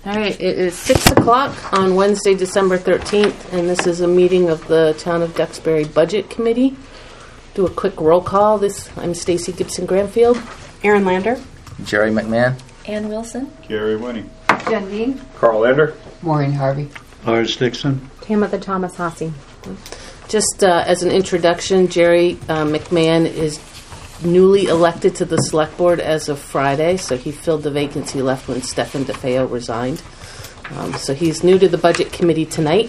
All right, it is 6 o'clock on Wednesday, December 13th, and this is a meeting of the Town of Duxbury Budget Committee. Do a quick roll call. I'm Stacy Gibson Granfield. Aaron Lander. Jerry McMahon. Ann Wilson. Gary Winnie. Jen Dean. Carl Lander. Maureen Harvey. Lars Dixon. Tamitha Thomas Hasse. Just as an introduction, Jerry McMahon is newly elected to the Select Board as of Friday, so he filled the vacancy left when Stefan DeFeo resigned. So he's new to the Budget Committee tonight.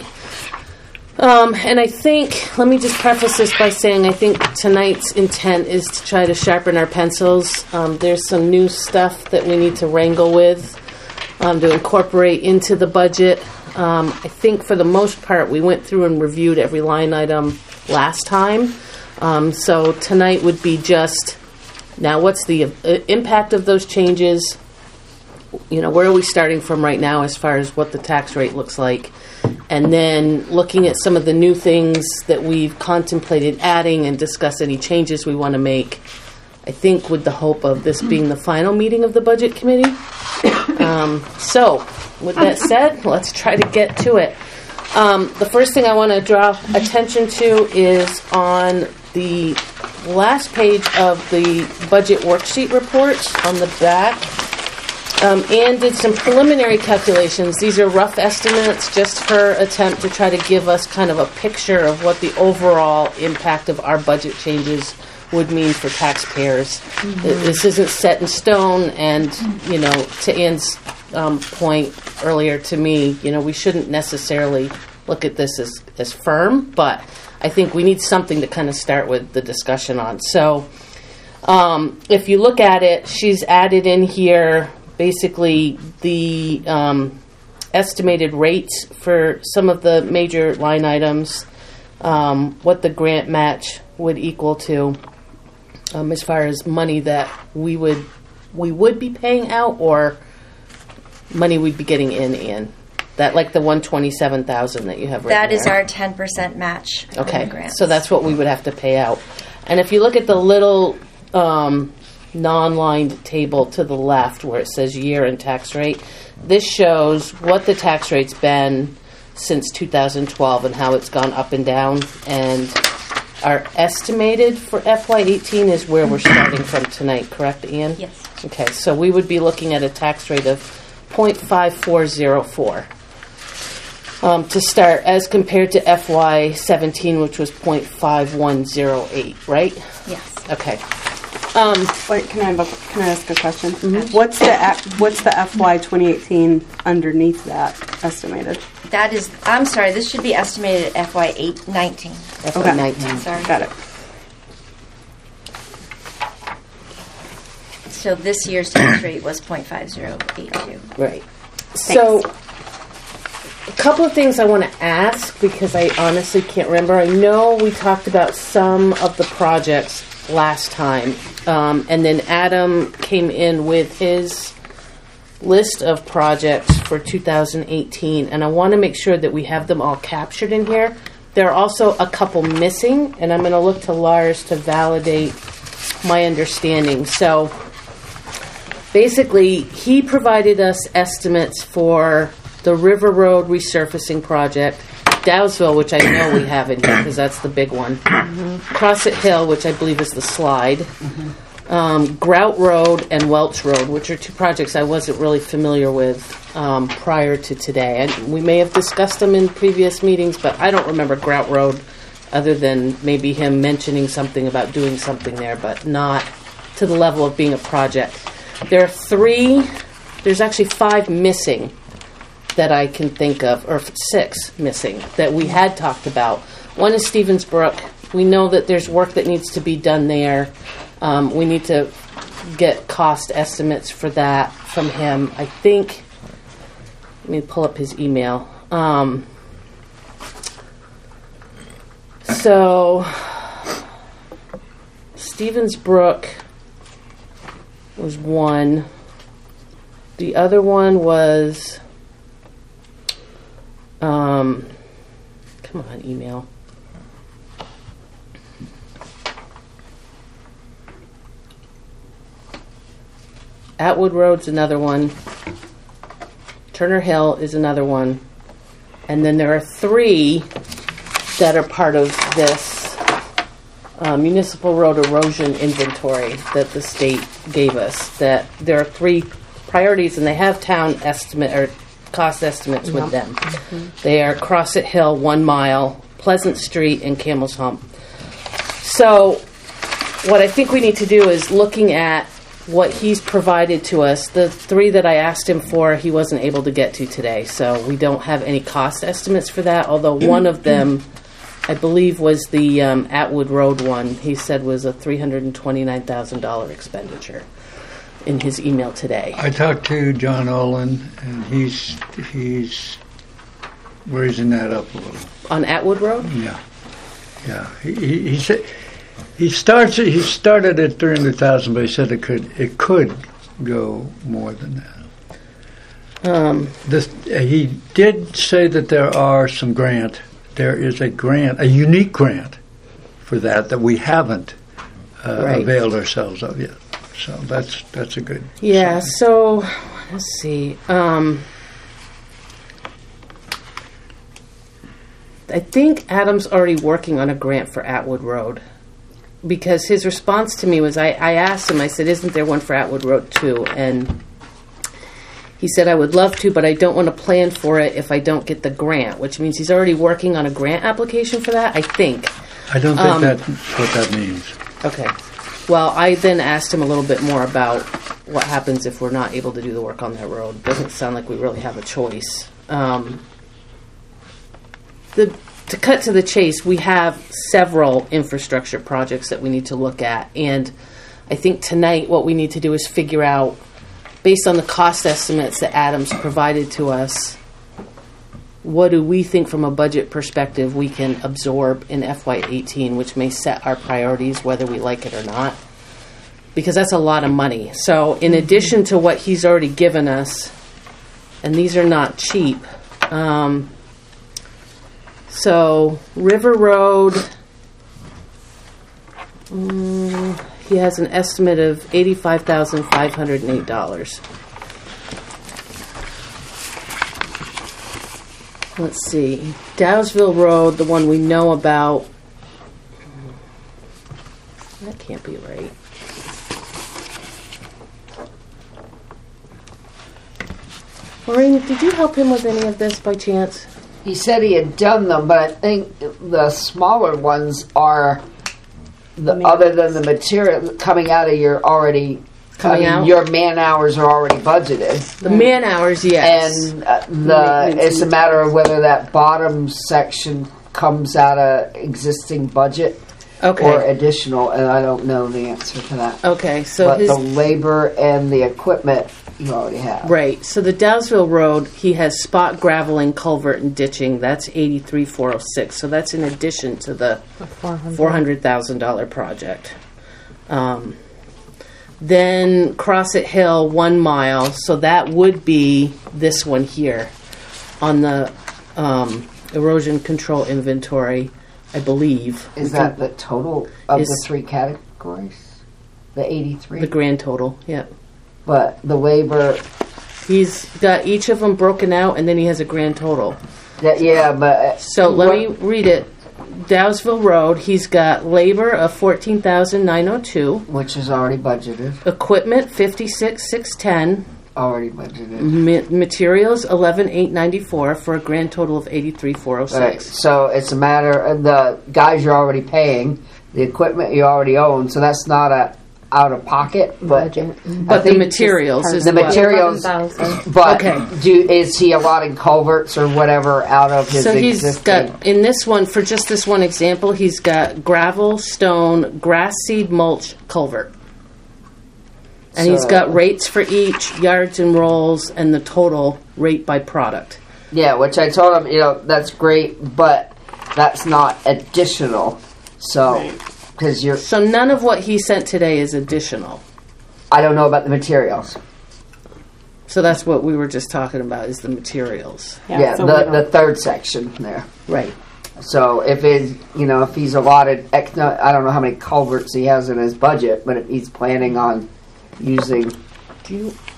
And I think, let me just preface this by saying I think tonight's intent is to try to sharpen our pencils. There's some new stuff that we need to wrangle with to incorporate into the budget. I think for the most part we went through and reviewed every line item last time. So tonight would be just, now what's the impact of those changes? You know, where are we starting from right now as far as what the tax rate looks like? And then looking at some of the new things that we've contemplated adding and discuss any changes we want to make, I think with the hope of this being the final meeting of the Budget Committee. So, with that said, let's try to get to it. The first thing I want to draw attention to is on the last page of the budget worksheet report on the back. Anne did some preliminary calculations. These are rough estimates, just her attempt to try to give us kind of a picture of what the overall impact of our budget changes would mean for taxpayers. Mm-hmm. This isn't set in stone, and, you know, to Anne's point earlier to me, you know, we shouldn't necessarily look at this as firm, but I think we need something to kind of start with the discussion on. So if you look at it, she's added in here basically the estimated rates for some of the major line items, what the grant match would equal to as far as money that we would be paying out or money we'd be getting in. That, like the $127,000 that you have right That there. is our 10% match. Okay, grants. so that's what we would have to pay out. And if you look at the little non-lined table to the left where it says year and tax rate, this shows what the tax rate's been since 2012 and how it's gone up and down. And our estimated for FY18 is where we're starting from tonight, correct, Ann? Yes. Okay, so we would be looking at a tax rate of 0.5404. To start, as compared to FY17, which was 0.5108, right? Yes. Okay. Wait, can I ask a question? Mm-hmm. What's the FY 2018 underneath that estimated? That is, I'm sorry, this should be estimated at FY 19. FY19. Sorry. Got it. So this year's tax rate was 0.5082. Right. So, a couple of things I want to ask because I honestly can't remember. I know we talked about some of the projects last time, and then Adam came in with his list of projects for 2018, and I want to make sure that we have them all captured in here. There are also a couple missing, and I'm going to look to Lars to validate my understanding. So, basically, he provided us estimates for the River Road resurfacing project, Dowsville, which I know we have in here because that's the big one, Crossett Hill, which I believe is the slide, Grout Road and Welch Road, which are two projects I wasn't really familiar with prior to today. And we may have discussed them in previous meetings, but I don't remember Grout Road other than maybe him mentioning something about doing something there, but not to the level of being a project. There's actually 5 missing that I can think of, or 6 missing that we had talked about. One is Stevens Brook. We know that there's work that needs to be done there. We need to get cost estimates for that from him. I think, let me pull up his email. So, Stevens Brook was one. The other one was, come on, email. Atwood Road's another one. Turner Hill is another one. And then there are 3 that are part of this municipal road erosion inventory that the state gave us. That there are 3 priorities, and they have town estimate or cost estimates with them. They are Crosset Hill, 1 mile, Pleasant Street, and Camel's Hump. So what I think we need to do is looking at what he's provided to us. The 3 that I asked him for, he wasn't able to get to today, so we don't have any cost estimates for that, although one of them, I believe, was the Atwood Road one. He said was a $329,000 expenditure in his email today. I talked to John Olin, and he's raising that up a little. On Atwood Road? Yeah. He said he started at 300,000, but he said it could go more than that. He did say that there is a unique grant for that we haven't availed ourselves of yet. So that's a good Yeah, sign. so let's see. I think Adam's already working on a grant for Atwood Road, because his response to me was, I asked him, I said, isn't there one for Atwood Road too? And he said, I would love to, but I don't want to plan for it if I don't get the grant, which means he's already working on a grant application for that, I think. I don't think that's what that means. Okay. Well, I then asked him a little bit more about what happens if we're not able to do the work on that road. Doesn't sound like we really have a choice. To cut to the chase, we have several infrastructure projects that we need to look at, and I think tonight what we need to do is figure out, based on the cost estimates that Adams provided to us, what do we think from a budget perspective we can absorb in FY18, which may set our priorities whether we like it or not, because that's a lot of money. So in addition to what he's already given us, and these are not cheap, so River Road, he has an estimate of $85,508. Let's see, Dowsville Road, the one we know about, that can't be right. Maureen, did you help him with any of this by chance? He said he had done them, but I think the smaller ones are other than the material coming out of your already. Out? Your man hours are already budgeted, The man hours, yes. and it's a matter of whether that bottom section comes out of existing budget Okay. or additional, and I don't know the answer to that. Okay, so But his the labor and the equipment you already have. right. So the Dowsville Road, he has spot graveling, culvert, and ditching. That's $83,406. So that's in addition to the $400,000 project. Then Crosset Hill, 1 mile. So that would be this one here on the erosion control inventory, I believe. Is that the total of Is- the 3 categories? The 83? The grand total? Yeah. But the labor, He's got each of them broken out, and then he has a grand total. yeah, but... So let me read it. Dowsville Road, he's got labor of $14,902, Which is already budgeted. equipment $56,610, Already budgeted. materials $11,894 for a grand total of $83,406. Right, so it's a matter of the guys you're already paying, the equipment you already own, so that's not a out of pocket, but I But the think materials is the what- materials. 11,000. But Okay. is he allotting culverts or whatever out of his So he's existing? got, in this one, for just this one example, he's got gravel, stone, grass seed, mulch, culvert. And he's So- got rates for each, yards and rolls, and the total rate by product. Yeah, which I told him, that's great, but that's not additional. So, because So none of what he sent today is additional. I don't know about the materials. So that's what we were just talking about, is the materials. Yeah, so we the don't- third section there. Right. So if if he's allotted I don't know how many culverts he has in his budget, but if he's planning on using, Do you,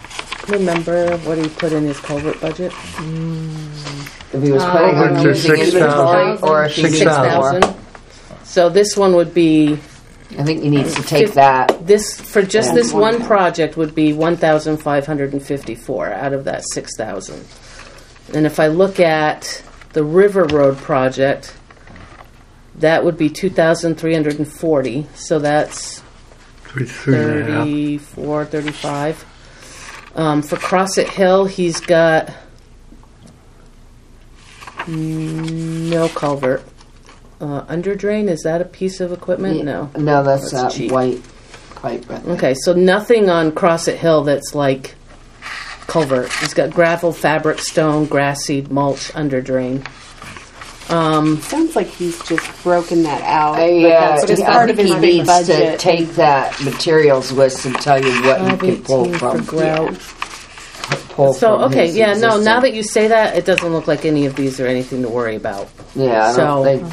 remember what he put in his culvert budget. If he was planning on Over to using 6,000. inventory or if he needs 6,000. more. So this one would be I think he needs to take that. this for just Yeah. this one project would be 1,554 out of that 6,000. And if I look at the River Road project, that would be 2,340. So that's 3.5. 34, 35. For Crosset Hill, he's got no culvert. Underdrain, is that a piece of equipment? No. No, that's That's cheap. white pipe. I think. Okay, so nothing on Crosset Hill that's like culvert. He's got gravel, fabric, stone, grass seed, mulch, underdrain. Sounds like he's just broken that out. Yeah, but that's just I part of think his he big needs to budget. take that materials list and tell you what you can pull 518 for from. grout. Pull So, from okay, his yeah, no, existing- now that you say that, it doesn't look like any of these are anything to worry about. Yeah, I so- don't think.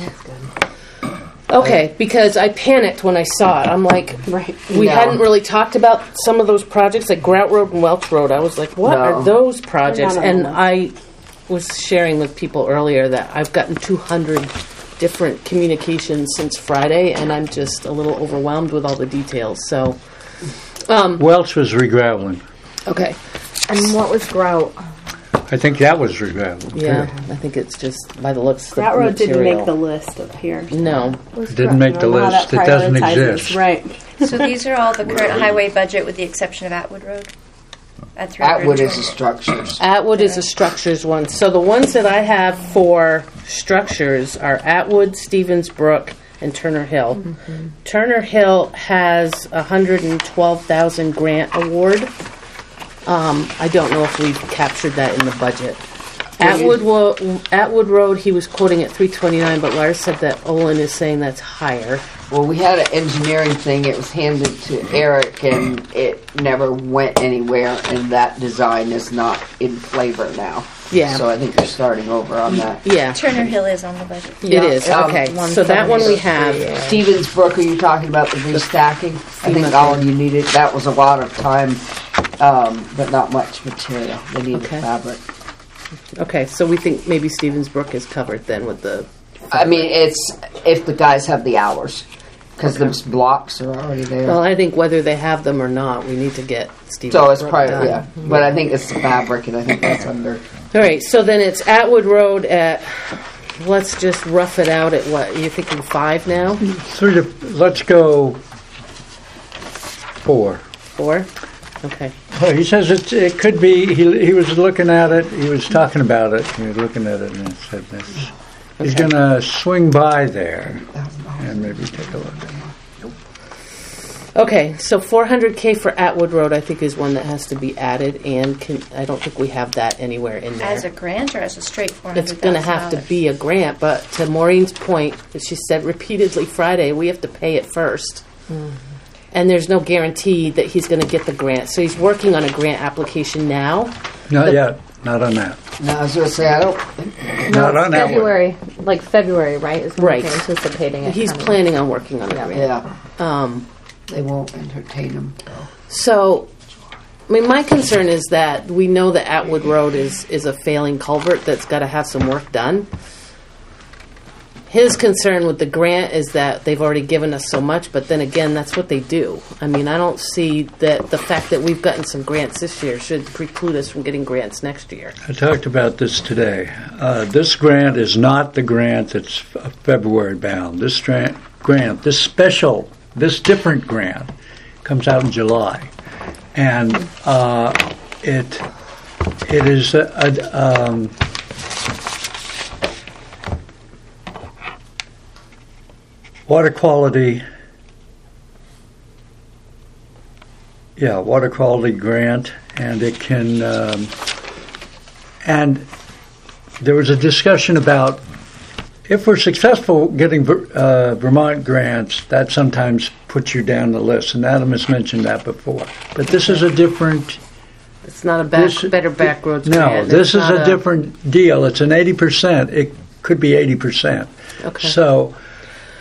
Okay, because I panicked when I saw it. I'm like, Right. we No. hadn't really talked about some of those projects, like Grout Road and Welch Road. I was like, what No. are those projects? They're not on And the list. I was sharing with people earlier that I've gotten 200 different communications since Friday, and I'm just a little overwhelmed with all the details. So, Welch was regraveling. okay, And what was grout? I think that was regraveling. yeah, I think it's just by the looks of the That road didn't material. make the list up here. No. It didn't make the I don't know how list. that It doesn't prioritizes. exist. Right. So these are all the current highway budget with the exception of Atwood Road? At Atwood is 320. the structures. Atwood is a structures one. So the ones that I have for structures are Atwood, Stevens Brook, and Turner Hill. Turner Hill has a $112,000 grant award. I don't know if we've captured that in the budget. Atwood Road, he was quoting at 329, but Lars said that Olin is saying that's higher. Well, we had an engineering thing. It was handed to Eric, and it never went anywhere. And that design is not in flavor now. Yeah. So I think they're starting over on that. Yeah, Turner Hill is on the budget. it is. Okay, so that one we have. Stevens Brook, are you talking about the restacking? I think all you needed. That was a lot of time, but not much material. They needed Okay. fabric. Okay, so we think maybe Stevens Brook is covered then with the. I mean, it's if the guys have the hours, because those blocks are already there. Well, I think whether they have them or not, we need to get Stevens So it's Brook probably done. yeah, but I think it's the fabric, and I think that's under. All right, so then it's Atwood Road at. Let's just rough it out at what you're thinking 5 now, Let's go 4. 4. Okay. Well, he says it could be. He was looking at it. He was talking about it. He was looking at it and said this. He's Okay. going to swing by there and maybe take a look. Okay, so 400K for Atwood Road, I think, is one that has to be added, and I don't think we have that anywhere in there. As a grant or as a straight $400,000? It's going to have to be a grant, but to Maureen's point, that she said repeatedly Friday, we have to pay it first. And there's no guarantee that he's going to get the grant. So he's working on a grant application now. Not yet. Not on that. No, I was going to say I don't. Not on that one. February, like February, right? Is when Right. they're anticipating it. He's coming. planning on working on a grant. Yeah, they won't entertain them. So, I mean, my concern is that we know that Atwood Road is a failing culvert that's got to have some work done. His concern with the grant is that they've already given us so much, but then again, that's what they do. I mean, I don't see that the fact that we've gotten some grants this year should preclude us from getting grants next year. I talked about this today. This grant is not the grant that's February bound. This grant, this different grant, comes out in July, and it is water quality. Yeah, water quality grant, and it can. And there was a discussion about if we're successful getting Vermont grants, that sometimes puts you down the list. And Adam has mentioned that before. But this is a different. It's not a This- better back roads No, grant. this It's is not a different deal. It's an 80%. It could be 80%. Okay. So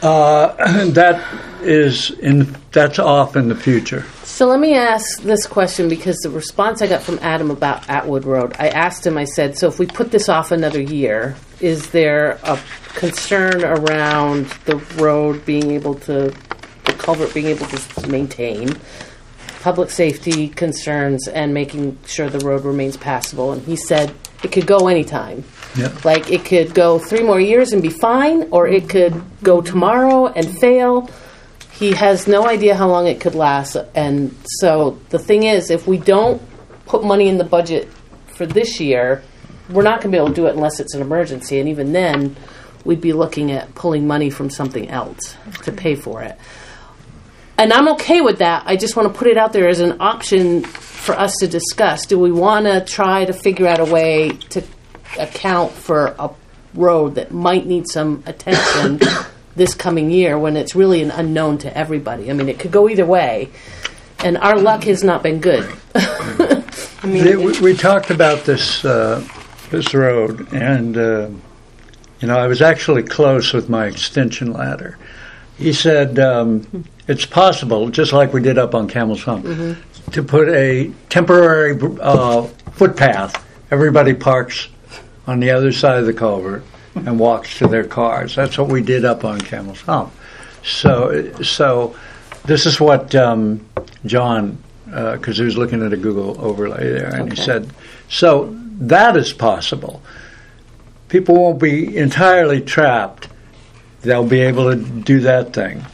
That's off in the future. So let me ask this question, because the response I got from Adam about Atwood Road, I asked him, I said, so if we put this off another year, is there a concern around the road being able to, the culvert being able to maintain, public safety concerns, and making sure the road remains passable? And he said it could go anytime. Yeah. Like, it could go 3 more years and be fine, or it could go tomorrow and fail. He has no idea how long it could last. And so the thing is, if we don't put money in the budget for this year, we're not going to be able to do it unless it's an emergency. And even then, we'd be looking at pulling money from something else to pay for it. And I'm okay with that. I just want to put it out there as an option for us to discuss. Do we want to try to figure out a way to account for a road that might need some attention this coming year when it's really an unknown to everybody? I mean, it could go either way, and our luck has not been good. I mean, We talked about this road, and I was actually close with my extension ladder. He said it's possible, just like we did up on Camel's Hump, to put a temporary footpath. Everybody parks on the other side of the culvert and walks to their cars. That's what we did up on Camel's Hump. So this is what John, because he was looking at a Google overlay there, and he said, so that is possible. People won't be entirely trapped. They'll be able to do that thing.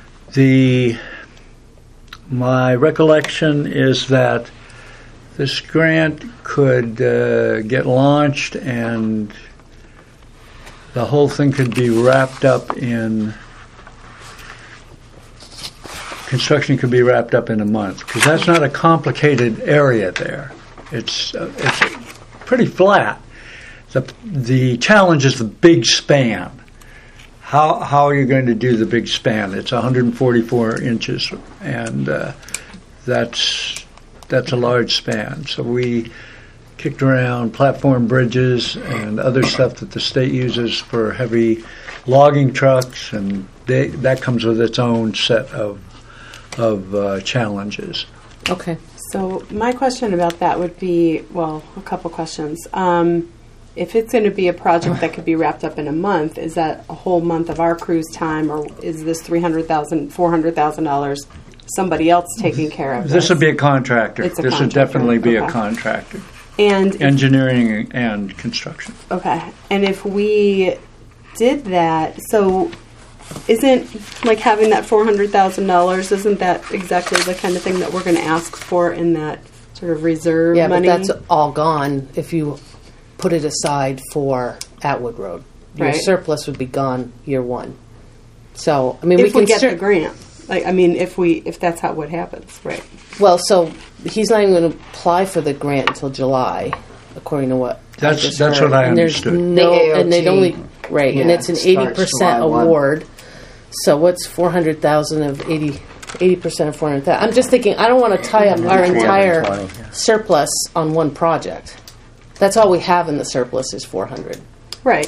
My recollection is that this grant could get launched, and the whole thing could be wrapped up in construction. Could be wrapped up in a month, because that's not a complicated area there. It's pretty flat. The challenge is the big span. How are you going to do the big span? It's 144 inches, and that's a large span. So we kicked around platform bridges and other stuff that the state uses for heavy logging trucks, and that comes with its own set of challenges. Okay. so my question about that would be, well, a couple questions. If it's going to be a project that could be wrapped up in a month, is that a whole month of our crew's time, or is this $300,000, $400,000 somebody else taking care of This would be a contractor. It's a This would contractor, definitely be a okay. contractor. And Engineering and construction. okay, and if we did that, so isn't like having that $400,000? Isn't that exactly the kind of thing that we're going to ask for in that sort of reserve Yeah, money? but that's all gone if you put it aside for Atwood Road. Your Right. surplus would be gone year one. So, I mean, if we can get the grant. Like, I mean, if that's how what happens, right? Well, so he's not even going to apply for the grant until July, according to what I That's just what heard. I and understood. There's no, The and they'd AOT, only right, and yeah, it's an starts 80% July 1. award. So what's 400,000 of 80% of 400,000? I'm just thinking, I don't want to tie up our entire surplus on one project. That's all we have in the surplus is 400. Right.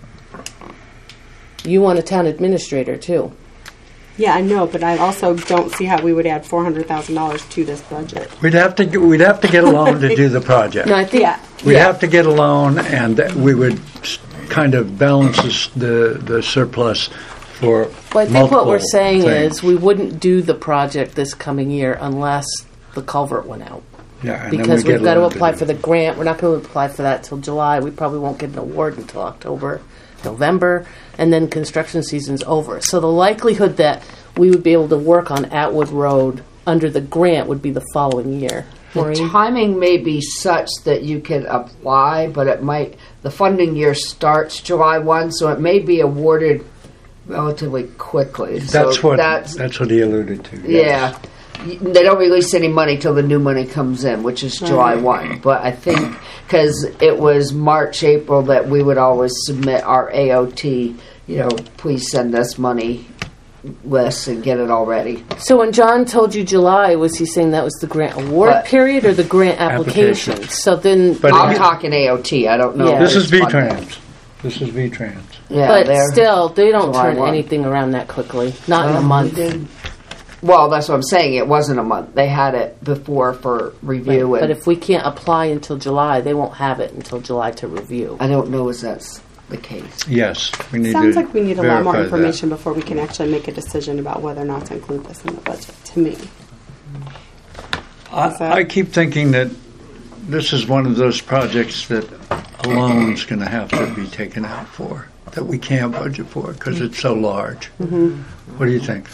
You want a town administrator too. Yeah, I know, but I also don't see how we would add $400,000 to this budget. We'd have to get a loan to do the project. No, I think Yeah. We'd have to get a loan, and we would kind of balance the surplus for Well, I think what we're multiple saying things. is we wouldn't do the project this coming year unless the culvert went out. Yeah, and then Because we get we've got to a loan apply do for the grant. We're not going to apply for that till July. We probably won't get an award until October, November, and then construction season's over. So the likelihood that we would be able to work on Atwood Road under the grant would be the following year. The Maureen? timing may be such that you can apply, but the funding year starts July 1, so it may be awarded relatively quickly. That's So what he alluded to. yeah. They don't release any money till the new money comes in, which is July 1. But I think because it was March, April that we would always submit our AOT, please send us money list and get it all ready. So when John told you July, was he saying that was the grant award What? period or the grant application? Application. So then, But I'm talking AOT. I don't know. Yeah. This is if it's funding. VTrans. This is V-Trans. Yeah, But they're- still, they don't July turn 1. anything around that quickly. Not in a Well, month. we did- Well, that's what I'm saying. It wasn't a month. They had it before for review. But And if we can't apply until July, they won't have it until July to review. I don't know if that's the case. Yes, we need Sounds to like we need a lot more verify that. information before we can actually make a decision about whether or not to include this in the budget, to me. I keep thinking that this is one of those projects that a loan's going to have to be taken out for, that we can't budget for because it's so large. What do you think?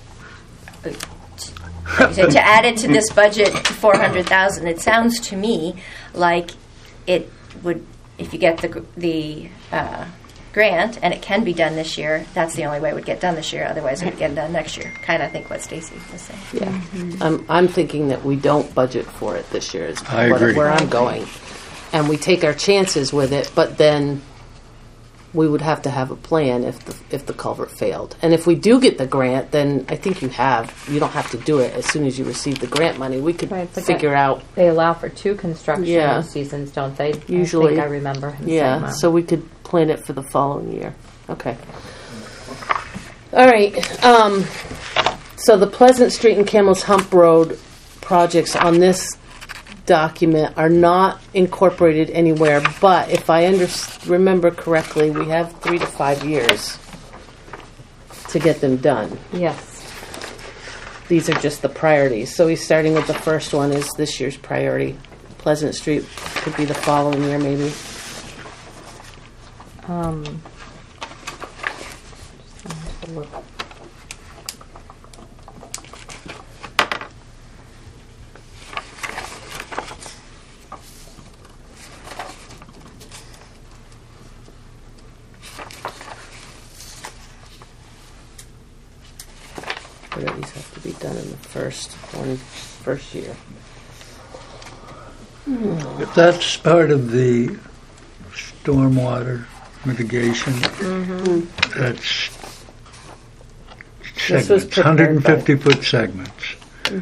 To add it to this budget to 400,000, it sounds to me like it would, if you get the grant and it can be done this year, that's the only way it would get done this year. Otherwise, it would get done next year. Kind of think what Stacy was saying. Yeah. I'm thinking that we don't budget for it this year is I agree. where I'm going. And we take our chances with it, but then we would have to have a plan if the culvert failed. And if we do get the grant, then I think you don't have to do it as soon as you receive the grant money. We could Right, but figure out. They allow for 2 construction Yeah. seasons, don't they? Usually. I think I remember him saying Yeah, that. so we could plan it for the following year. Okay. All right. So the Pleasant Street and Camel's Hump Road projects on this document are not incorporated anywhere, but if I remember correctly, we have 3 to 5 years to get them done. Yes. These are just the priorities. So he's starting with the first one is this year's priority. Pleasant Street could be the following year, maybe. Just gonna have to look. But at least have to be done in the first year. If that's part of the stormwater mitigation, that's This was segments, prepared by- 150-foot segments.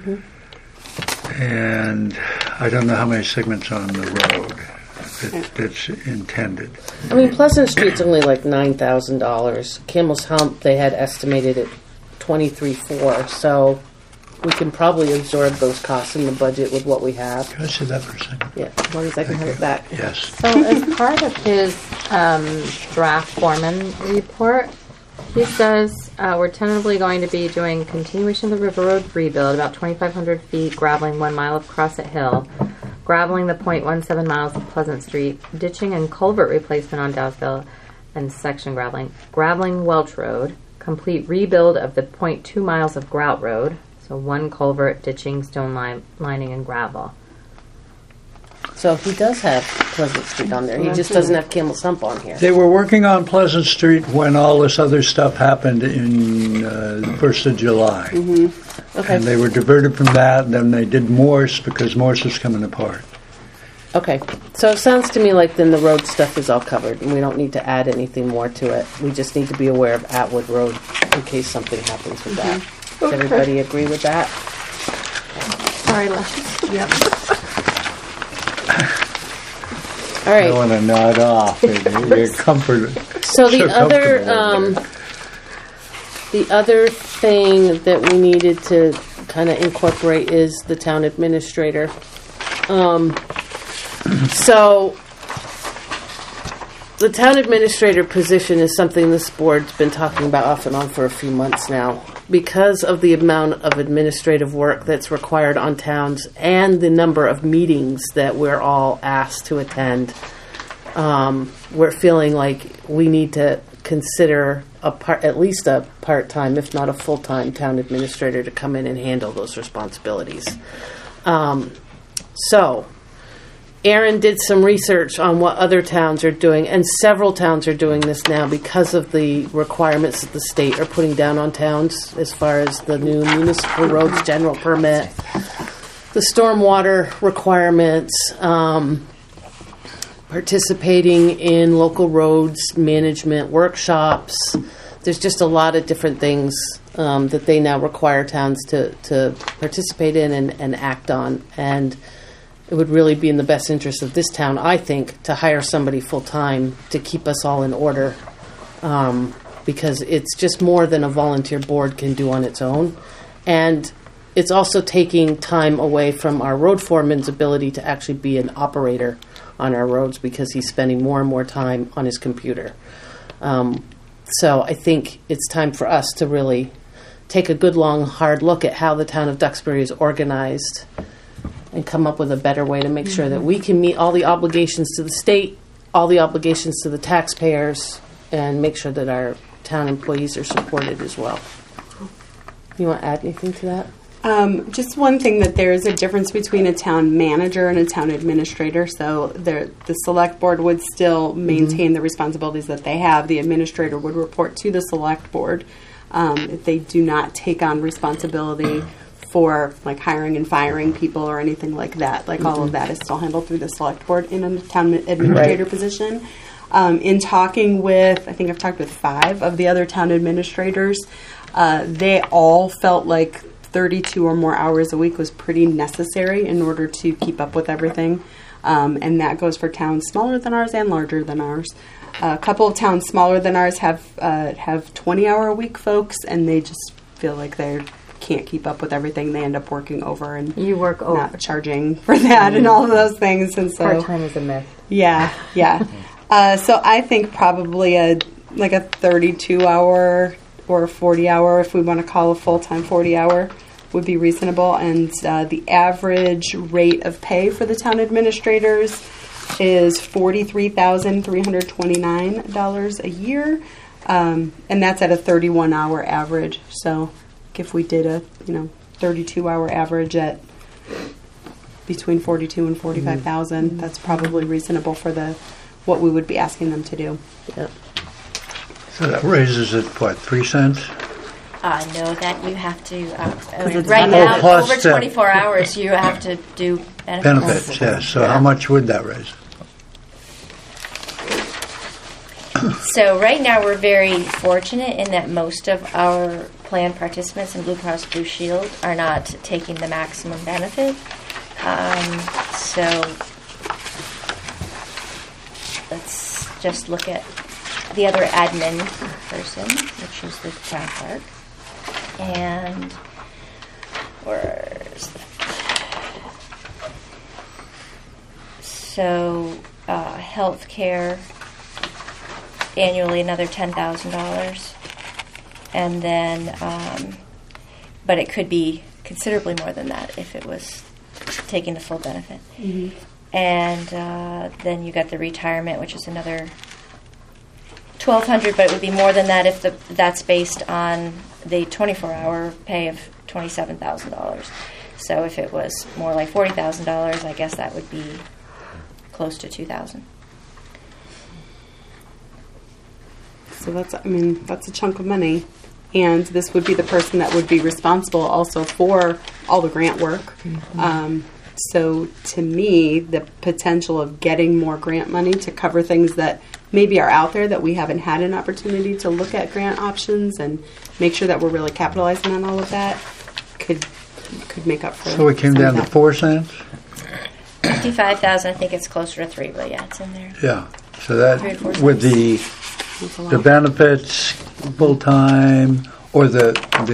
And I don't know how many segments on the road that's intended. I mean, Pleasant Street's only like $9,000. Camel's Hump, they had estimated at $23,400, so we can probably absorb those costs in the budget with what we have. Can I say that for a second? Yeah, as long as I can have it back. Yes. So as part of his draft foreman report, he says we're tentatively going to be doing continuation of the River Road rebuild, about 2,500 feet, graveling 1 mile of Crosset Hill, graveling the 0.17 miles of Pleasant Street, ditching and culvert replacement on Dowsville, and section graveling Welch Road, complete rebuild of the 0.2 miles of Grout Road, so 1 culvert, ditching, stone lining, and gravel. So he does have Pleasant Street on there. He just doesn't have Camel's Hump on here. They were working on Pleasant Street when all this other stuff happened in the 1st of July. Okay. And they were diverted from that, and then they did Morse because Morse was coming apart. Okay. So it sounds to me like then the road stuff is all covered, and we don't need to add anything more to it. We just need to be aware of Atwood Road in case something happens with that. Does everybody agree with that? Sorry, Les. All I right. want to nod off. You're comforted. So the So other comfortable the other thing that we needed to kind of incorporate is the town administrator. So the town administrator position is something this board's been talking about off and on for a few months now. Because of the amount of administrative work that's required on towns and the number of meetings that we're all asked to attend, we're feeling like we need to consider at least a part-time, if not a full-time town administrator to come in and handle those responsibilities. So Aaron did some research on what other towns are doing, and several towns are doing this now because of the requirements that the state are putting down on towns as far as the new municipal roads general permit, the stormwater requirements, participating in local roads management workshops. There's just a lot of different things that they now require towns to participate in and act on. And it would really be in the best interest of this town, I think, to hire somebody full-time to keep us all in order, because it's just more than a volunteer board can do on its own. And it's also taking time away from our road foreman's ability to actually be an operator on our roads, because he's spending more and more time on his computer. So I think it's time for us to really take a good, long, hard look at how the town of Duxbury is organized and come up with a better way to make sure that we can meet all the obligations to the state, all the obligations to the taxpayers, and make sure that our town employees are supported as well. You want to add anything to that? Just one thing, that there is a difference between a town manager and a town administrator. So the select board would still maintain the responsibilities that they have. The administrator would report to the select board. If they do not take on responsibility for like hiring and firing people or anything like that. Like all of that is still handled through the select board in a town administrator position. In talking with, I think I've talked with 5 of the other town administrators, they all felt like 32 or more hours a week was pretty necessary in order to keep up with everything. And that goes for towns smaller than ours and larger than ours. A couple of towns smaller than ours have 20-hour-a-week folks, and they just feel like they can't keep up with everything. They end up working over and You work over. not charging for that and all of those things. And so Part-time is a myth. yeah. So I think probably a 32-hour or a 40-hour, if we want to call a full-time 40-hour, would be reasonable. And the average rate of pay for the town administrators is $43,329 a year, and that's at a 31-hour average. So if we did a 32-hour average at between 42 and 45,000, that's probably reasonable for what we would be asking them to do. Yep. So that raises it, what, 3 cents? No, that you have to, it's right benefits. now, Plus over 24 hours, you have to do benefits. Benefits, yes. So how much would that raise? So right now we're very fortunate in that most of our plan participants in Blue Cross Blue Shield are not taking the maximum benefit. So let's just look at the other admin person, which is the town clerk. And where's that? So healthcare annually another $10,000, and then but it could be considerably more than that if it was taking the full benefit. And then you got the retirement, which is another $1,200, but it would be more than that if that's based on the 24-hour pay of $27,000. So if it was more like $40,000, I guess that would be close to $2,000. So that's a chunk of money. And this would be the person that would be responsible also for all the grant work. So to me, the potential of getting more grant money to cover things that maybe are out there that we haven't had an opportunity to look at grant options and make sure that we're really capitalizing on all of that could make up for. So we came some down of to that. 4 cents? 55,000, I think it's closer to 3, but yeah, it's in there. Yeah. So that 3 or 4 with That's a lot. the benefits, full time, or the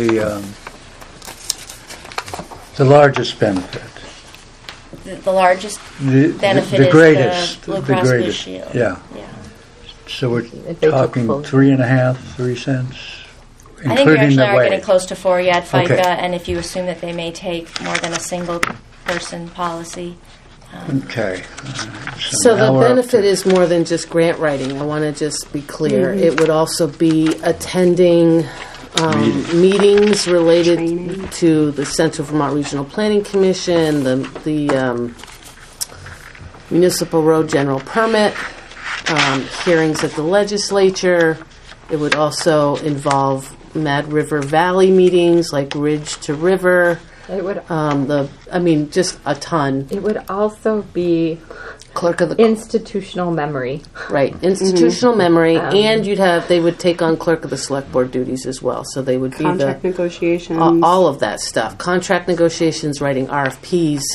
largest benefit, The largest benefit the is greatest, the Blue Cross Blue greatest. Shield. Yeah. Yeah. So we're If they took talking full. 3.5, 3 cents, I think you including actually the are getting wage. close to 4. You add FICA, Okay. and if you assume that they may take more than a single person policy. Okay. So now the we're up benefit to- is more than just grant writing. I want to just be clear. It would also be attending meetings related Training. to the Central Vermont Regional Planning Commission, the Municipal Road General Permit, hearings at the legislature. It would also involve Mad River Valley meetings, like Ridge to River. It would. Just a ton. It would also be Clerk of the institutional memory. Right, institutional memory, and they would take on clerk of the select board duties as well. So they would be Contract negotiations. all of that stuff. Contract negotiations, writing RFPs.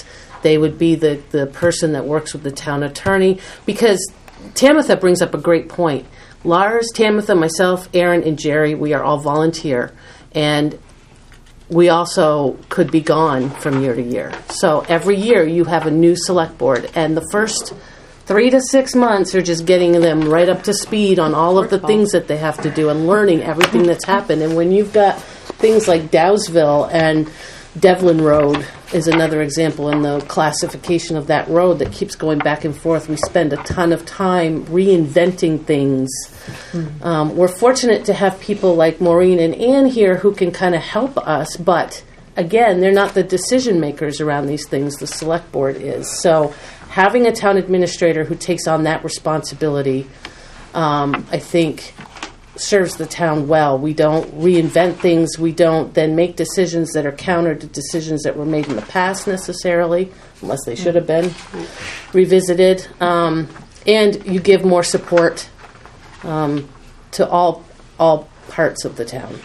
They would be the person that works with the town attorney, because Tamitha brings up a great point. Lars, Tamitha, myself, Aaron, and Jerry, we are all volunteer, and we also could be gone from year to year. So every year you have a new select board, and the first 3 to 6 months are just getting them right up to speed on all of the things that they have to do and learning everything that's happened. And when you've got things like Dowsville and Devlin Road is another example in the classification of that road that keeps going back and forth. We spend a ton of time reinventing things. We're fortunate to have people like Maureen and Ann here who can kind of help us, but again, they're not the decision makers around these things. The select board is. So having a town administrator who takes on that responsibility, I think, serves the town well. We don't reinvent things. We don't then make decisions that are counter to decisions that were made in the past necessarily, unless they should have been revisited. And you give more support to all parts of the town.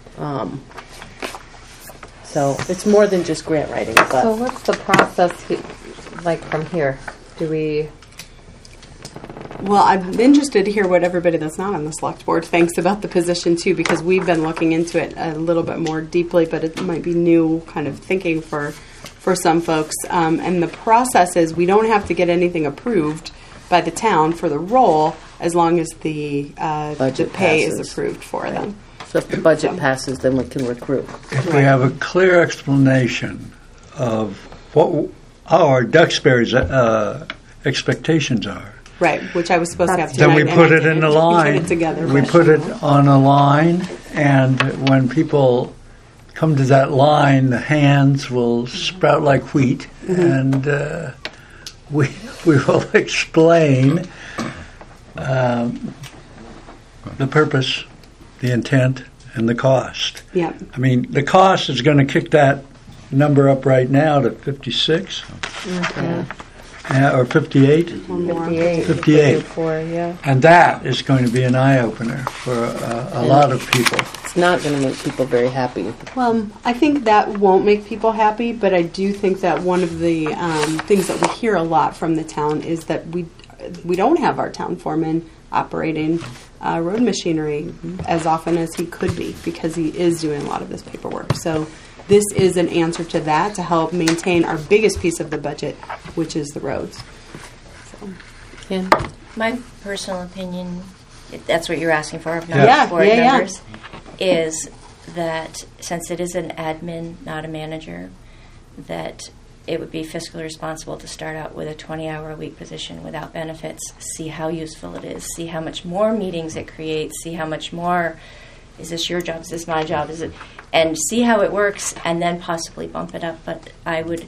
So it's more than just grant writing. But So what's the process like from here? Do we... Well, I'm interested to hear what everybody that's not on the select board thinks about the position too, because we've been looking into it a little bit more deeply, but it might be new kind of thinking for some folks. And the process is we don't have to get anything approved by the town for the role as long as the pay is approved for them. so if the budget passes, then we can recruit. If we have a clear explanation of what our Duxbury's expectations are, Right, which I was supposed to have then tonight. we and put I it in didn't. the We line. put it together. We but- put it on a line, and when people come to that line, the hands will sprout like wheat, and we will explain the purpose, the intent, and the cost. Yeah. I mean, the cost is going to kick that number up right now to 56 or 58. One more. 58. Yeah. And that is going to be an eye-opener for a lot of people. It's not going to make people very happy. Well, I think that won't make people happy, but I do think that one of the things that we hear a lot from the town is that we don't have our town foreman operating road machinery as often as he could be because he is doing a lot of this paperwork. So this is an answer to that to help maintain our biggest piece of the budget, which is the roads. So. Yeah. My personal opinion, if that's what you're asking for, of not Yeah, board yeah. members, is that since it is an admin, not a manager, that it would be fiscally responsible to start out with a 20-hour-a-week position without benefits, see how useful it is, see how much more meetings it creates, see how much more, is this your job, is this my job, is it, and see how it works, and then possibly bump it up. But I would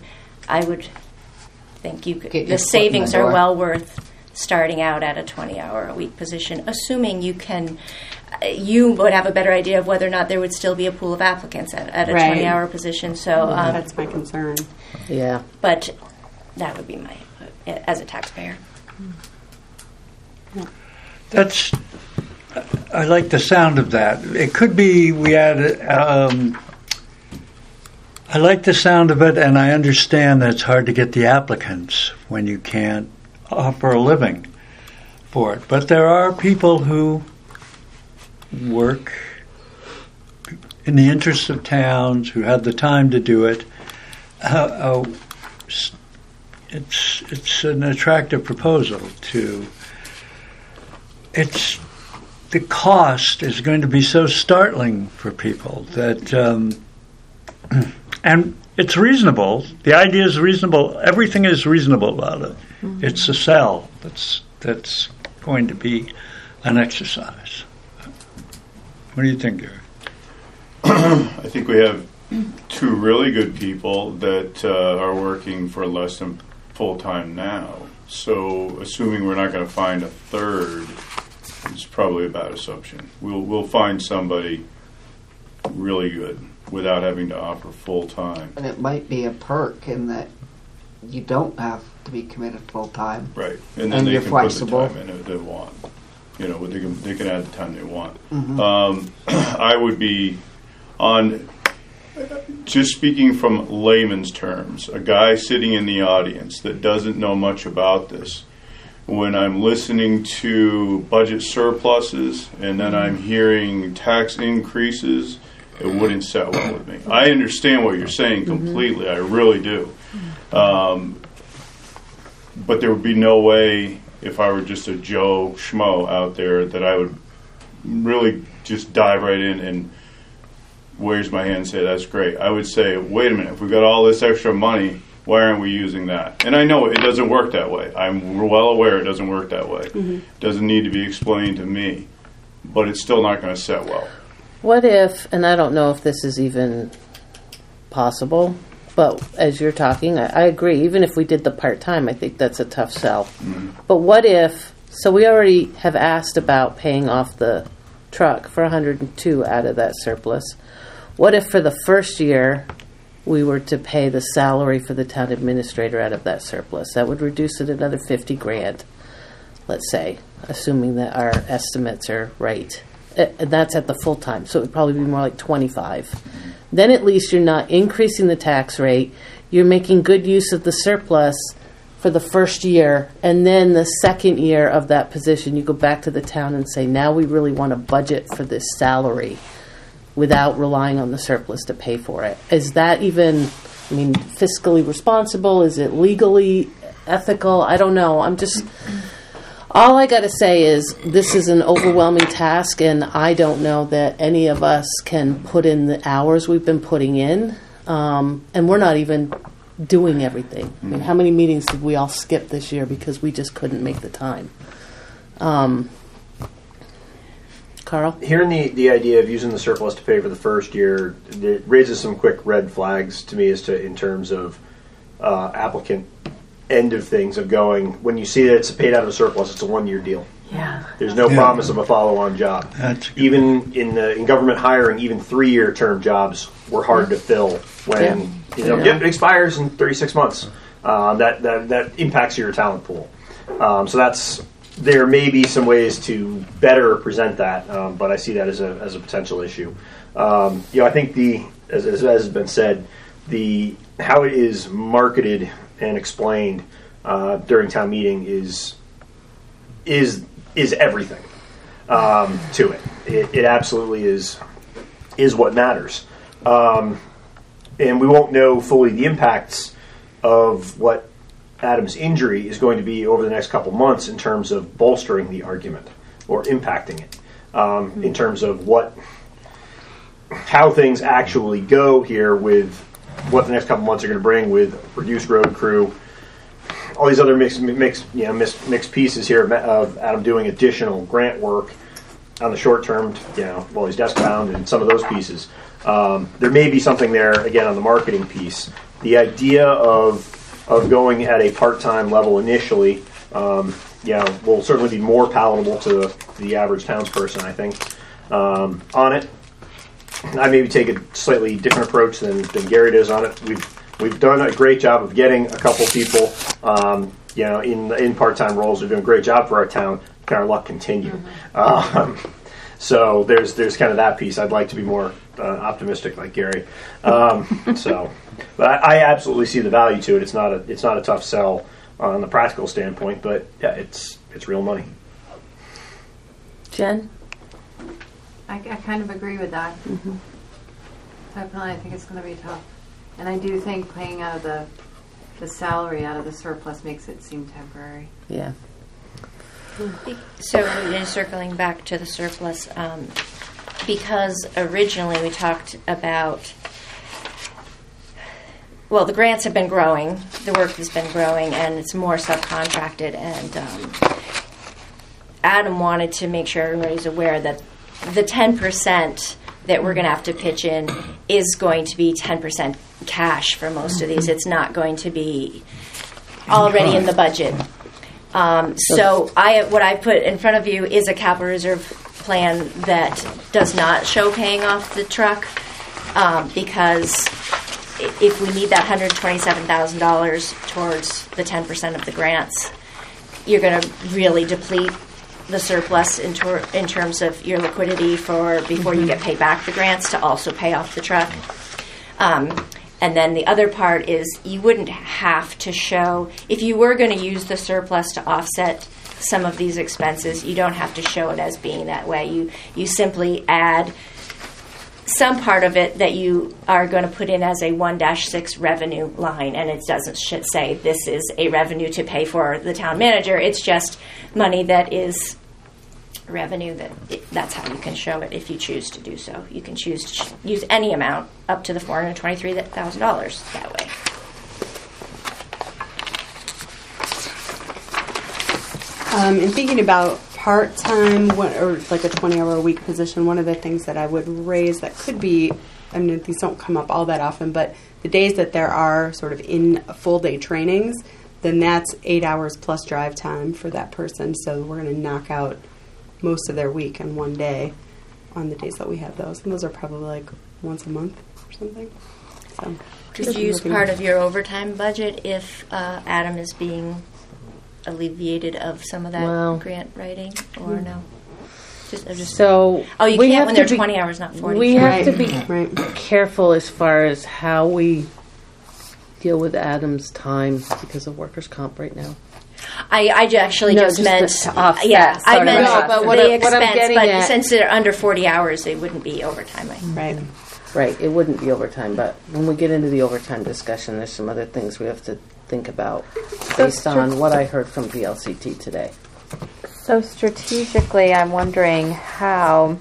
think Get your the foot in the savings are door. well worth starting out at a 20-hour-a-week position, assuming you would have a better idea of whether or not there would still be a pool of applicants at a Right. 20-hour position. So, That's my concern. Yeah. but that would be my input as a taxpayer. That's. I like the sound of that. It could be we add. I like the sound of it, and I understand that it's hard to get the applicants when you can't offer a living for it. But there are people who work in the interests of towns, who have the time to do it. It's an attractive proposal to. The cost is going to be so startling for people that, and it's reasonable. The idea is reasonable. Everything is reasonable about it. Mm-hmm. It's a sell that's going to be an exercise. What do you think, Gary? I think we have two really good people that are working for less than full-time now. So assuming we're not going to find a third, it's probably a bad assumption. We'll find somebody really good without having to offer full-time. And it might be a perk in that you don't have to be committed full-time. Right. And then And they you're can flexible. put the time in if they want. You know, they can add the time they want. Mm-hmm. I would be on just speaking from layman's terms, a guy sitting in the audience that doesn't know much about this, when I'm listening to budget surpluses and then I'm hearing tax increases, it wouldn't set well with me. I understand what you're saying completely. I really do. But there would be no way, if I were just a Joe Schmo out there, that I would really just dive right in and raise my hand and say, that's great. I would say, wait a minute, if we got all this extra money, why aren't we using that? And I know it doesn't work that way. I'm well aware it doesn't work that way. It doesn't need to be explained to me. But it's still not going to set well. What if, and I don't know if this is even possible, but as you're talking, I agree. Even if we did the part-time, I think that's a tough sell. But what if, so we already have asked about paying off the truck for $102 out of that surplus. What if for the first year we were to pay the salary for the town administrator out of that surplus? That would reduce it another $50,000, let's say, assuming that our estimates are right. And that's at the full time, so it would probably be more like 25. Then at least you're not increasing the tax rate. You're making good use of the surplus for the first year, and then the second year of that position, you go back to the town and say, now we really want to budget for this salary without relying on the surplus to pay for it. Is that even, I mean, fiscally responsible? Is it legally ethical? I don't know. All I got to say is this is an overwhelming task, and I don't know that any of us can put in the hours we've been putting in, and we're not even doing everything. I mean, how many meetings did we all skip this year because we just couldn't make the time? Carl? Hearing the idea of using the surplus to pay for the first year, it raises some quick red flags to me in terms of applicant end of things, of going, when you see that it's paid out of the surplus, it's a 1-year deal. Yeah. There's no promise of a follow-on job. Even in government hiring, even 3-year term jobs were hard to fill when it expires in 36 months. That impacts your talent pool. So there may be some ways to better present that, but I see that as a potential issue. I think as has been said, how it is marketed and explained during town meeting is everything to it. It absolutely is what matters, and we won't know fully the impacts of what Adam's injury is going to be over the next couple months in terms of bolstering the argument or impacting it, in terms of how things actually go here with what the next couple months are going to bring with reduced road crew, all these other mixed pieces here of Adam doing additional grant work on the short term, while he's desk bound, and some of those pieces. There may be something there again on the marketing piece. The idea of going at a part-time level initially, will certainly be more palatable to the average townsperson, I think. On it, I maybe take a slightly different approach than Gary does on it. We've done a great job of getting a couple people, in part-time roles. They're doing a great job for our town. Can our luck continue? So there's kind of that piece. I'd like to be more optimistic like Gary. But I absolutely see the value to it. It's not a tough sell on the practical standpoint, but yeah, it's real money. Jen? I kind of agree with that. Definitely, I think it's going to be tough. And I do think paying out of the salary out of the surplus makes it seem temporary. Yeah. So, circling back to the surplus, because originally we talked about, well, the grants have been growing, the work has been growing, and it's more subcontracted, and Adam wanted to make sure everybody's aware that the 10% that we're going to have to pitch in is going to be 10% cash for most of these. It's not going to be already in the budget. So what I put in front of you is a capital reserve plan that does not show paying off the truck, because if we need that $127,000 towards the 10% of the grants, you're going to really deplete the surplus in terms of your liquidity before you get paid back the grants to also pay off the truck. And then the other part is you wouldn't have to show, if you were going to use the surplus to offset some of these expenses, you don't have to show it as being that way. You simply add some part of it that you are going to put in as a 1-6 revenue line, and it doesn't say this is a revenue to pay for the town manager. It's just money that is revenue. That's how you can show it if you choose to do so. You can choose to use any amount up to the $423,000 that way. In thinking about part-time or like a 20-hour-a-week position, one of the things that I would raise that could be, I mean, these don't come up all that often, but the days that there are sort of in full-day trainings, then that's 8 hours plus drive time for that person. So we're going to knock out most of their week in one day on the days that we have those. And those are probably like once a month or something. So could you use part of your overtime budget if Adam is being alleviated of some of that grant writing, or no? So you can't when they're 20 hours, not 40. We have to be careful as far as how we deal with Adam's time because of workers' comp right now. I actually just meant to offset. Yeah, I meant but the expense. But at, since they're under 40 hours, it wouldn't be overtime. Right. It wouldn't be overtime. But when we get into the overtime discussion, there's some other things we have to think about based on what I heard from VLCT today. So strategically, I'm wondering how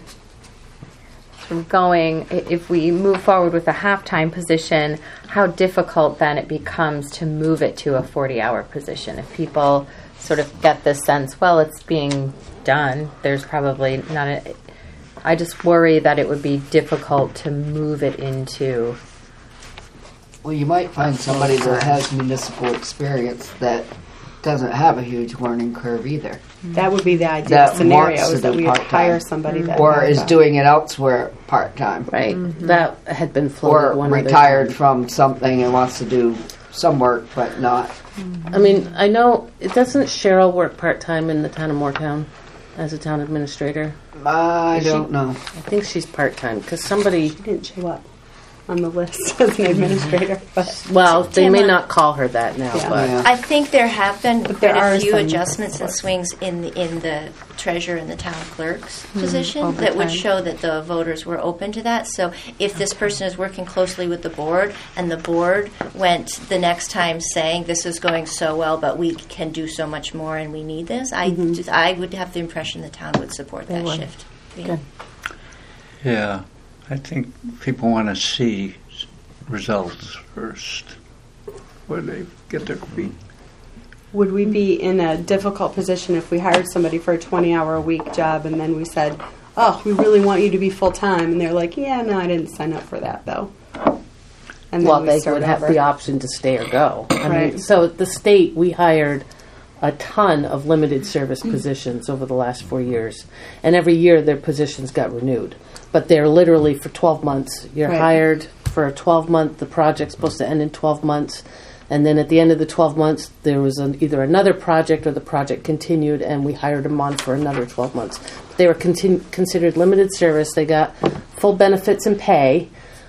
if we move forward with a half-time position, how difficult then it becomes to move it to a 40-hour position. If people sort of get this sense, well, it's being done, there's probably not I just worry that it would be difficult to move it into. Well, you might find somebody that has municipal experience that doesn't have a huge learning curve either. That would be the ideal scenario, is that we would hire somebody that or is doing it elsewhere part-time. Right. Mm-hmm. That had been floated or retired from something and wants to do some work but not. Mm-hmm. I mean, I know, doesn't Cheryl work part-time in the town of Moortown as a town administrator? I don't know. I think she's part-time because somebody... She didn't show up on the list as an administrator. Well, they may not call her that now. Yeah. But I think there have been quite a few some adjustments and swings in the treasurer and the town clerk's position that would show that the voters were open to that. So if this person is working closely with the board and the board went the next time saying this is going so well but we can do so much more and we need this, I would have the impression the town would support that shift. Good. Yeah. I think people want to see results first before they get their feet. Would we be in a difficult position if we hired somebody for a 20-hour-a-week job and then we said, oh, we really want you to be full-time, and they're like, yeah, no, I didn't sign up for that, though. And well, they would have the option to stay or go. I mean, so at the state, we hired a ton of limited service positions over the last 4 years, and every year their positions got renewed. But they're literally for 12 months. You're hired for a 12-month. The project's supposed to end in 12 months. And then at the end of the 12 months, there was either another project or the project continued, and we hired them on for another 12 months. They were considered limited service. They got full benefits and pay.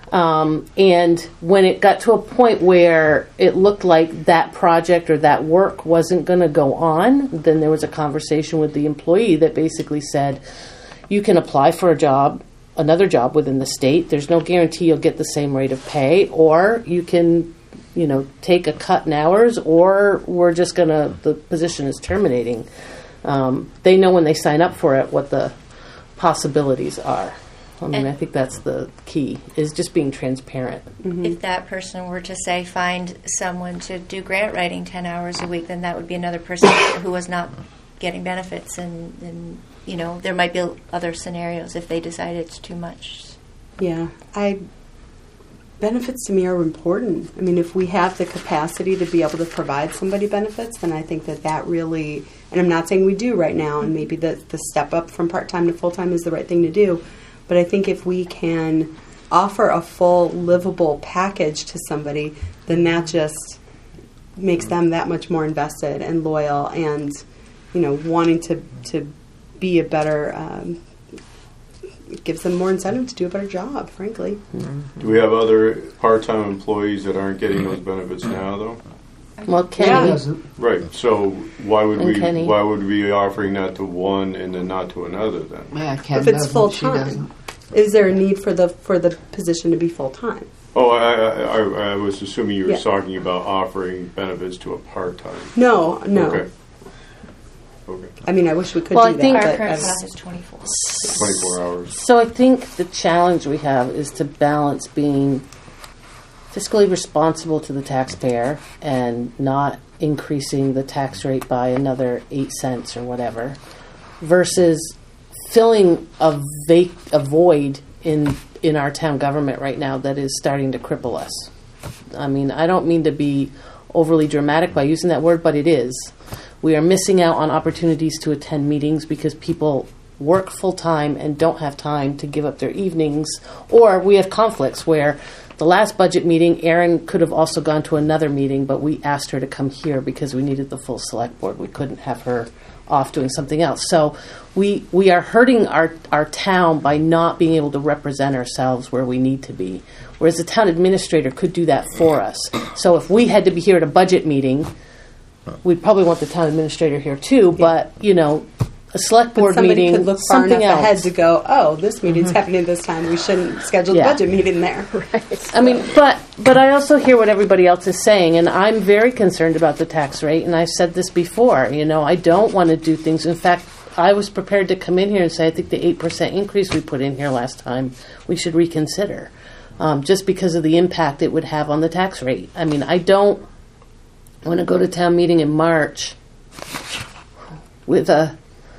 And when it got to a point where it looked like that project or that work wasn't going to go on, then there was a conversation with the employee that basically said, you can apply for another job within the state. There's no guarantee you'll get the same rate of pay, or you can, take a cut in hours, or we're just the position is terminating. They know when they sign up for it what the possibilities are. I mean, I think that's the key, is just being transparent. Mm-hmm. If that person were to, say, find someone to do grant writing 10 hours a week, then that would be another person who was not getting benefits, and there might be other scenarios if they decide it's too much. Yeah, benefits to me are important. I mean, if we have the capacity to be able to provide somebody benefits, then I think that really, and I'm not saying we do right now, and maybe the step up from part-time to full-time is the right thing to do, but I think if we can offer a full livable package to somebody, then that just makes them that much more invested and loyal and, wanting to be a better it gives them more incentive to do a better job, frankly. Do we have other part-time employees that aren't getting those benefits now, though? Well, Kenny, Right. So why would And Kenny. why would we be offering that to one and then not to another then? Yeah, Ken If it's doesn't, full she time, doesn't. is there a need for the position to be full time? Oh, I was assuming you were Yeah. talking about offering benefits to a part-time. No. Okay. I mean, I wish we could Well, I do think- that. Our but current as- cutoff is 24. 24 hours. so I think the challenge we have is to balance being fiscally responsible to the taxpayer and not increasing the tax rate by another 8 cents or whatever, versus filling a void in our town government right now that is starting to cripple us. I mean, I don't mean to be overly dramatic by using that word, but it is. We are missing out on opportunities to attend meetings because people work full time and don't have time to give up their evenings, or we have conflicts where the last budget meeting, Erin could have also gone to another meeting, but we asked her to come here because we needed the full select board. We couldn't have her off doing something else. So we are hurting our town by not being able to represent ourselves where we need to be. Whereas the town administrator could do that for us. So if we had to be here at a budget meeting, we'd probably want the town administrator here too, but, you know, a select But board somebody meeting, could look far something enough ahead else. to go, oh, this meeting's happening this time. We shouldn't schedule the Yeah. budget meeting there. I mean, but I also hear what everybody else is saying, and I'm very concerned about the tax rate, and I've said this before. You know, I don't want to do things. In fact, I was prepared to come in here and say, I think the 8% increase we put in here last time, we should reconsider, just because of the impact it would have on the tax rate. I mean, I don't want to go to town meeting in March with a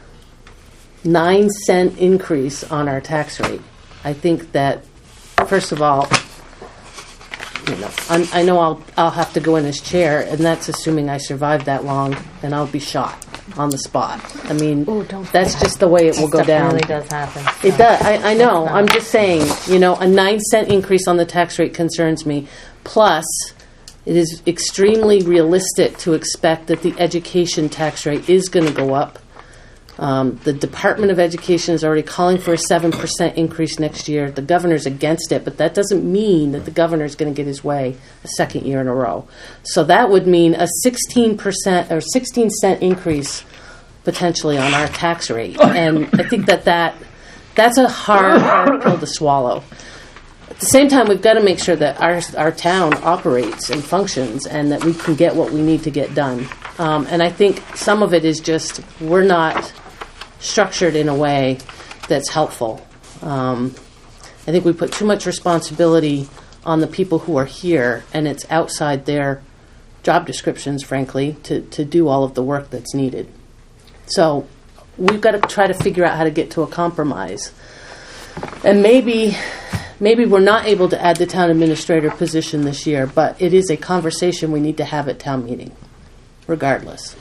9-cent increase on our tax rate. I think that, first of all, you know, I know I'll have to go in as chair, and that's assuming I survive that long, and I'll be shot on the spot. I mean, that's just the way it will go Stuff down. really does happen. It does. I know. I'm just saying, you know, a 9-cent increase on the tax rate concerns me. Plus, it is extremely realistic to expect that the education tax rate is going to go up. The Department of Education is already calling for a 7% increase next year. The governor's against it, but that doesn't mean that the governor's going to get his way a second year in a row. So that would mean a 16% or 16-cent increase potentially on our tax rate. And I think that's a hard pill to swallow. At the same time, we've got to make sure that our town operates and functions and that we can get what we need to get done. And I think some of it is just we're not structured in a way that's helpful. I think we put too much responsibility on the people who are here, and it's outside their job descriptions, frankly, to do all of the work that's needed. So we've got to try to figure out how to get to a compromise. And maybe we're not able to add the town administrator position this year, but it is a conversation we need to have at town meeting, regardless.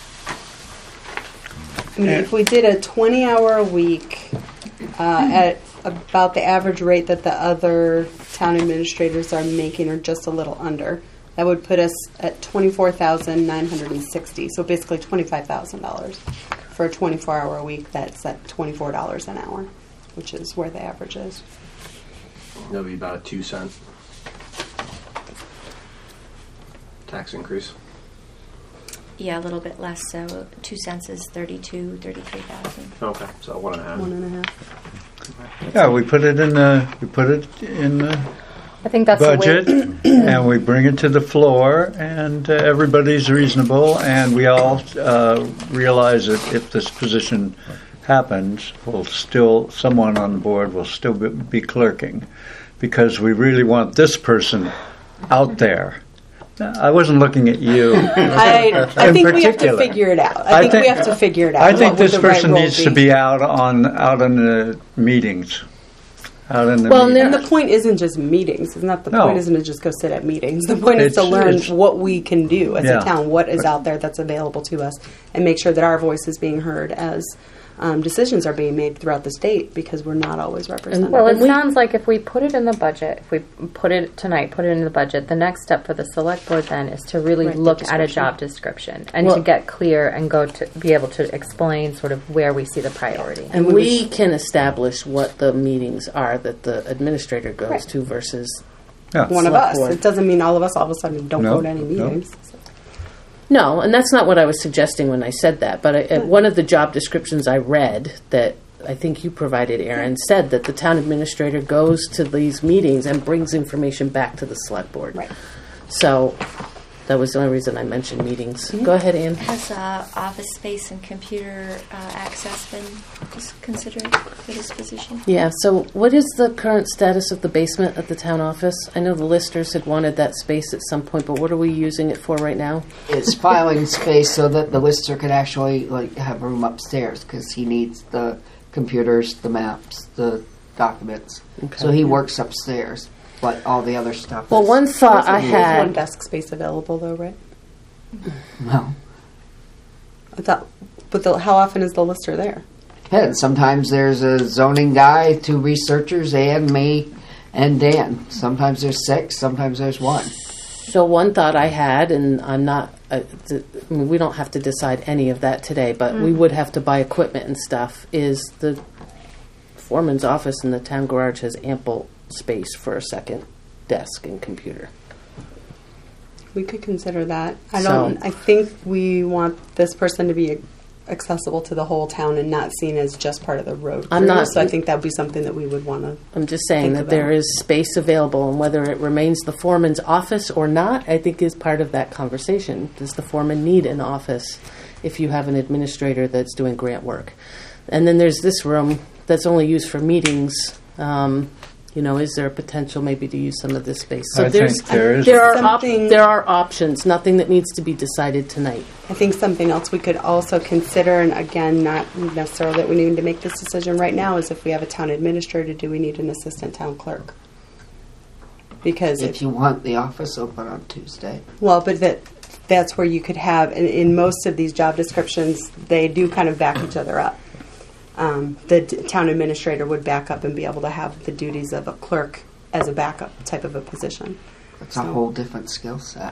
I mean, if we did a 20-hour a week at about the average rate that the other town administrators are making, or just a little under, that would put us at $24,960. So basically $25,000 for a 24-hour a week. That's at $24 an hour, which is where the average is. That'll be about a 2-cent tax increase. Yeah, a little bit less. So 2 cents is 33,000. Okay, so 1.5. 1.5. Yeah, we put it in the I think that's budget, the way. and we bring it to the floor, and everybody's reasonable, and we all realize that if this position happens, someone on the board will still be clerking, because we really want this person out there. I wasn't looking at you. I think we have to figure it out. I think we have to figure it out. I think what would this the right person role needs be. to be out in the meetings. Out in the Well, meetings. And the point isn't just meetings. It's not the No. point isn't to just go sit at meetings. The point is to It's- learn it's- what we can do as Yeah. a town, what is out there that's available to us, and make sure that our voice is being heard as decisions are being made throughout the state because we're not always represented. Well, it we- sounds like if we put it in the budget, if we put it tonight, put it in the budget, the next step for the select board then is to really Write the look at a description. job description and Well- to get clear and go to be able to explain sort of where we see the priority. And we can establish what the meetings are that the administrator goes Right. to versus. Yeah. One of Select us. board. It doesn't mean all of us all of a sudden don't No, go to any no. meetings. No, and that's not what I was suggesting when I said that. But one of the job descriptions I read that I think you provided, Aaron, said that the town administrator goes to these meetings and brings information back to the select board. Right. So that was the only reason I mentioned meetings. Go ahead, Ann. Has office space and computer access been considered for this position? Yeah, so what is the current status of the basement at the town office? I know the listers had wanted that space at some point, but what are we using it for right now? It's filing space so that the lister could actually have room upstairs because he needs the computers, the maps, the documents. Okay. So he works upstairs, but all the other stuff. Well, is- one thought I There's one had. desk space available though, right? No. I thought, but how often is the lister there? Depends. Sometimes there's a zoning guy, 2 researchers, and me and Dan. Sometimes there's 6. Sometimes there's 1. So one thought I had, and I'm not, I mean, we don't have to decide any of that today, but we would have to buy equipment and stuff, is the foreman's office in the town garage has ample space for a second desk and computer. We could consider that. I So- don't. I think we want this person to be accessible to the whole town and not seen as just part of the road. I'm crew. not- So I think that would be something that we would want to. I'm just saying Think that there about. is space available, and whether it remains the foreman's office or not, I think is part of that conversation. Does the foreman need an office if you have an administrator that's doing grant work? And then there's this room that's only used for meetings. You know, is there a potential maybe to use some of this space? So I think there is. there are Something- there are options. Nothing that needs to be decided tonight. I think something else we could also consider, and again, not necessarily that we need to make this decision right now, is if we have a town administrator, do we need an assistant town clerk? Because If you want the office open on Tuesday. well, but that's where you could have in most of these job descriptions, they do kind of back each other up. Town administrator would back up and be able to have the duties of a clerk as a backup type of a position. It's a So- whole different skill set.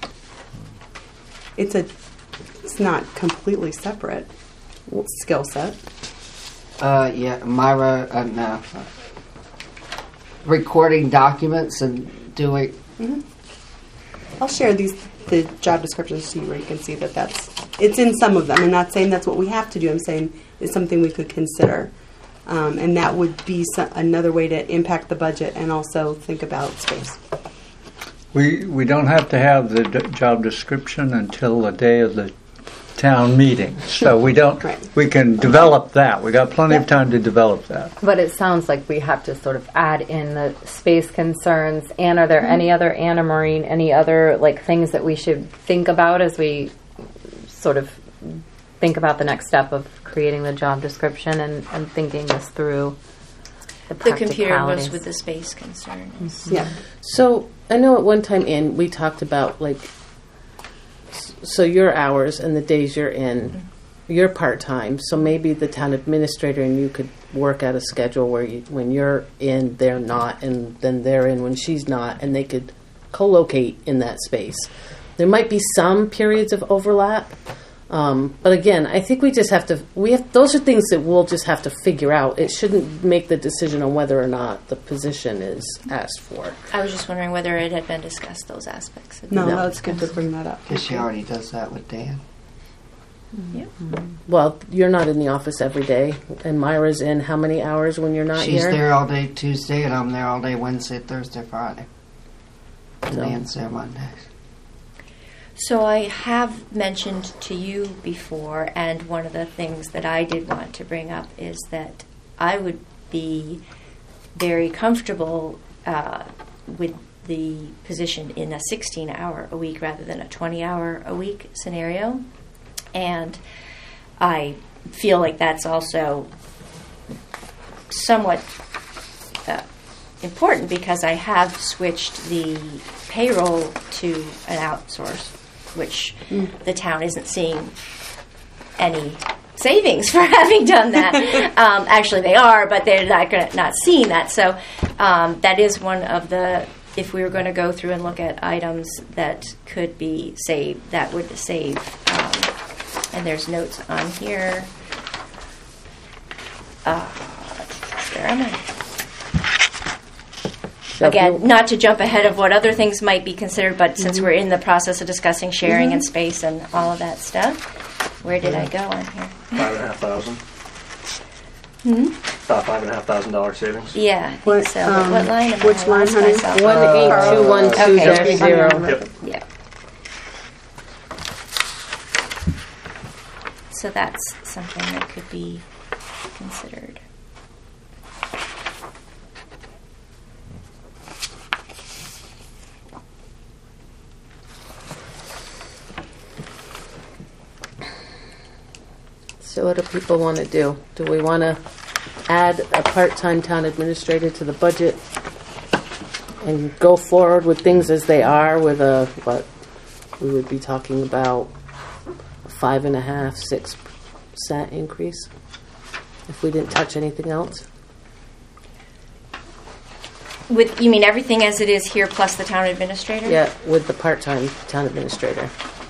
It's not completely separate skill set. Yeah, Myra, no. Recording documents and doing. I'll share the job descriptions to you where you can see that it's in some of them. I'm not saying that's what we have to do. I'm saying it's something we could consider. And that would be another way to impact the budget and also think about space. We don't have to have the job description until the day of the town meeting, so we don't. Right. We can develop that. We got plenty of time to develop that. But it sounds like we have to sort of add in the space concerns. And are there any other, Anna Maureen, any other things that we should think about as we sort of think about the next step of creating the job description and thinking this through? The The computer practicalities? goes with the space concerns. Yeah. So I know at one time, Ann, we talked about so your hours and the days you're in, you're part-time, so maybe the town administrator and you could work out a schedule where when you're in, they're not, and then they're in when she's not, and they could co-locate in that space. There might be some periods of overlap, but again, I think we just have to, those are things that we'll just have to figure out. It shouldn't make the decision on whether or not the position is asked for. I was just wondering whether it had been discussed, those aspects. No, No. that's good to bring that up. Because she already does that with Dan. Yeah. Well, you're not in the office every day, and Myra's in how many hours when you're not She's here? there all day Tuesday, and I'm there all day Wednesday, Thursday, Friday. And So- Dan's there Mondays. So I have mentioned to you before, and one of the things that I did want to bring up is that I would be very comfortable with the position in a 16-hour a week rather than a 20-hour a week scenario. And I feel like that's also somewhat important because I have switched the payroll to an outsource, which the town isn't seeing any savings for having done that. Actually, they are, but they're not seeing that. So that is one of the, if we were going to go through and look at items that could be saved, that would save. And there's notes on here. Where am I? So Again, not to jump ahead of what other things might be considered, but since we're in the process of discussing sharing and space and all of that stuff, where did I go on here? $5,500. About $5,500 savings. Yeah, I think What, so. What line am I? which line, honey? 18212-0. Yep. Yeah. So that's something that could be considered. So what do people want to do? Do we want to add a part-time town administrator to the budget and go forward with things as they are with a, what we would be talking about, a 5.5-6% increase if we didn't touch anything else? With, you mean everything as it is here plus the town administrator? Yeah, with the part-time town administrator.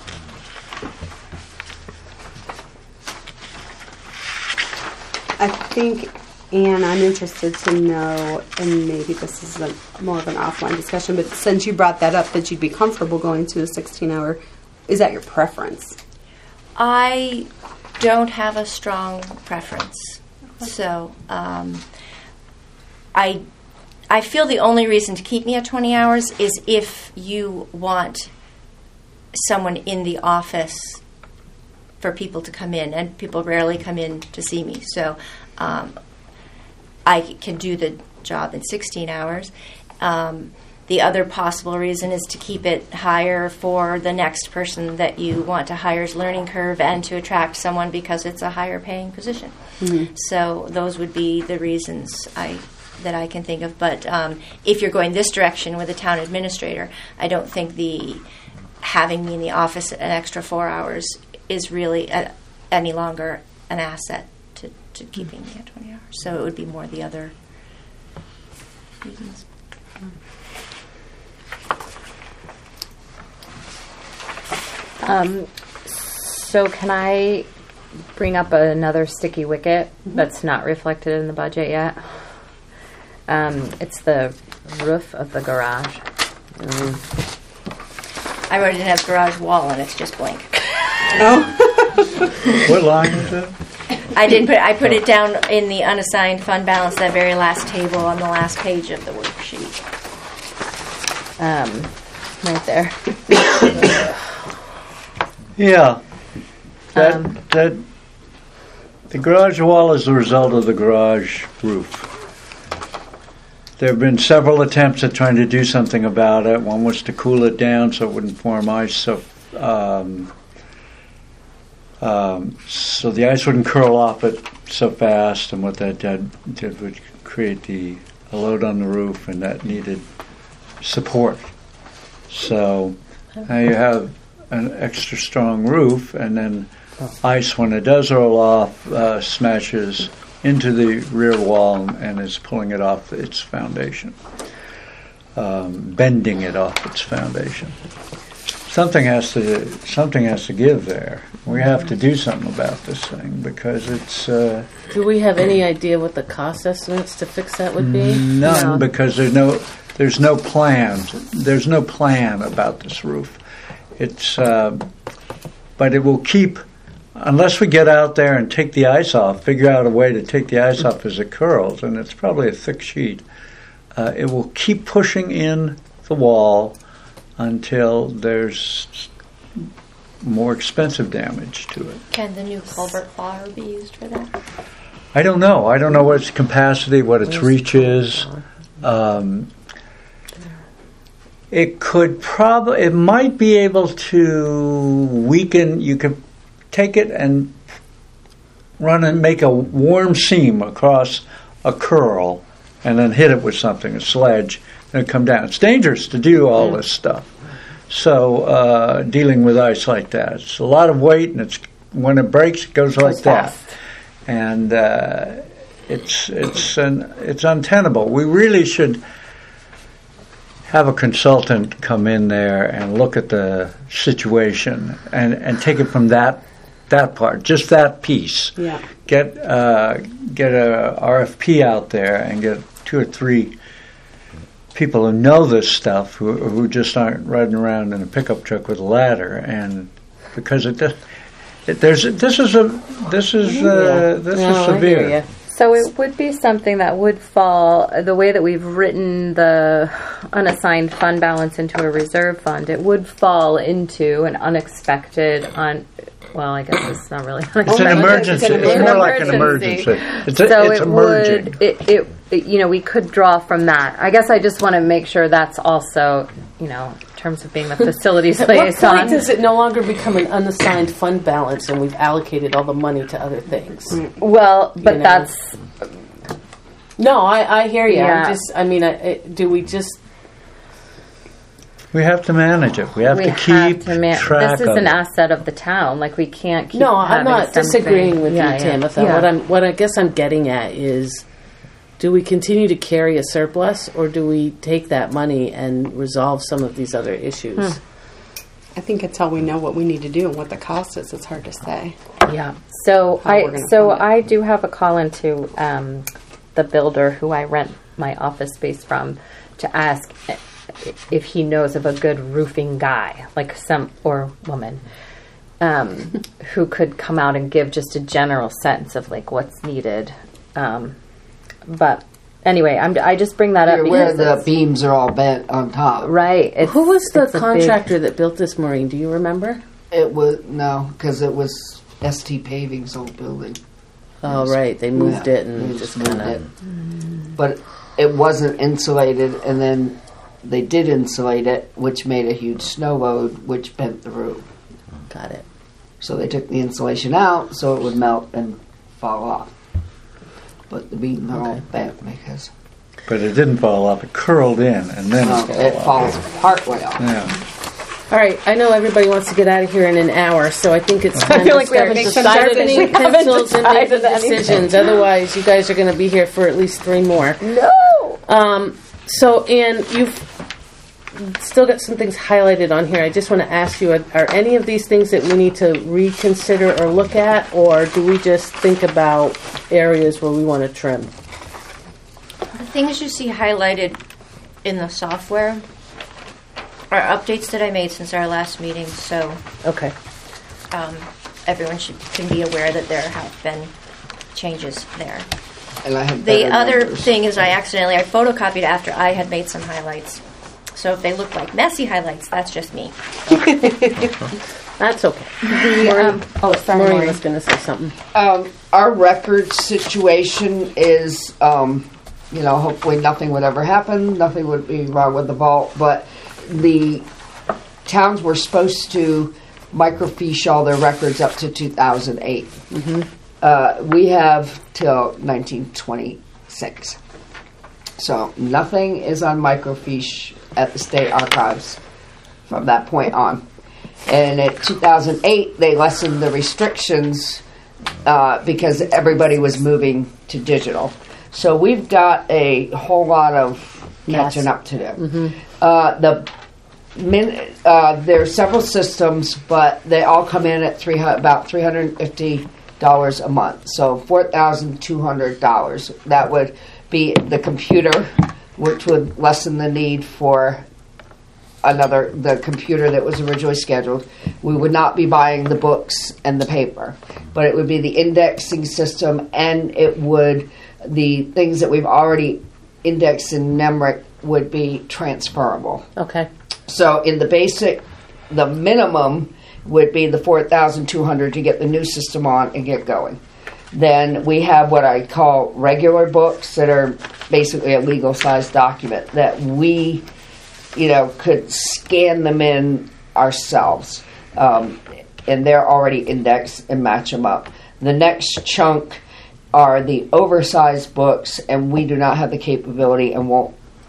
I think, Anne, I'm interested to know, and maybe this is more of an offline discussion, but since you brought that up, that you'd be comfortable going to a 16-hour, is that your preference? I don't have a strong preference. So I feel the only reason to keep me at 20 hours is if you want someone in the office for people to come in, and people rarely come in to see me. So I can do the job in 16 hours. The other possible reason is to keep it higher for the next person that you want to hire's learning curve and to attract someone because it's a higher paying position. Mm-hmm. So those would be the reasons that I can think of. But if you're going this direction with a town administrator, I don't think the having me in the office an extra 4 hours is really any longer an asset to keeping me at 20 hours. So it would be more the other reasons. So can I bring up another sticky wicket that's not reflected in the budget yet? It's the roof of the garage. I wrote it as garage wall, and it's just blank. What line is it? I didn't put. I put it down in the unassigned fund balance, that very last table on the last page of the worksheet. Right there. Yeah. That the garage wall is the result of the garage roof. There have been several attempts at trying to do something about it. One was to cool it down so it wouldn't form ice, so the ice wouldn't curl off it so fast. And what that did would create a load on the roof, and that needed support. So now you have an extra strong roof, and then ice, when it does roll off, smashes into the rear wall and is pulling it off its foundation, bending it off its foundation. Something has to give there. We have to do something about this thing because it's. Do we have any idea what the cost estimates to fix that would be? None, No. because there's no plan. There's no plan about this roof. It's, but it will keep. Unless we get out there and take the ice off, figure out a way to take the ice off as it curls, and it's probably a thick sheet, it will keep pushing in the wall until there's more expensive damage to it. Can the new culvert flower be used for that? I don't know. I don't know what its capacity, what its reach is. It could probably, it might be able to weaken. You could take it and run and make a warm seam across a curl and then hit it with something, a sledge, and it'd come down. It's dangerous to do all this stuff. So dealing with ice like that, it's a lot of weight and it's when it breaks, it goes like that, fast. and it's untenable. We really should have a consultant come in there and look at the situation and take it from that part, just that piece. Yeah. Get a RFP out there and get 2 or 3 people who know this stuff, who just aren't riding around in a pickup truck with a ladder, and because this is severe. So it would be something that would fall, the way that we've written the unassigned fund balance into a reserve fund, it would fall into an unexpected, well, I guess it's not really unexpected. It's an emergency. It's more like an emergency. It's emerging. We could draw from that. I guess I just want to make sure that's also, in terms of being the facilities At what liaison. point does it no longer become an unassigned fund balance and we've allocated all the money to other things? Well, but that's... No, I hear you. Yeah. Do we just... We have to manage it. We have to keep track This is of an it. asset of the town. Like, we can't keep No, I'm not having something- disagreeing with you, Tamitha. Yeah. What I guess I'm getting at is, do we continue to carry a surplus, or do we take that money and resolve some of these other issues? I think until we know what we need to do and what the cost is, it's hard to say. Yeah. So How we're gonna fund it. I do have a call into the builder who I rent my office space from to ask if he knows of a good roofing guy, like or woman, who could come out and give just a general sense of like what's needed. But anyway, I just bring that up You're aware because the beams are all bent on top. right. Who was the it's a big- contractor that built this, Maureen? Do you remember? It was because it was ST Paving's old building. Oh, right. They moved it They and just moved kind of... it. But it wasn't insulated, and then they did insulate it, which made a huge snow load, which bent the roof. Got it. So they took the insulation out so it would melt and fall off. But the beams are all bent because But it didn't fall off. It curled in, and then it falls part way off. Yeah. All right, I know everybody wants to get out of here in an hour, so I think it's time feel to like we start haven't sharpening decided- pencils and making decided anything. decisions. Otherwise, you guys are going to be here for at least 3 more. No. So, Anne, you've still got some things highlighted on here. I just want to ask you, are any of these things that we need to reconsider or look at, or do we just think about areas where we want to trim? The things you see highlighted in the software are updates that I made since our last meeting, so Okay. everyone can be aware that there have been changes there. And I have The better other numbers. thing is I photocopied after I had made some highlights. So if they look like messy highlights, that's just me. That's okay. Sorry, Maureen Maureen. was going to say something. Our record situation is, hopefully nothing would ever happen. Nothing would be wrong with the vault. But the towns were supposed to microfiche all their records up to 2008. We have till 1926. So nothing is on microfiche at the state archives from that point on. And in 2008, they lessened the restrictions because everybody was moving to digital. So we've got a whole lot of catching up to do. There are several systems, but they all come in at about $350 a month. So $4,200. That would be the computer, which would lessen the need for the computer that was originally scheduled. We would not be buying the books and the paper, but it would be the indexing system, and the things that we've already indexed in NEMRIC would be transferable. Okay. So in the basic, the minimum would be the $4,200 to get the new system on and get going. Then we have what I call regular books that are basically a legal size document that we, could scan them in ourselves. And they're already indexed and match them up. The next chunk are the oversized books, and we do not have the capability and won't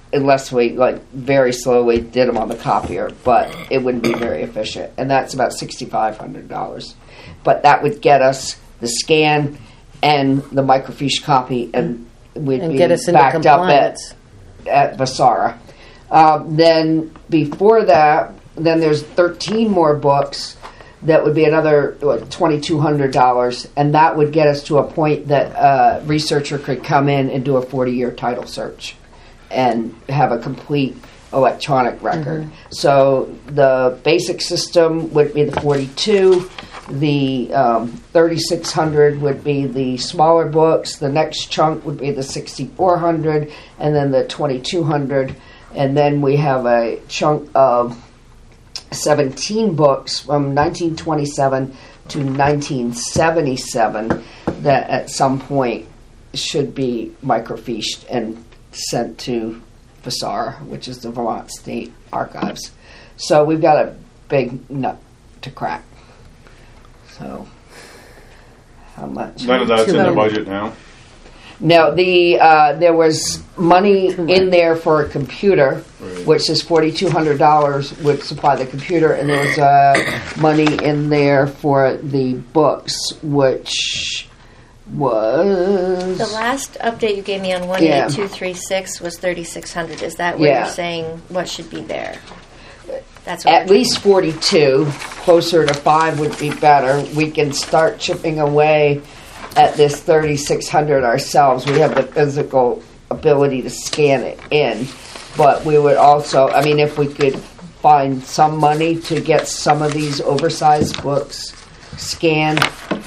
unless we very slowly did them on the copier, but it wouldn't be very efficient. And that's about $6,500. But that would get us the scan and the microfiche copy, and we'd be get us into backed up compliance. at Vasara. Then before that, then there's 13 more books. That would be another $2,200, and that would get us to a point that a researcher could come in and do a 40-year title search and have a complete electronic record. So the basic system would be the 42, the 3,600 would be the smaller books, the next chunk would be the 6,400, and then the 2,200, and then we have a chunk of 17 books from 1927 to 1977 that at some point should be microfished and sent to Vasara, which is the Vermont State Archives. So we've got a big nut to crack. So how much? None of that's in the budget now. No, there was money in there for a computer, Right. which is $4,200 would supply the computer, and there was money in there for the books, which was The last update you gave me on 18236 was 3,600. Is that what Yeah. you're saying? What should be there? That's what at least 42. Closer to 5 would be better. We can start chipping away at this 3,600 ourselves. We have the physical ability to scan it in, but we would also, I mean, if we could find some money to get some of these oversized books scanned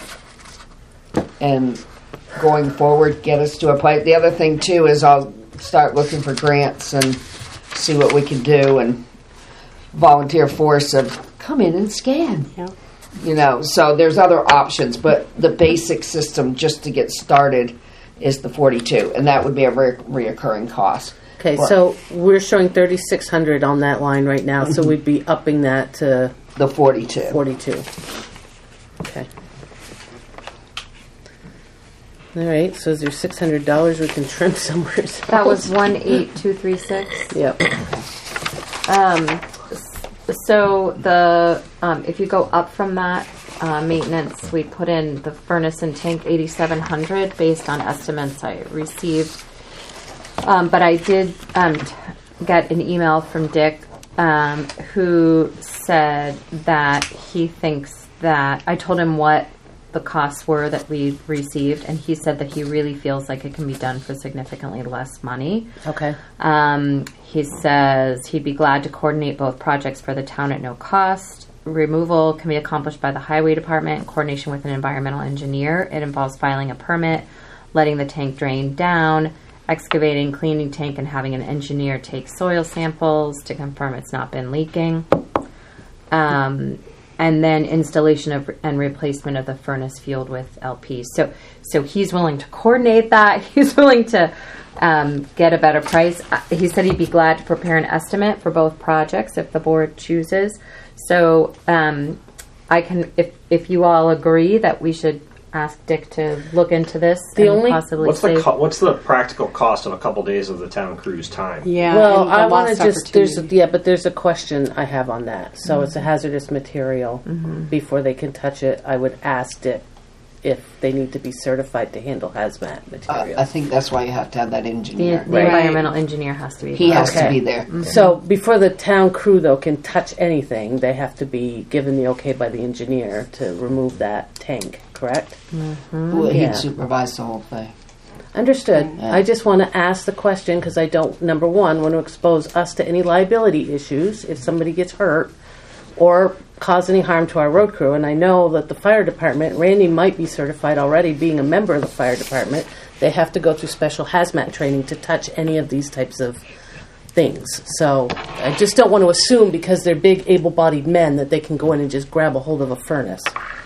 and going forward get us to a place. The other thing too is I'll start looking for grants and see what we can do, and volunteer force of come in and scan. Yep. You know, so there's other options, but the basic system just to get started is the 42, and that would be a reoccurring cost. Okay, Right. so we're showing 3,600 on that line right now, so we'd be upping that to The 42. 42. Okay. All right, so is there $600 we can trim somewhere? That was 18236. Yep. So the if you go up from that maintenance, we put in the furnace and tank 8,700 based on estimates I received. But I did get an email from Dick who said that he thinks that I told him what the costs were that we received, and he said that he really feels like it can be done for significantly less money. Okay. He says he'd be glad to coordinate both projects for the town at no cost. Removal can be accomplished by the highway department in coordination with an environmental engineer. It involves filing a permit, letting the tank drain down, excavating, cleaning tank, and having an engineer take soil samples to confirm it's not been leaking. And then installation of and replacement of the furnace fueled with LP. So he's willing to coordinate that. He's willing to get a better price. He said he'd be glad to prepare an estimate for both projects if the board chooses. So I can, if you all agree that we should ask Dick to look into this and possibly save. What's the practical cost of a couple days of the town cruise time? Yeah. Well, and the I want to lost just opportunity. but there's a question I have on that. So it's a hazardous material. Before they can touch it, I would ask it if they need to be certified to handle hazmat materials. I think that's why you have to have that The, engineer. the environmental engineer has to be. He has to Okay. be there. So before the town crew, though, can touch anything, they have to be given the okay by the engineer to remove that tank, correct? Well, Yeah. he'd supervise the whole thing. Understood. Yeah. I just want to ask the question because I don't, number one, want to expose us to any liability issues if somebody gets hurt or cause any harm to our road crew. And I know that the fire department, Randy might be certified already, being a member of the fire department. They have to go through special hazmat training to touch any of these types of things. So I just don't want to assume because they're big, able-bodied men that they can go in and just grab a hold of a furnace.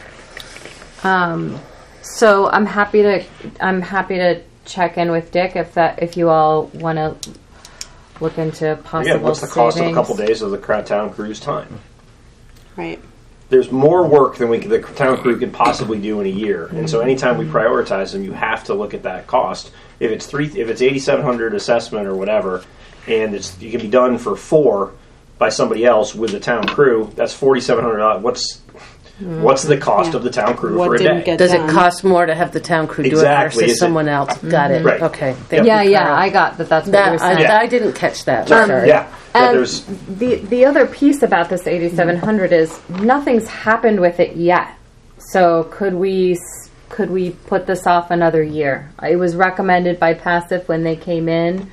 So I'm happy to check in with Dick if you all want to look into possible Again, what's the cost of a savings. couple days of the town cruise time? Right. There's more work than the town crew can possibly do in a year, and so anytime we prioritize them, you have to look at that cost. if it's 8,700 assessment or whatever, and it can be done for 4 by somebody else with the town crew, that's $4,700. What's the cost of the town crew What for a didn't day? get Does it done. cost more to have the town crew do Exactly. it versus Is it- someone else? Got it. Right. Okay. Yep. Yeah, I got that. That's what you were saying. Yeah. I didn't catch that. Sure. Sorry. Yeah, but And there's the other piece about this 8,700 is nothing's happened with it yet. So could we put this off another year? It was recommended by Passive when they came in.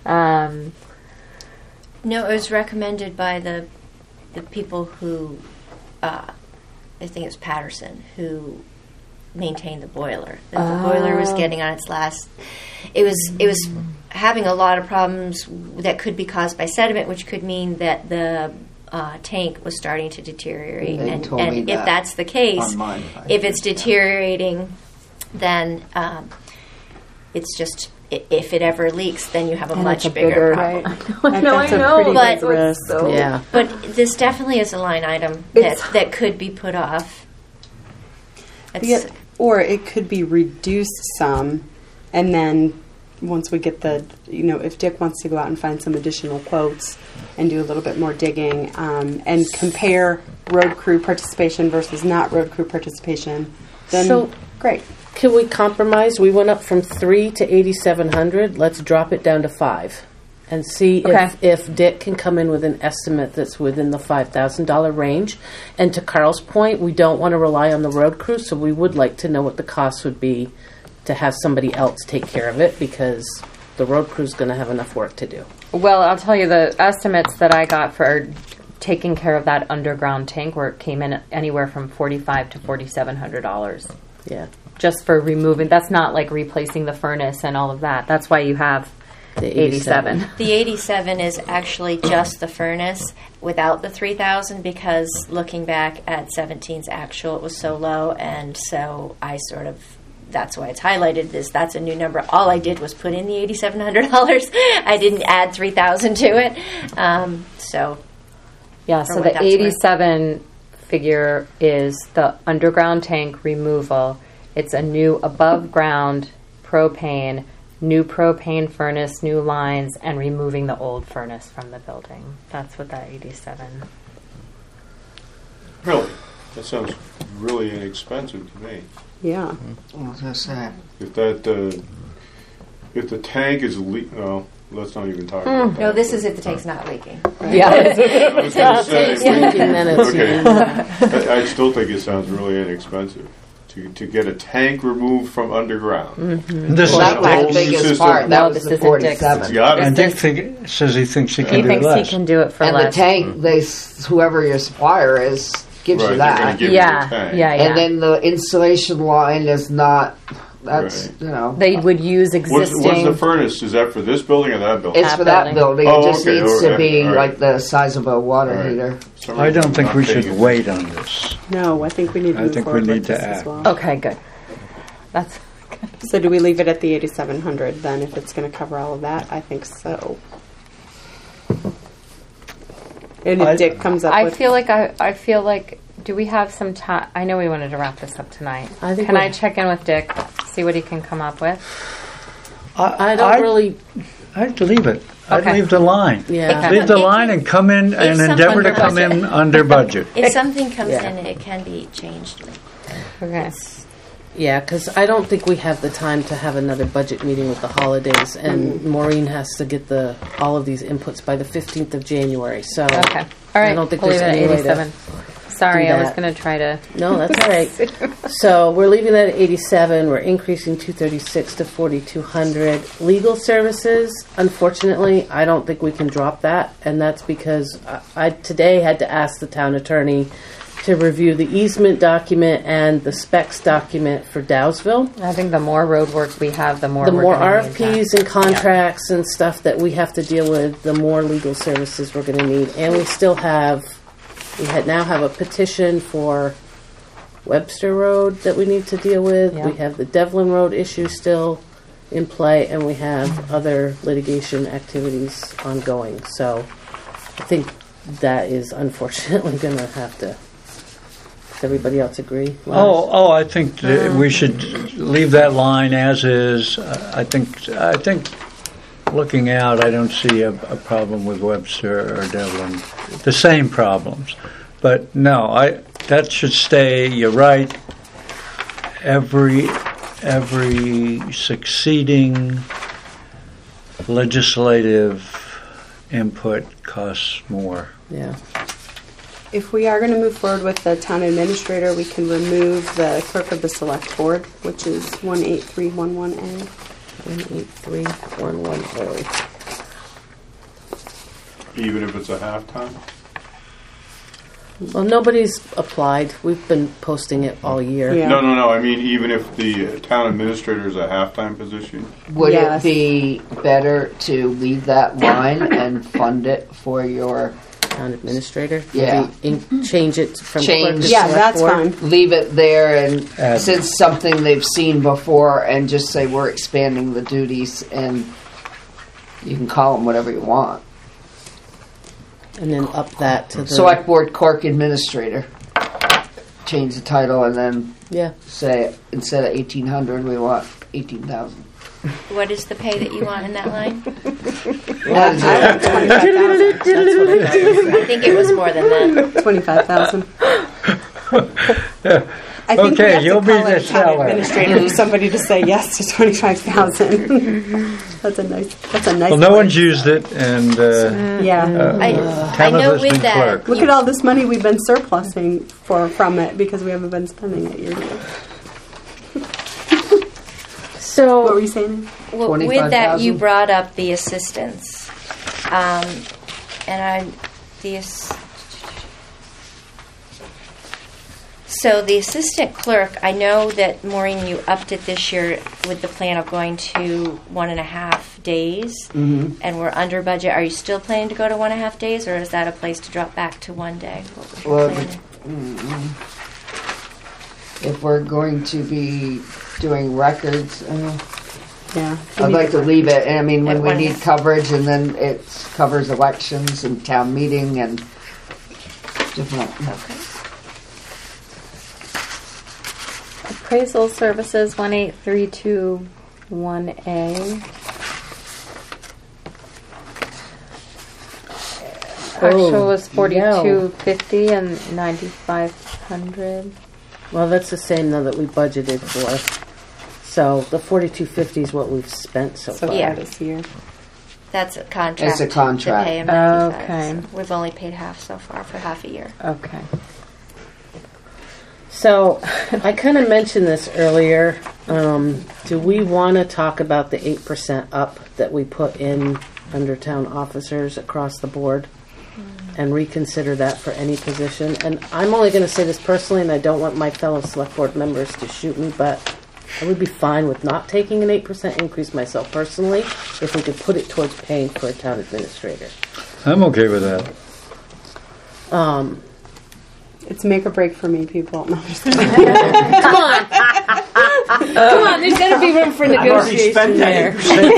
No, it was recommended by the people who, I think it's Patterson, who maintained the boiler. The boiler was getting on its last. It was having a lot of problems that could be caused by sediment, which could mean that the tank was starting to deteriorate. They told me And that if that's the case, on mine. if it's deteriorating, then it's just. If it ever leaks, then you have a And much it's a bigger Right. problem. That's a know, pretty but- big risk. So- Yeah. But this definitely is a line item that could be put off. It's, Or it could be reduced some, and then once we get if Dick wants to go out and find some additional quotes and do a little bit more digging and compare road crew participation versus not road crew participation, then So- great. Can we compromise? We went up from 3 to 8,700. Let's drop it down to 5, and see Okay. if Dick can come in with an estimate that's within the $5,000 range. And to Carl's point, we don't want to rely on the road crew, so we would like to know what the cost would be to have somebody else take care of it, because the road crew's going to have enough work to do. Well, I'll tell you the estimates that I got for taking care of that underground tank, where it came in anywhere from $4,500 to $4,700. Yeah. Just for removing. That's not like replacing the furnace and all of that. That's why you have The 87. the 87 is actually just the furnace without the 3,000, because looking back at 17's actual, it was so low, and so that's why it's highlighted. That's a new number. All I did was put in the $8,700. I didn't add 3,000 to it. So Yeah, For so what the that's worth. 87 figure is the underground tank removal. It's a new above ground propane, new propane furnace, new lines, and removing the old furnace from the building. That's what that 87. Really? That sounds really inexpensive to me. Yeah. I was going to say. If the tank is well, let's not even talk about that. no, this is if the tank's not leaking. Yeah. I was going to say. 19 minutes. Okay. I still think it sounds really inexpensive to get a tank removed from underground. This Well, that is was whole the biggest system. part. That No, was this the isn't Dick's. 47. It's got and it. Dick says he thinks he He can do thinks less. he can do it for And the less. tank, whoever your supplier is, gives Right, you they're gonna that. give you the Yeah, tank. yeah, yeah. And then the insulation line is not. That's Right. They would use What's existing. the furnace? Is that for this building or that building? It's That for that building. building. Oh, It just okay, needs to okay, be all right. like the size of a water All right. heater. For some I reason, don't think I'm we not should paying wait on this. No, I think we need to I move think we forward need with to this as act. well. Okay, good. That's So do we leave it at the 8,700 then if it's going to cover all of that? I think so. And if Dick comes up I with... feel like do we have some time? I know we wanted to wrap this up tonight. I think Can we- I check in with Dick, see what he can come up with? I don't really. I'd leave it. I'd Okay. leave the line. Yeah. Leave the line and come in and something endeavor to under come in under budget. If something comes Yeah. in, it can be changed. Okay. Yeah, because I don't think we have the time to have another budget meeting with the holidays, and Maureen has to get all of these inputs by the 15th of January. So Okay. All right. I don't think we'll there's leave it at any way 87. Sorry, do I was that. going to try to. No, that's all right. So we're leaving that at 87. We're increasing 236 to 4,200. Legal services, unfortunately, I don't think we can drop that, and that's because I today had to ask the town attorney to review the easement document and the specs document for Dowsville. I think the more road work we have, the more The we're more gonna need RFPs that. and contracts and stuff that we have to deal with, the more legal services we're going to need. And we still have, now have a petition for Webster Road that we need to deal with. Yeah. We have the Devlin Road issue still in play, and we have other litigation activities ongoing. So I think that is unfortunately going to have to Does everybody else agree? I think that we should leave that line as is. I think looking out, I don't see a problem with Webster or Devlin. The same problems, but no, that should stay. You're right. Every succeeding legislative input costs more. Yeah. If we are going to move forward with the town administrator, we can remove the clerk of the select board, which is 18311A. 18311A. Even if it's a half-time? Well, nobody's applied. We've been posting it all year. Yeah. No. I mean, even if the town administrator is a half-time position? Would Yes. it be better to leave that line and fund it for your... Town administrator. Yeah. Maybe change it from Change. clerk to Yeah, select that's board. fine. Leave it there and Add. since something they've seen before and just say we're expanding the duties and you can call them whatever you want. And then up that to the Select Board Clerk Administrator. Change the title and then Yeah. say instead of 1,800 we want 18,000. What is the pay that you want in that line? What is I it? like 25,000. That's what I think it was more than that. 25,000. I think Okay, we have you'll to be call the it town seller. administrator for somebody to say yes to 25,000. That's a nice. Well, no line. one's used it, and Yeah. I Town know Assistant with that. Clerk. Look at all this money we've been surplusing from it because we haven't been spending it yearly. So What were you saying? Well, with that, you 25,000? brought up the assistants, So the assistant clerk, I know that Maureen, you upped it this year with the plan of going to 1.5 days, and we're under budget. Are you still planning to go to 1.5 days, or is that a place to drop back to 1 day? What was your Well, plan? If we're going to be doing records, Yeah. I'd like to leave it. And I mean, when At we one need half. coverage, and then it covers elections and town meeting and different. Okay. Appraisal services 18321A. Actual was 4250 and 9500. well, that's the same though that we budgeted for. So the 4250 is what we've spent so So far. Yeah. far this year. That's a contract. It's a contract. To pay him 95, Okay. so we've only paid half so far for half a year. Okay. So I kind of mentioned this earlier. Do we want to talk about the 8% up that we put in under town officers across the board and reconsider that for any position? And I'm only going to say this personally, and I don't want my fellow select board members to shoot me, but I would be fine with not taking an 8% increase myself personally if we could put it towards paying for a town administrator. I'm okay with that. It's make or break for me, people. No, I'm just kidding. Come on. Come on, there's got to be room for negotiation there.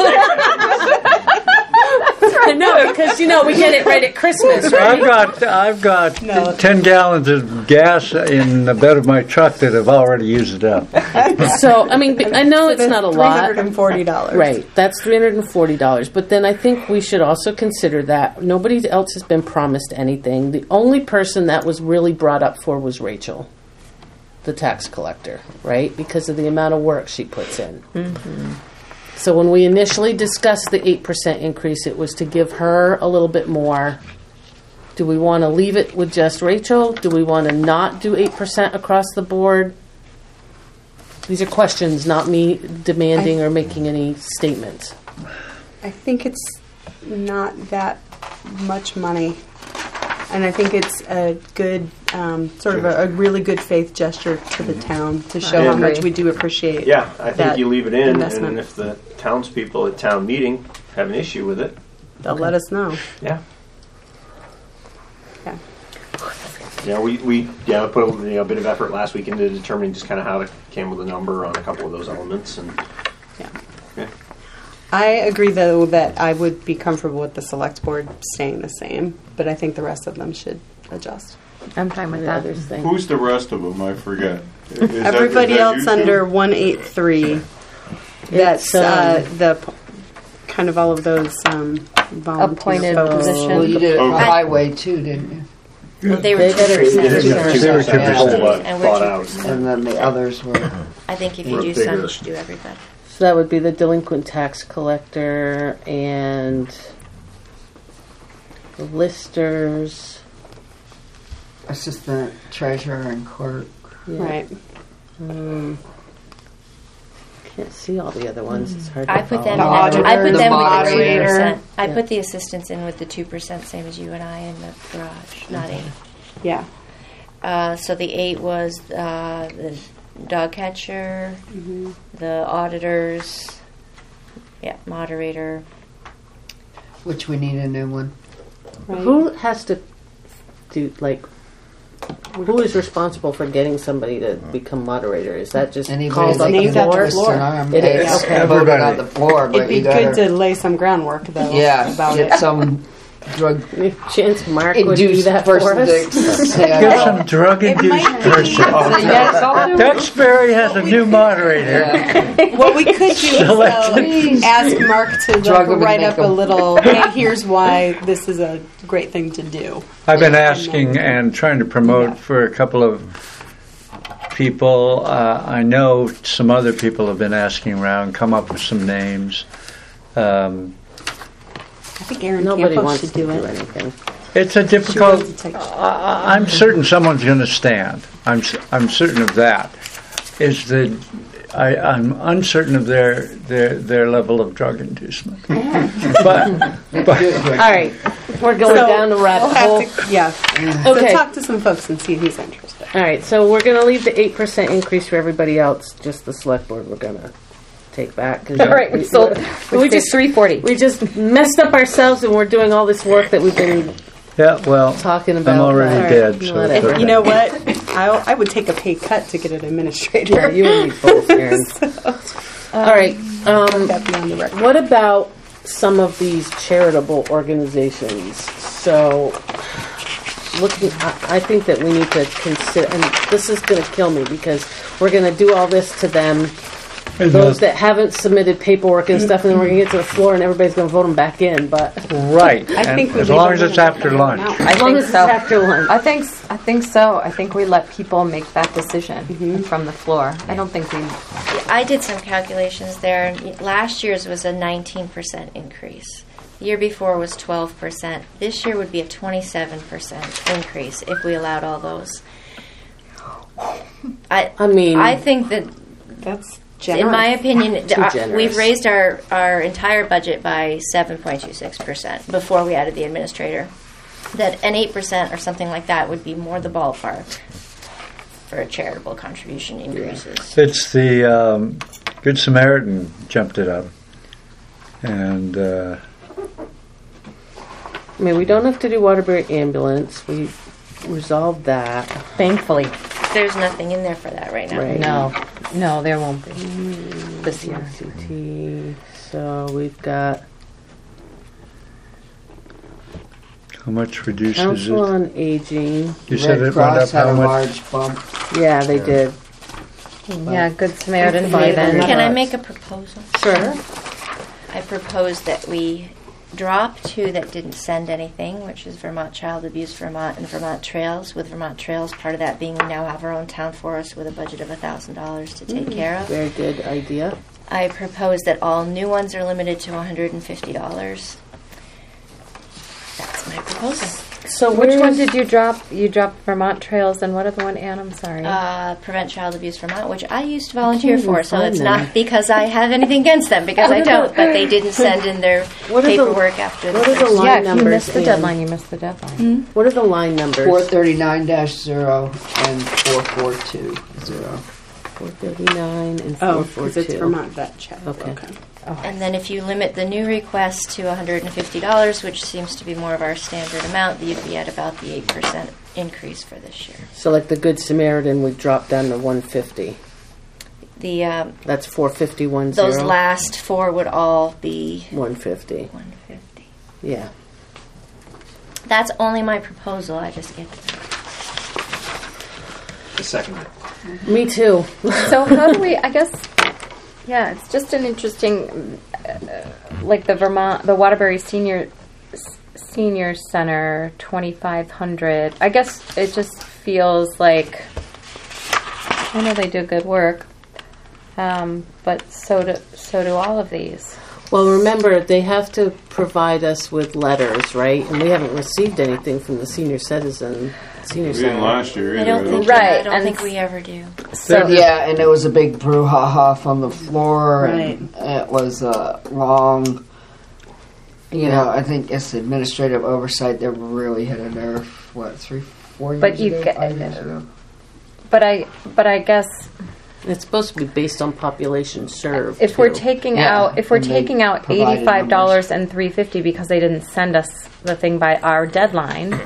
I know, because, we get it right at Christmas, right? I've got No. 10 gallons of gas in the bed of my truck that have already used it up. So, I mean, I know it's not a lot. $340. Right, that's $340. But then I think we should also consider that nobody else has been promised anything. The only person that was really brought up for was Rachel, the tax collector, right? Because of the amount of work she puts in. So when we initially discussed the 8% increase, it was to give her a little bit more. Do we want to leave it with just Rachel? Do we want to not do 8% across the board? These are questions, not me demanding or making any statements. I think it's not that much money. And I think it's a good, sort of a really good faith gesture to the town to show how agree. much we do appreciate. Yeah, I think that you leave it in, investment. and if the townspeople at town meeting have an issue with it, They'll let us know. yeah. Yeah. Yeah, we put a bit of effort last week into determining just kind of how it came with a number on a couple of those elements, and Yeah. yeah. I agree, though, that I would be comfortable with the select board staying the same, but I think the rest of them should adjust. I'm fine with the that. others think. Who's the rest of them? I forget. Is Everybody that else you two? under 183. That's the kind of all of those volunteer Appointed folks. position. Well, you did it for Okay. highway too, didn't you? Well, they were They did it 2%. for They were 2%. And Thought we're out. 2%. And then the others were. I think if you We're do bigger. some, you should do everybody. So that would be the delinquent tax collector and the listers. Assistant treasurer and clerk. Yeah. Right. Can't see all the other ones. It's hard to I put them. The In auditor, I put the them with the moderator. 2%. I Yeah. put the assistants in with the 2%, same as you and I in the garage, not 8. Yeah. So the 8 was the dog catcher, the auditors, moderator. Which we need a new one. Right. Who has to do, like, who is responsible for getting somebody to become moderator? Is that just Anybody called that on can the Names at the floor? twist floor. an arm. It is, It's okay. voted on the floor, but It'd be you good gotta, to lay some groundwork, though, yeah, about get it. some drug Any chance Mark would do induced that for person us? to say, Here's some drug-induced person. yes, I'll do it. Duxbury has a new moderator. What we could do is Selected. ask Mark to Drug 'em and write make up a 'em. little, hey, here's why this is a great thing to do. I've been asking and trying to promote Yeah. for a couple of people. I know some other people have been asking around, come up with some names. I think Aaron Nobody Campos wants should to do do it. anything. It's a She difficult. wants to take- I'm certain someone's going to stand. I'm certain of that. Is that I'm uncertain of their level of drug inducement. but All right, we're going So, down the rabbit we'll hole. have to, yeah. So Okay. talk to some folks and see who's interested. All right, so we're going to leave the 8% increase for everybody else. Just the select board we're going to take back. 'cause All right, so we just 340. we just messed up ourselves, and we're doing all this work that we've been yeah, well, talking about. I'm already All right, dead. So whatever. You know what? I would take a pay cut to get an administrator. Yeah, you and me both, Aaron. All right. That'd be on the record. What about some of these charitable organizations? So, looking, I think that we need to consider, and this is going to kill me because we're going to do all this to them, those that haven't submitted paperwork and stuff, and then we're going to get to the floor and everybody's going to vote them back in. But right. I think we as leave long it as in it's the after lunch. amount. I as long think as it's so. after lunch. I think so. I think we let people make that decision from the floor. I don't think we. I did some calculations there. Last year's was a 19% increase. The year before was 12%. This year would be a 27% increase if we allowed all those. I mean, I think that, That's generous. in my opinion, generous. we've raised our entire budget by 7.26% before we added the administrator. That an 8% or something like that would be more the ballpark for charitable contribution increases. It's the Good Samaritan jumped it up, and I mean, we don't have to do Waterbury ambulance. We resolved that. Thankfully, There's nothing in there for that right now. Right. no, there won't be this year. CT. So we've got how much reduces Council it? on Aging. You said Red it went up Cross had how a much? large bump. Yeah, they did. Yeah, Good Samaritan $500. 5 Can I make a proposal? Sure. I propose that we drop 2 that didn't send anything, which is Vermont Child Abuse Vermont and Vermont Trails, with Vermont Trails, part of that being we now have our own town forest with a budget of $1,000 to take care of. Very good idea. I propose that all new ones are limited to $150. That's my proposal. So Which one did you drop? You dropped Vermont Trails, and what other one, Ann? I'm sorry. Prevent Child Abuse Vermont, which I used to volunteer even for, so find it's them. not because I have anything against them, because I don't, but they didn't send in their What are the- paperwork after the what are the first. line yeah, if you numbers, missed the Ann? deadline, you missed the deadline. What are the line numbers? 439-0 and 4420. 439 and Oh, 442. because it's Vermont Vet Check. Okay. And then if you limit the new request to $150, which seems to be more of our standard amount, you'd be at about the 8% increase for this year. So like the Good Samaritan, we dropped down to 150. The That's 45010. those last 4 would all be 150. 150. Yeah. That's only my proposal. I just get I second it. Me too. So how do we? I guess. Yeah, it's just an interesting, like the Waterbury Senior Center, 2,500. I guess it just feels like. I know they do good work, but so do all of these. Well, remember, they have to provide us with letters, right? And we haven't received anything from the senior We center. didn't last year either. I don't think Right, I don't and think we ever do. So Yeah, and there was a big brouhaha from the floor, Right. and it was a long. You know, I think it's administrative oversight that really hit a nerve. What, 3-4 years But you ago? get- 5 years ago? but I guess It's supposed to be based on population served. if we're too. taking Yeah, out and they provided $85 and $350 because they didn't send us the thing by our deadline.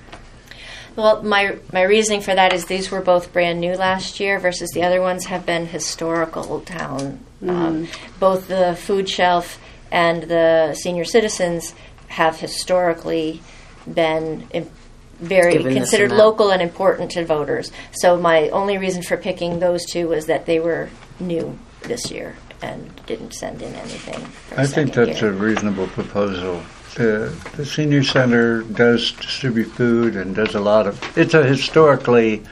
Well, my reasoning for that is these were both brand new last year versus the other ones have been historical Old Town. Both the food shelf and the senior citizens have historically been very Given this considered amount. local and important to voters. So my only reason for picking those two was that they were new this year and didn't send in anything for I think second that's year. a reasonable proposal. The senior center does distribute food and does a lot of. It's a historically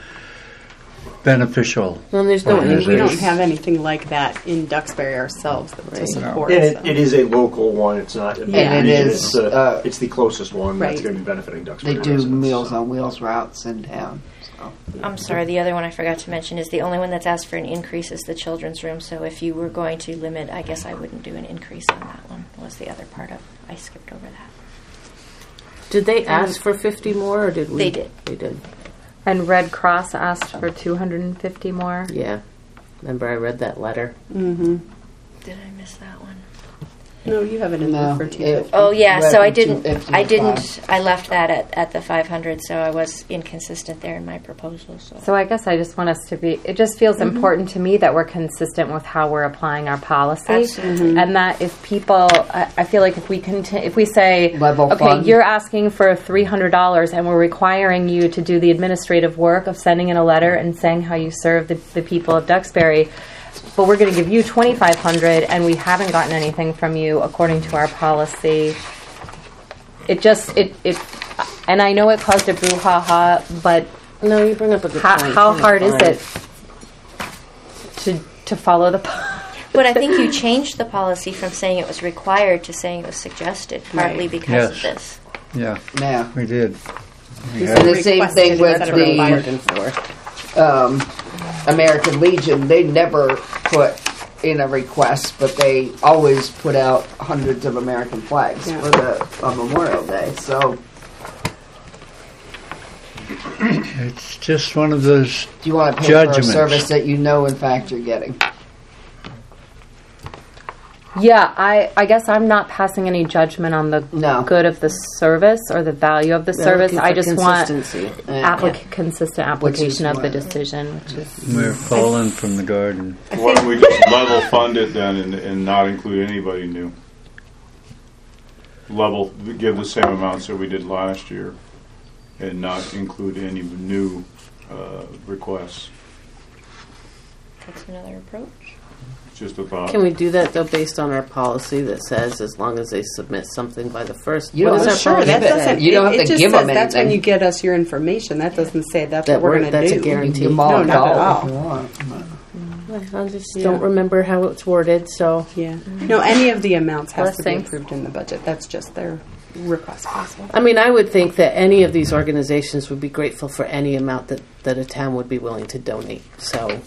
beneficial. Well, there's no organization. We don't increase. have anything like that in Duxbury ourselves to support. And so. it is a local one. It's not. And it is, It's the closest one that's Right. going to be benefiting Duxbury. They do residents, Meals so. on Wheels routes in town. So. I'm sorry, the other one I forgot to mention is the only one that's asked for an increase is the children's room. So if you were going to limit, I guess I wouldn't do an increase on that one. Was the other part of I skipped over that. Did they ask for 50 more, or did we? They did. They did. And Red Cross asked for 250 more. Yeah. Remember, I read that letter. Mm-hmm. Did I miss that one? No, you have it in there for 250. Oh yeah, so I didn't. 250 I to didn't. 5. I left that at the 500, so I was inconsistent there in my proposal. So I guess I just want us to be. It just feels important to me that we're consistent with how we're applying our policy, Absolutely. and that if people, I feel like if we say, Level okay, fund. you're asking for $300, and we're requiring you to do the administrative work of sending in a letter and saying how you serve the people of Duxbury. But we're going to give you $2,500, and we haven't gotten anything from you according to our policy. It just and I know it caused a brouhaha, but No, you bring up a good how point. hard is Fine. it to follow the? But I think you changed the policy from saying it was required to saying it was suggested, partly Right. because of Yes. this. Yeah, Yeah. we did. And the same thing with Requested instead of the required. American Legion. They never put in a request, but they always put out hundreds of American flags Yeah. for on Memorial Day. So, It's just one of those. do you want to pay Judgments. for a service that you know, in fact, you're getting? Yeah, I guess I'm not passing any judgment on the No. good of the service or the value of the They're service. looking I for just want consistency. consistent application of the what- decision, which is We're falling from the garden. Why don't we just level fund it then and not include anybody new? Level, give the same amounts that we did last year and not include any new requests. That's another approach. Just a thought. Can we do that though, based on our policy that says as long as they submit something by the first? You what don't is have our to Sure, policy that give it. say? doesn't. You don't have it to just give says them that's when anything. you get us your information. That doesn't say that's That what we're going to do. that's a guarantee. Give them all No, a not at dollar all. if you want. I just Yeah. don't remember how it's worded, so Yeah. No, any of the amounts has to be Blessings. approved in the budget. That's just their request possible. I mean, I would think that any of these organizations would be grateful for any amount that a town would be willing to donate. So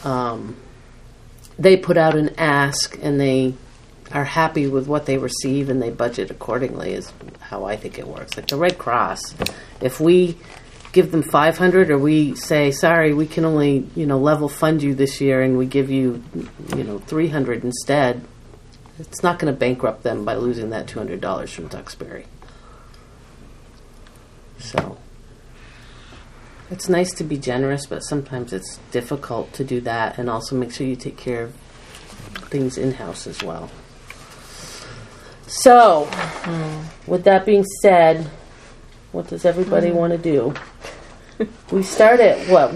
they put out an ask and they are happy with what they receive and they budget accordingly is how I think it works. Like the Red Cross, if we give them 500 or we say, sorry, we can only, level fund you this year and we give you, 300 instead, it's not going to bankrupt them by losing that $200 from Duxbury. So it's nice to be generous, but sometimes it's difficult to do that and also make sure you take care of things in-house as well. So, with that being said, what does everybody want to do? We start at what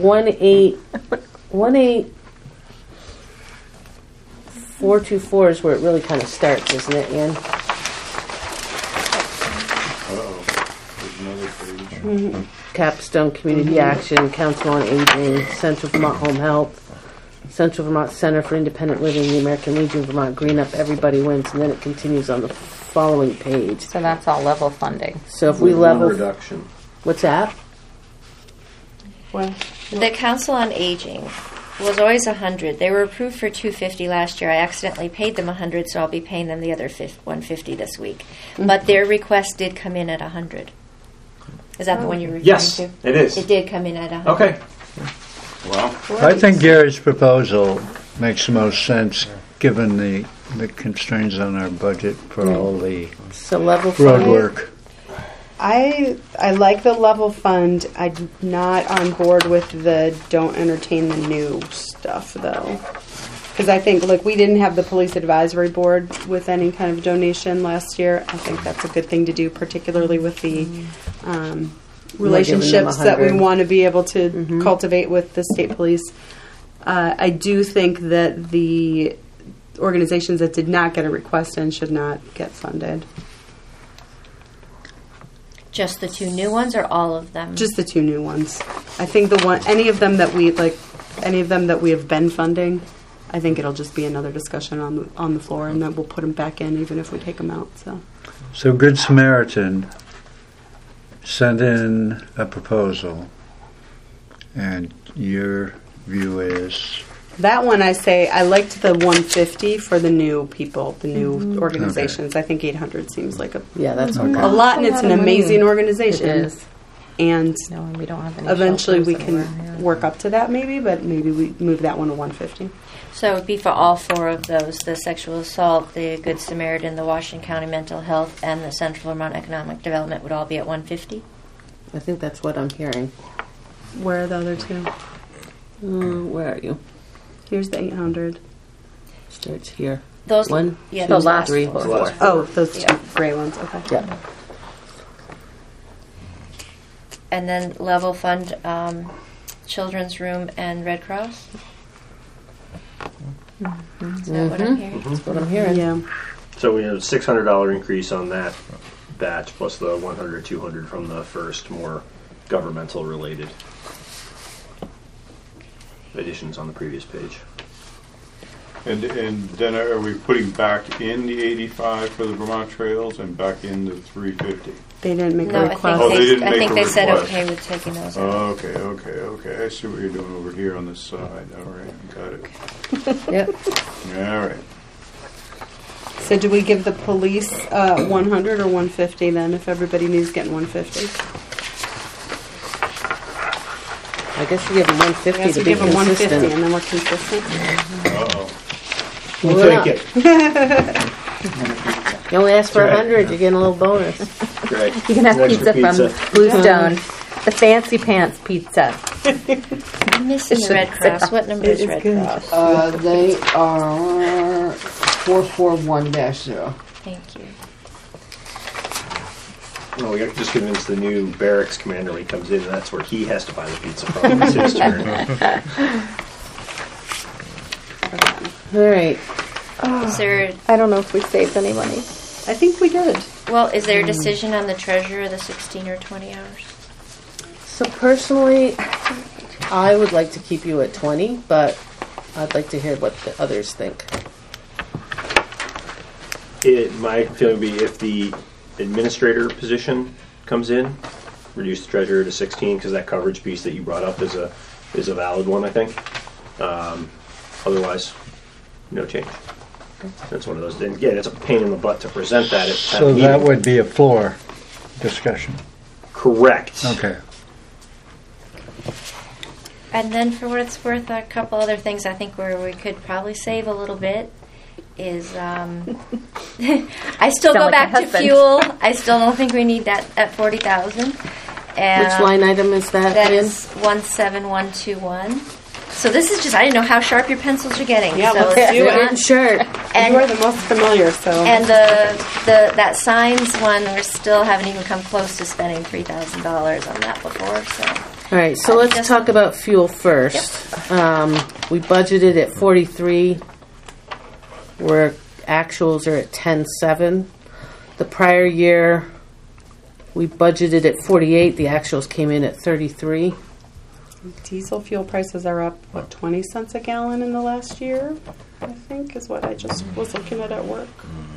18424 is where it really kind of starts, isn't it, Ian? There's another page. Capstone Community Action, Council on Aging, Central Vermont Home Health, Central Vermont Center for Independent Living, the American Legion of Vermont, Green Up, Everybody Wins, and then it continues on the following page. So that's all level funding. So if we level, reduction. what's that? Well, The Council on Aging was always 100. They were approved for 250 last year. I accidentally paid them 100, so I'll be paying them the other 150 this week. But their request did come in at 100. Is that the one you're referring Yes, to? it is. It did come in at 100. Okay. Wow. I think Gary's proposal makes the most sense given the constraints on our budget for all the So level road funding. work. I like the level fund. I'm not on board with the don't entertain the new stuff though, because I think we didn't have the police advisory board with any kind of donation last year. I think that's a good thing to do, particularly with the relationships that we 100. want to be able to cultivate with the state police. I do think that the organizations that did not get a request in should not get funded. Just the two new ones or all of them? Just the two new ones. I think any of them that we have been funding, I think it'll just be another discussion on the floor, and then we'll put them back in even if we take them out. So Good Samaritan sent in a proposal, and your view is? That one, I say, I liked the 150 for the new people, the new organizations. Okay. I think 800 seems like a that's a lot, and it's an amazing organization. It is. And No, we don't have any eventually we shelters can anywhere, yeah. work up to that maybe, but maybe we move that one to 150. So it would be for all four of those, the sexual assault, the Good Samaritan, the Washington County Mental Health, and the Central Vermont Economic Development would all be at 150? I think that's what I'm hearing. Where are the other two? Where are you? Here's the 800. Starts here. Those, One, yeah, two, those last three, four. four. Oh, those two Yeah. gray ones. Okay. Yeah. and then level fund Children's Room and Red Cross? Is that what I'm hearing? That's what I'm hearing. Yeah. So we have a $600 increase on that batch, plus the 100, 200 from the first, more governmental related additions on the previous page. And then are we putting back in the 85 for the Vermont Trails and back in the 350? They didn't make No, a I request. Oh, they think didn't I make think a they said request. okay with taking those out. Okay. I see what you're doing over here on this side. All right, got it. Yep. All right. So do we give the police 100 or 150 then, if everybody needs getting 150? I guess we give them 150 Yes, to we be give them 150 consistent. and then we're consistent. Uh-oh. We'll Well, take it. You only ask for That's right. 100, you're getting a little bonus. Great. You can have Extra pizza from Bluestone, the fancy pants pizza. I'm missing the Red Cross. What number is Red Cross? They are 441-0. Thank you. Well, we got to just convince the new barracks commander when he comes in, and that's where he has to buy the pizza from. It's his turn. All right. Is there, I don't know if we saved any money. I think we did. well, is there a decision on the treasurer, the 16 or 20 hours? So personally, I would like to keep you at 20, but I'd like to hear what the others think. My feeling would be if the administrator position comes in, reduce the treasurer to 16, because that coverage piece that you brought up is a valid one, I think. Otherwise, no change. That's one of those. And again, it's a pain in the butt to present that at So town that meeting. would be a floor discussion. Correct. Okay. And then for what it's worth, a couple other things I think where we could probably save a little bit is I still Sound go like back my to husband. fuel. I still don't think we need that at 40,000. And Which line item is that that in? is 17121. So this is just, I didn't know how sharp your pencils are getting. Yeah, so let's it's do it. not- Sure. And, You are the most familiar, so. and that signs one, we still haven't even come close to spending $3,000 on that before. So All right, so let's talk about fuel first. We budgeted at 43, where actuals are at 10.7. The prior year, we budgeted at 48. The actuals came in at 33. Diesel fuel prices are up, 20 cents a gallon in the last year, I think, is what I just was looking at work.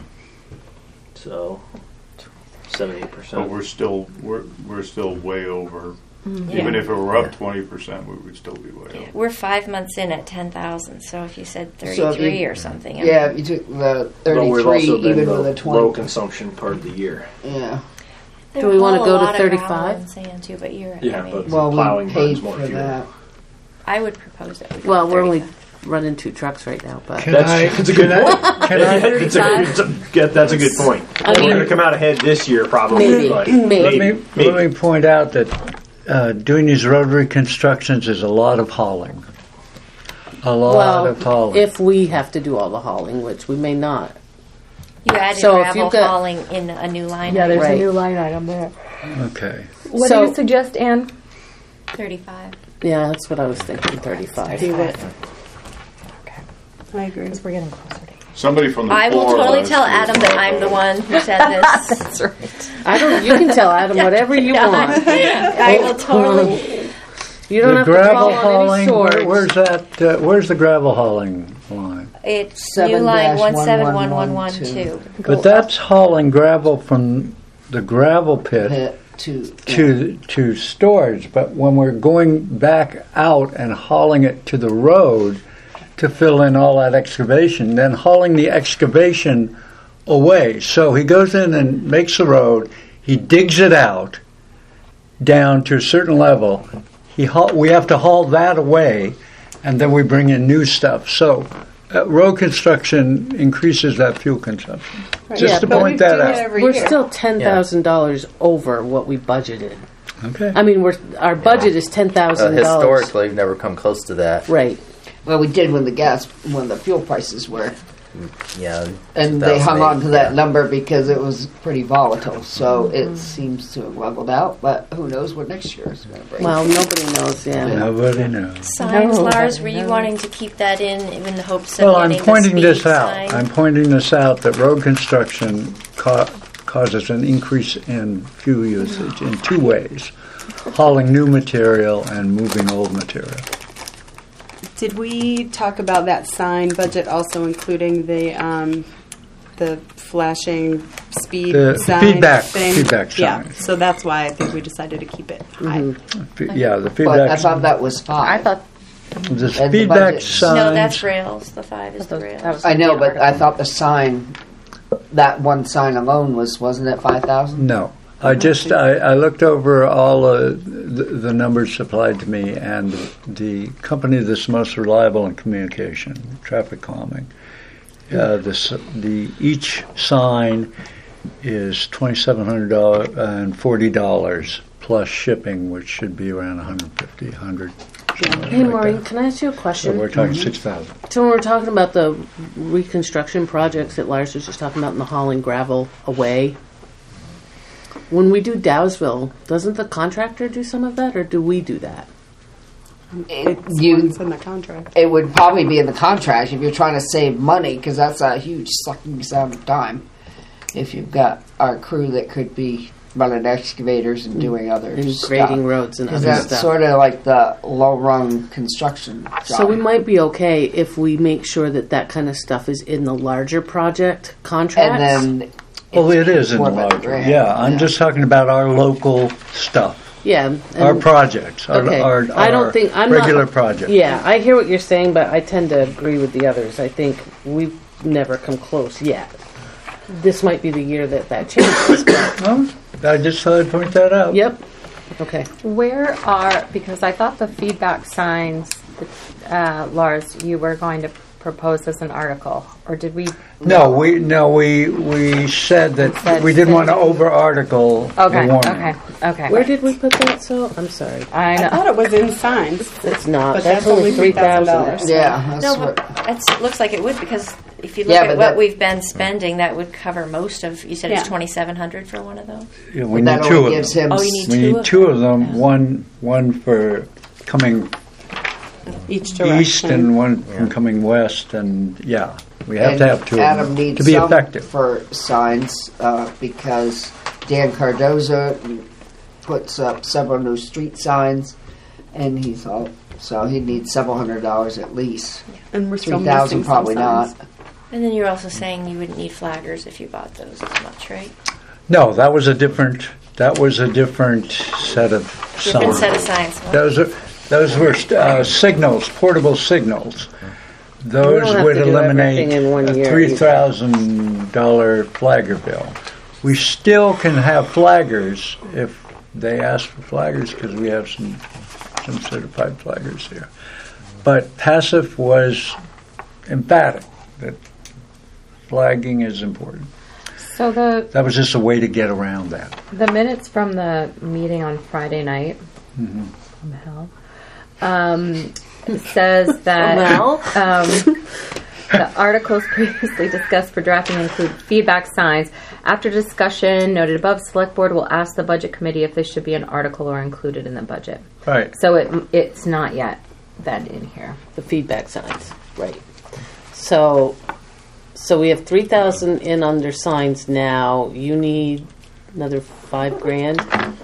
So, But 7-8%. we're still way over. Yeah. Even if it were up 20%, we would still be way over. We're 5 months in at 10,000. So if you said So if 33 you- or something, Yeah, if you took the But we've 33 also been even the with a 20. low consumption part of the year. Yeah. They Do we wanna haul go a to lot of gravel 35? and sand too, but you're. Yeah, I mean, but- Well, Plowing we burns paid more for fuel. that. I would propose that. We go Well, to we're only 35. running 2 trucks right now, but That's a good point. That's a good point. I We're mean- going to come out ahead this year, probably. Maybe. But Maybe. Let me point out that doing these rotary constructions is a lot of hauling. A lot of hauling. if we have to do all the hauling, which we may not. You added So if gravel you've got- hauling in a new line. Yeah, there's Right. a new line item there. Okay. What So- do you suggest, Anne? 35. Yeah, that's what I was thinking, 35. I agree. We're getting closer to Somebody from the I will floor totally last tell year Adam that I'm the one who said this. That's right. I don't. You can tell Adam whatever you want. I will totally. You don't The have to gravel call on any hauling, swords. where's that? Where's the gravel hauling line? It's new line 7-1112. 171112. But that's hauling gravel from the gravel pit Pit to to storage. But when we're going back out and hauling it to the road to fill in all that excavation, then hauling the excavation away. So he goes in and makes the road. He digs it out down to a certain level. We have to haul that away, and then we bring in new stuff. So road construction increases that fuel consumption. Right. Just Yeah, to but point we that do it out. every We're year. still $10,000 over what we budgeted. Okay. I mean, our budget is $10,000. Historically, we've never come close to that. Right. Well, we did when the fuel prices were. Yeah. And they hung on to that 2008, number because it was pretty volatile. So it seems to have leveled out. But who knows what next year is going to bring. Well, nobody knows. Yeah. Nobody knows. Signs, No, Lars, were you no. wanting to keep that in the hopes of Well, I'm getting pointing the this speed out. sign? I'm pointing this out that road construction causes an increase in fuel usage in 2 ways: hauling new material and moving old material. Did we talk about that sign budget also including the flashing speed The sign feedback- thing? feedback Yeah, sign. so that's why I think we decided to keep it high. Yeah, the But I feedback. thought that was fine. I thought The and the feedback budget. signs. No, that's rails. The 5 is the rails. that was I know, the but I article. thought the sign, that one sign alone wasn't it 5,000? No. I looked over all the numbers supplied to me, and the company that's most reliable in communication, traffic calming, each sign is $2,700 and $40 plus shipping, which should be around $150, $100. Hey, Maureen, can I ask you a So question? we're talking 6,000. So when we're talking about the reconstruction projects that Lars was just talking about in the hauling gravel away, when we do Dowsville, doesn't the contractor do some of that, or do we do that? It's You- what's in the contract. It would probably be in the contract if you're trying to save money, because that's a huge sucking sound of time. If you've got our crew that could be running excavators and doing other And stuff. grading roads and 'Cause other that's stuff. sort of like the low-run construction job. So we might be okay if we make sure that kind of stuff is in the larger project contracts. And then Well, it is in the more than a larger. grand. Yeah, I'm just talking about our local stuff, yeah, and- our projects, okay. our I don't think I'm regular not, projects. Yeah, I hear what you're saying, but I tend to agree with the others. I think we've never come close yet. This might be the year that changes. But, Well, I just thought I'd point that out. yep. Okay. Where are, because I thought the feedback signs, Lars, you were going to propose as an article, or did we? No, we said that Said we didn't want to city. over article Okay, the warning. okay. Where did we put that? So I'm sorry. I I know. thought it was in signs. It's not. But that's that's only only $3,000. $3,000. yeah, that's No, what. but it looks like it would because if you look Yeah, at but what that- we've been spending, that would cover most of. You said Yeah. it's 2,700 for one of those. Yeah, we That need two only of gives them. him. Oh, you need We two need of two them. of them. One for coming Each direction. east and one from coming west, and we have to have two of Adam them needs to be some effective. for signs because Dan Cardoza puts up several new street signs, and so he needs several $100 at least. And we're still 3,000 missing probably some not. signs. And then you're also saying you wouldn't need flaggers if you bought those as much, right? No, that was a different set of Different signs. set of signs. Those were signals, portable signals. We Those don't have would to do eliminate everything in one a year $3,000 flagger bill. We still can have flaggers if they ask for flaggers because we have some certified flaggers here. But PASIF was emphatic that flagging is important. So That was just a way to get around that. the minutes from the meeting on Friday night from hell says that the articles previously discussed for drafting include feedback signs. After discussion noted above, Select Board will ask the Budget Committee if this should be an article or included in the budget. Right. So it's not yet then in here. The feedback signs, right? So we have 3,000 in under signs now. You need another $5,000.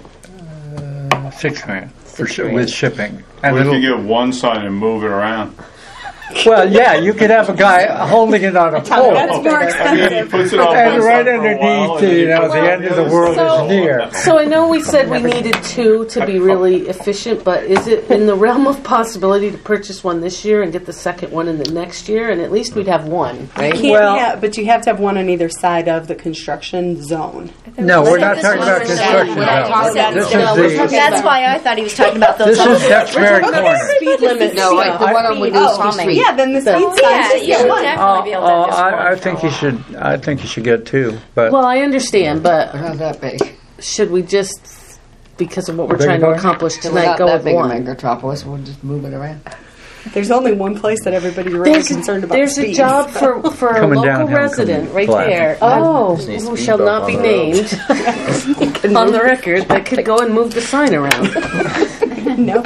$6,000 $6,000. with shipping. And What if you it'll- get one sign and move it around? well, yeah, you could have a guy holding it on a pole. That's more I mean, he expensive. puts it on And one right side for a while, underneath, and then he the puts it end on of the other world side. is near. So I know we said we needed two to be really efficient, but is it in the realm of possibility to purchase one this year and get the second one in the next year? And at least we'd have one, right? But you have to have one on either side of the construction zone. No, we're not This talking was about for construction that. zone. Said This no, is the, That's why I thought he was talking about those. this is Duxbury Corner. Speed limit. No, like the one on Winooski Street. Yeah, then the speed sign Yeah, just you get should one. definitely be able to have just one. I think you should. I think you should get two. But Well, I understand, but We're not that big. should we just, because of what we're Beg trying to your pardon? accomplish We're tonight, not go that with big of a one? metropolis. We'll just move it around. There's only one place that everybody's really concerned about. There's a speed. job for a Coming local downhill, resident right coming flat. there. Oh, Just need Who speed shall bump not on be the road. named on the record that could go and move the sign around. No.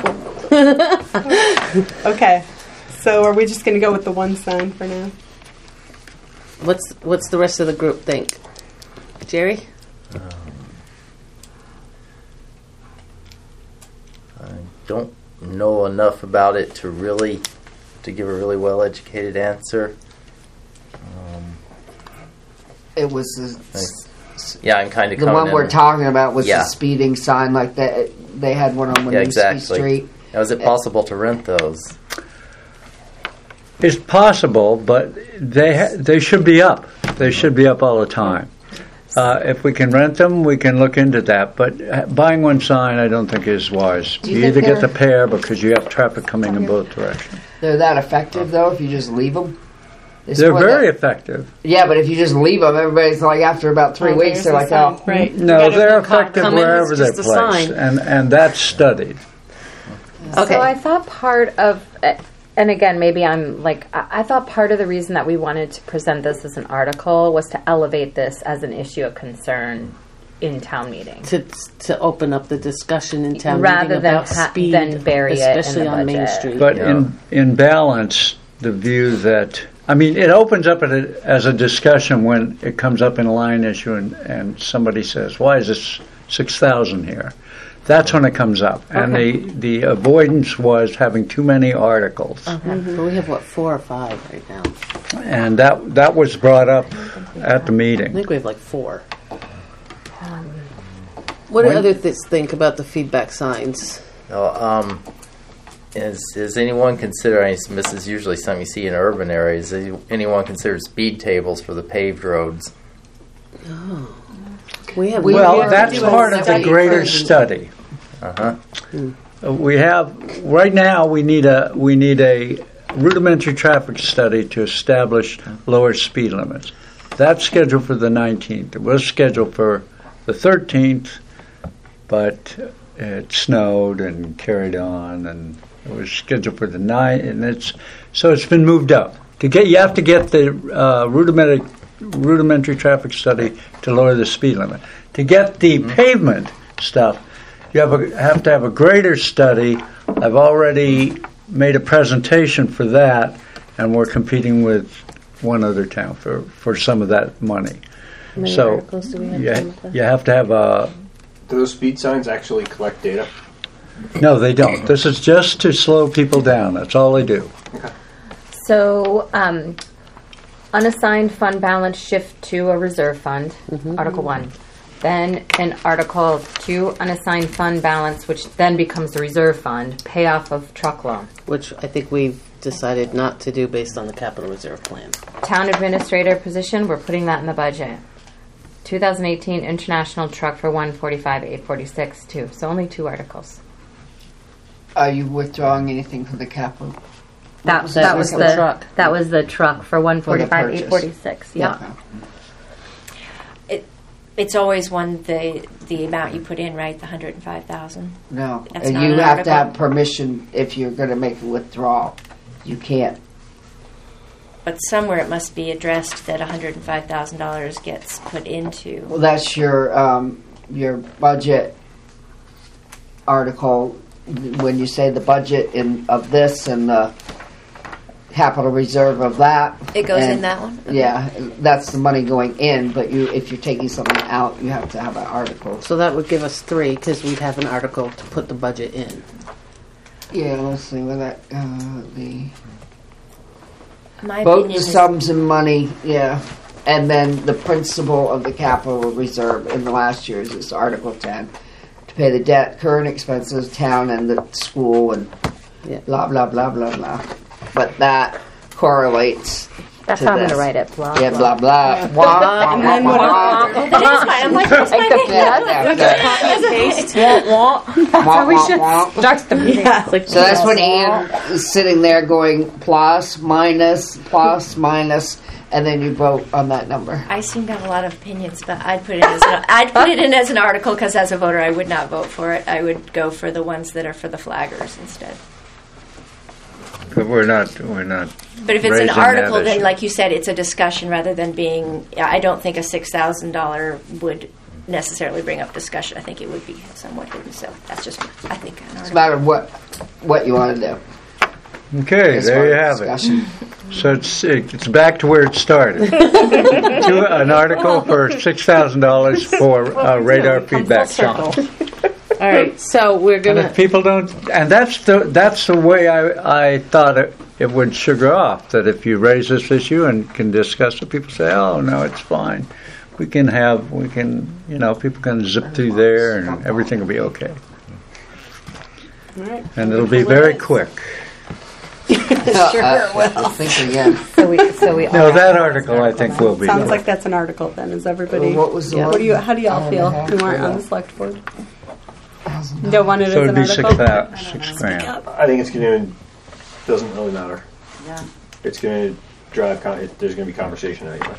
Okay. So are we just going to go with the one sign for now? What's the rest of the group think? Jerry? I don't know enough about it to give a really well educated answer. It was Yeah, I'm kind of the one we're talking about was Yeah. the speeding sign, like that. They had one on Winooski Yeah, exactly. Street. Now, is it possible to rent those? it's possible, but they should be up. They should be up all the time. If we can rent them, we can look into that. But buying one sign, I don't think is wise. Do you You think either get they're- the pair because you have traffic coming in both directions. They're that effective though if you just leave them. They're very effective. Yeah, but if you just leave them, everybody's like after about 3 weeks, they're like, oh. Right. No, they're effective come in, wherever it's they're just a placed, sign. and that's studied. Okay. So I thought part of, and again, maybe I'm like, I thought part of the reason that we wanted to present this as an article was to elevate this as an issue of concern in town meeting. to open up the discussion in town Rather meeting than about speed, than bury it in especially the on Main budget. Street. But Yeah. in balance, the view that it opens up as a discussion when it comes up in a line issue and somebody says, "Why is this 6,000 here?" That's when it comes up, and the avoidance was having too many articles, But we have 4 or 5 right now. and that was brought up at the I meeting. think we have 4. What do others think about the feedback signs? Is anyone consider? This is usually something you see in urban areas. Does anyone consider speed tables for the paved roads? We have Well, have that's to do a part of the study greater first. study. We have right now. We need a rudimentary traffic study to establish lower speed limits. That's scheduled for the 19th. It was scheduled for the 13th, but it snowed and carried on, and it was scheduled for the 9th, and it's been moved up. You have to get the rudimentary traffic study to lower the speed limit. To get the pavement stuff, you have to have a greater study. I've already made a presentation for that, and we're competing with one other town for some of that money. How many So articles do we have done with that? you have to have a. Do those speed signs actually collect data? No, they don't. This is just to slow people down. That's all they do. So, unassigned fund balance shift to a reserve fund, Article 1. Then in Article 2, unassigned fund balance, which then becomes the reserve fund, payoff of truck loan. Which I think we've decided not to do based on the capital reserve plan. Town administrator position, we're putting that in the budget. 2018 international truck for 145, 846 too. So only 2 articles. Are you withdrawing anything from the capital? That was the truck. That was the truck for 145, purchase. 846. Yeah. It's always the amount you put in, right? The 105,000. No. That's And not you an have to article. have permission if you're going to make a withdrawal. You can't. But somewhere it must be addressed that $105,000 gets put into. Well, that's your budget article. When you say the budget of this and the capital reserve of that. It goes and in that one? Yeah, that's the money going in, but if you're taking something out, you have to have an article. So that would give us 3 because we'd have an article to put the budget in. Yeah, let's see where that the My both opinion the is sums and money, yeah, and then the principal of the capital reserve in the last year's is Article 10 to pay the debt, current expenses, town and the school, and Yeah. blah blah blah blah blah. But that correlates. That's to how I'm going this. to write it. Blah, Yeah, blah. blah blah. Wah, And then wah, what wah, else? wah. that is fine. I'm like, what's my name? That's how we should start the meeting. So that's when Ian is sitting there going plus, minus, and then you vote on that number. I seem to have a lot of opinions, but I'd put it in as an article because as a voter I would not vote for it. I would go for the ones that are for the flaggers instead. But we're not. But if it's raising an that article, then issue. like you said, it's a discussion rather than being. I don't think a $6,000 would necessarily bring up discussion. I think it would be somewhat hidden. So that's just, I think, an It's a article. matter of what you want to do. Okay, as there far you as have it. discussion. So it's back to where it started. An article for $6,000 for radar feedback signs. All right, so we're And gonna. if people don't, and that's the way I thought it would sugar off. That if you raise this issue and can discuss it, people say, "Oh no, it's fine. People can zip through there and everything will be okay." All right. And it'll be very quick. I think again. So we No, that article I think will be. Sounds like that's an article then. Is everybody? What was the How one? do y'all feel who aren't on the select board? You don't want it So as it'd an be article? $6 grand. I think it's going to, doesn't really matter. Yeah. It's going to drive, there's going to be conversation anyway.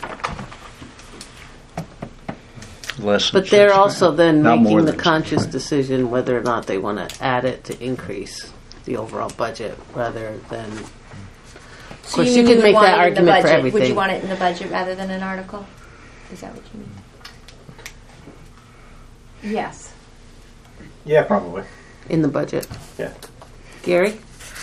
Less than But they're $6 also grand. then Not more making the than $6 conscious grand. decision whether or not they want to add it to increase the overall budget rather than. Of course, you mean could make want that it in the argument for budget. Would everything. you want it in the budget rather than an article? Is that what you mean? Yes. Yeah, probably. In the budget. Yeah. Gary?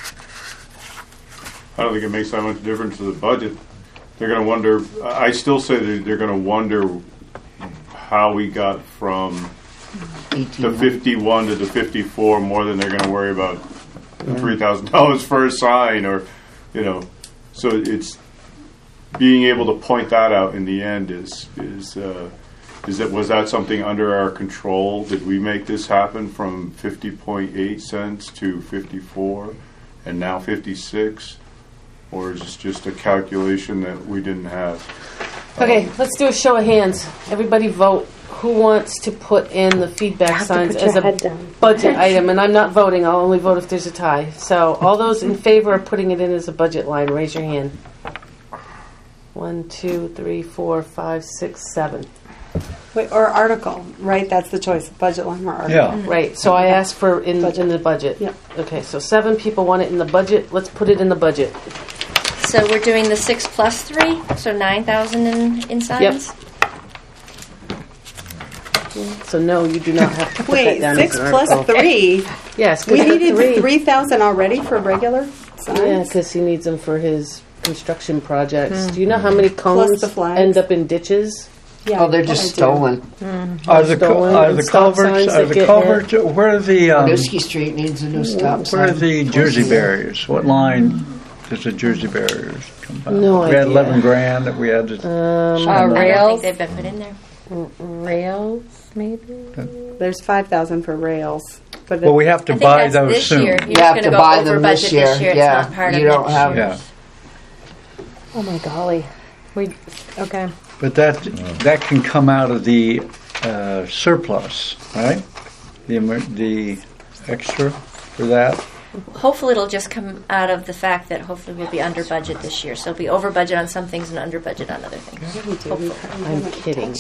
I don't think it makes that much difference to the budget. They're going to wonder. I still say that they're going to wonder how we got from the 51 to the 54 more than they're going to worry about $3,000 for a sign, or So it's being able to point that out in the end was that something under our control? Did we make this happen from 50.8 cents to 54 and now 56? Or is this just a calculation that we didn't have? Okay, let's do a show of hands. Everybody vote. Who wants to put in the feedback signs as a budget item? And I'm not voting. I'll only vote if there's a tie. So all those in favor of putting it in as a budget line, raise your hand. 1, 2, 3, 4, 5, 6, 7. Wait, or article, right? That's the choice, budget line or article. Yeah. Right, so I asked for in the budget. Yep. Okay, so 7 people want it in the budget. Let's put it in the budget. So we're doing the 6 plus 3, so 9,000 in signs. So no, you do not have to put Wait, that down 6 as an plus article. 3. Yes, 'cause We the needed three. 3,000 already for regular signs. Yeah, because he needs them for his construction projects. Do you know how many cones the flags. end up in ditches? Yeah, Oh, they're I just do. stolen. Are the Stolen are and the stop culverts? signs Are that the get culverts? Where are the Newski Street needs a new stop where are sign. the Jersey barriers? What line does the Jersey barriers come by? No We had idea. 11 grand that we had to. I don't Rails, think they've been put in there. rails, maybe. There's 5,000 for rails. But Well, we have to I think buy that's those this soon. year. You're You just have going to go buy over them budget this year. It's Yeah, not part you of don't next have- year. Yeah. Oh my golly. Okay. But that can come out of the surplus, right? The extra for that. Hopefully it'll just come out of the fact that hopefully we'll be under budget this year. So it'll be over budget on some things and under budget on other things. Hopefully. I'm kidding.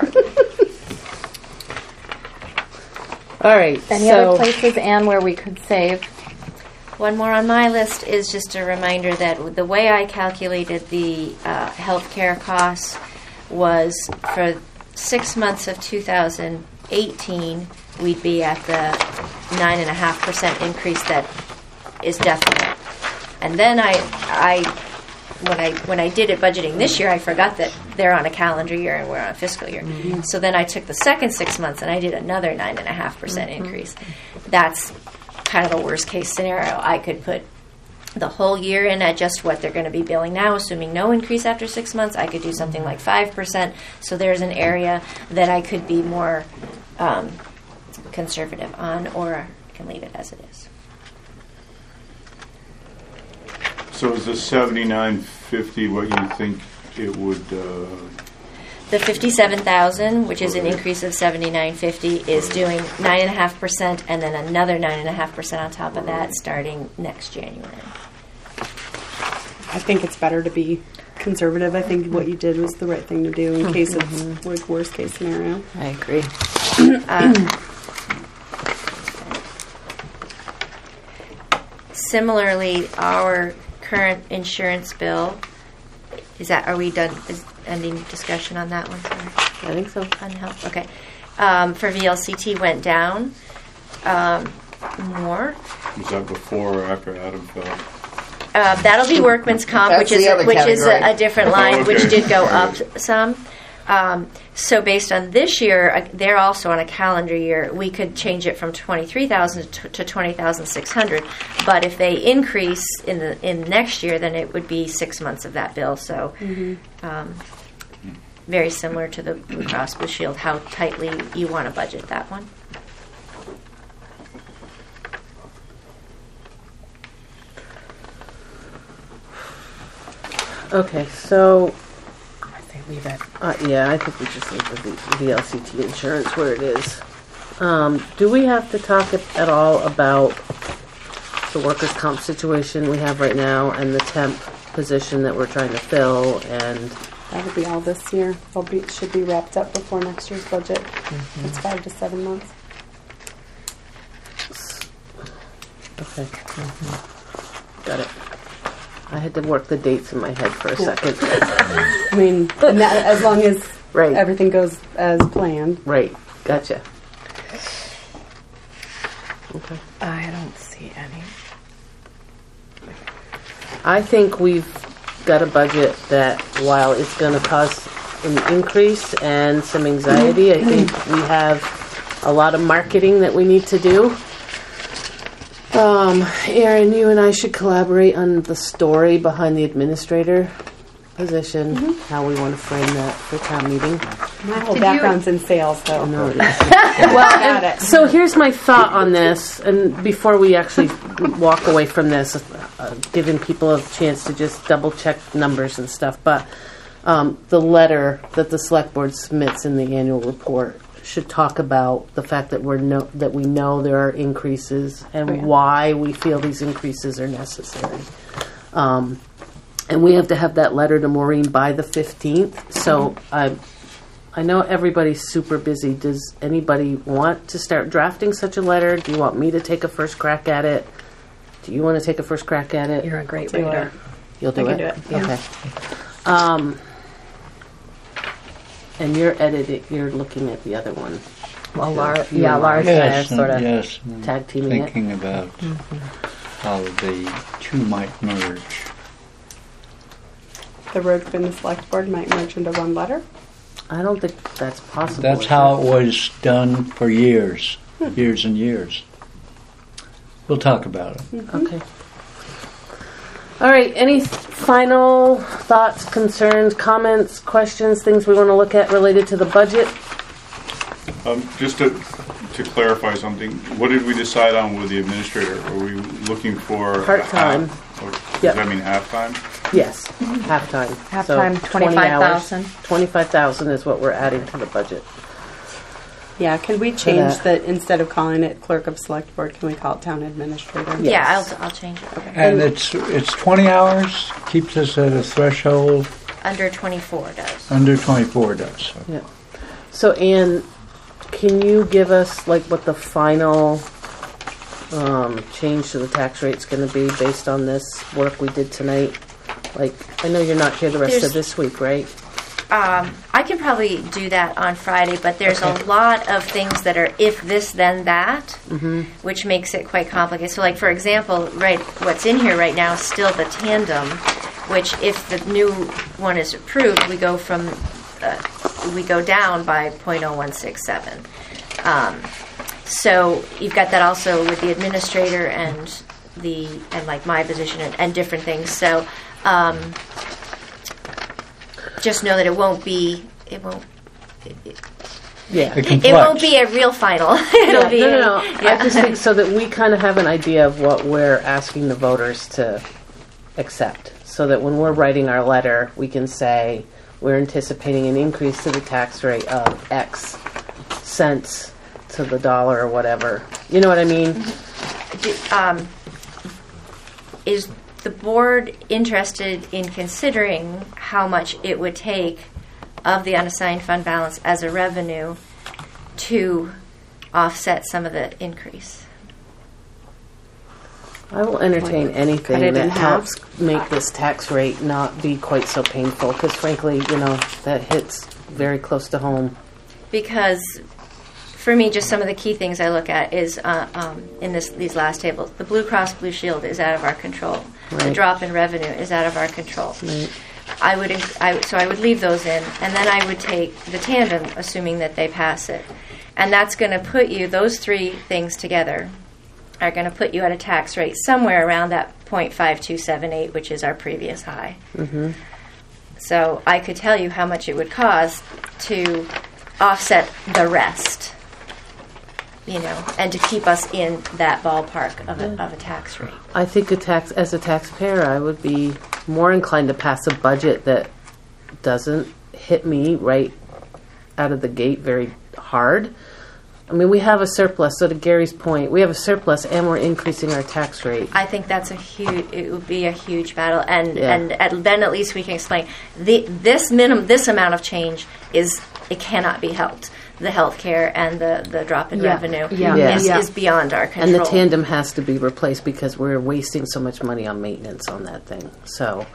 All right. Any so other places, Anne, where we could save? One more on my list is just a reminder that the way I calculated the healthcare costs was for 6 months of 2018, we'd be at the 9.5% increase that is definite. And then when I did it budgeting this year, I forgot that they're on a calendar year and we're on a fiscal year. Mm-hmm. So then I took the second 6 months and I did another 9.5% increase. That's kind of a worst case scenario. I could put the whole year in at just what they're going to be billing now, assuming no increase after 6 months. I could do something like 5%. So there's an area that I could be more conservative on, or I can leave it as it is. So is the 7950 what you think it would? The 57,000, which is an increase of 79.50, is doing 9.5%, and then another 9.5% on top of that, starting next January. I think it's better to be conservative. I think what you did was the right thing to do in case of like worst case scenario. I agree. Similarly, our current insurance bill are we done? Is ending discussion on that one? Sorry. I think so. On health, okay. For VLCT went down more. Was that before or after Adam fell? That'll be workman's comp, That's which is the other category. a different line, okay. which did go up some. So based on this year, they're also on a calendar year. We could change it from 23,000 to 20,600. But if they increase in next year, then it would be 6 months of that bill. So very similar to the Blue Cross Blue Shield, how tightly you want to budget that one. Okay, so I think leave that. Yeah, I think we just leave the VLCT insurance where it is. Do we have to talk at all about the workers' comp situation we have right now and the temp position that we're trying to fill? And That'll be all this year. Should be wrapped up before next year's budget. It's 5 to 7 months. okay, got it. I had to work the dates in my head for a second. I mean, and that, as long as Right. everything goes as planned. Right, gotcha. Okay. I don't see any. I think we've got a budget that, while it's going to cause an increase and some anxiety, I think we have a lot of marketing that we need to do. Erin, you and I should collaborate on the story behind the administrator position, how we want to frame that for town meeting. My whole background's in sales, though. No, it is. Well, got it. So here's my thought on this, and before we actually walk away from this, giving people a chance to just double check numbers and stuff, but the letter that the select board submits in the annual report should talk about the fact that we know there are increases and why we feel these increases are necessary. And we have to have that letter to Maureen by the 15th. So I know everybody's super busy. Does anybody want to start drafting such a letter? Do you want me to take a first crack at it? Do you want to take a first crack at it? You're a great Do writer. You'll do I it? can do it, yeah. Okay. And you're looking at the other one. Well, You Lars and and I are Yes, sort of. yes. Tag teaming it. Thinking about how the two might merge. The road and the select board might merge into one letter. I don't think that's possible. That's is how it? it was done for years, years and years. We'll talk about it. Okay. All right. Any final thoughts, concerns, comments, questions, things we want to look at related to the budget? Just to clarify something, what did we decide on with the administrator? Are we looking for Part-time. Does Yep. that mean half-time? Yes, half-time. Half-time, So 20 hours. 25,000. 25,000 is what we're adding to the budget. Yeah, can we change that. that instead of calling it clerk of select board, can we call it town administrator? Yes. Yeah, I'll change it. And it's 20 hours, keeps us at a threshold, Under 24 does. under 24 does. Yeah. So, Anne, can you give us like what the final change to the tax rate is going to be based on this work we did tonight? Like, I know you're not here the rest There's- of this week, right? I can probably do that on Friday, but there's a lot of things that are if this then that, which makes it quite complicated. So, like for example, right, what's in here right now is still the tandem, which if the new one is approved, we go from we go down by 0.0167. So you've got that also with the administrator and like my position and different things. So. Just know that it won't be Yeah. it won't be a real final. It'll be No. yeah. I just think so that we kind of have an idea of what we're asking the voters to accept. So that when we're writing our letter, we can say we're anticipating an increase to the tax rate of X cents to the dollar or whatever. You know what I mean? Is the board interested in considering how much it would take of the unassigned fund balance as a revenue to offset some of the increase? I will entertain cut anything it that in half. helps make this tax rate not be quite so painful. Because frankly, that hits very close to home. Because for me, just some of the key things I look at is in these last tables. The Blue Cross Blue Shield is out of our control. The Right. drop in revenue is out of our control. Right. So I would leave those in, and then I would take the tandem, assuming that they pass it, and that's going to put you. Those three things together are going to put you at a tax rate somewhere around that 0.5278, which is our previous high. Mm-hmm. So I could tell you how much it would cost to offset the rest, and to keep us in that ballpark of a tax rate. I think as a taxpayer, I would be more inclined to pass a budget that doesn't hit me right out of the gate very hard. I mean, we have a surplus. So to Gary's point, we have a surplus and we're increasing our tax rate. I think that's it would be a huge battle, and Yeah. then at least we can explain this amount of change it cannot be helped. The healthcare and the drop in revenue is beyond our control. And the tandem has to be replaced because we're wasting so much money on maintenance on that thing. So,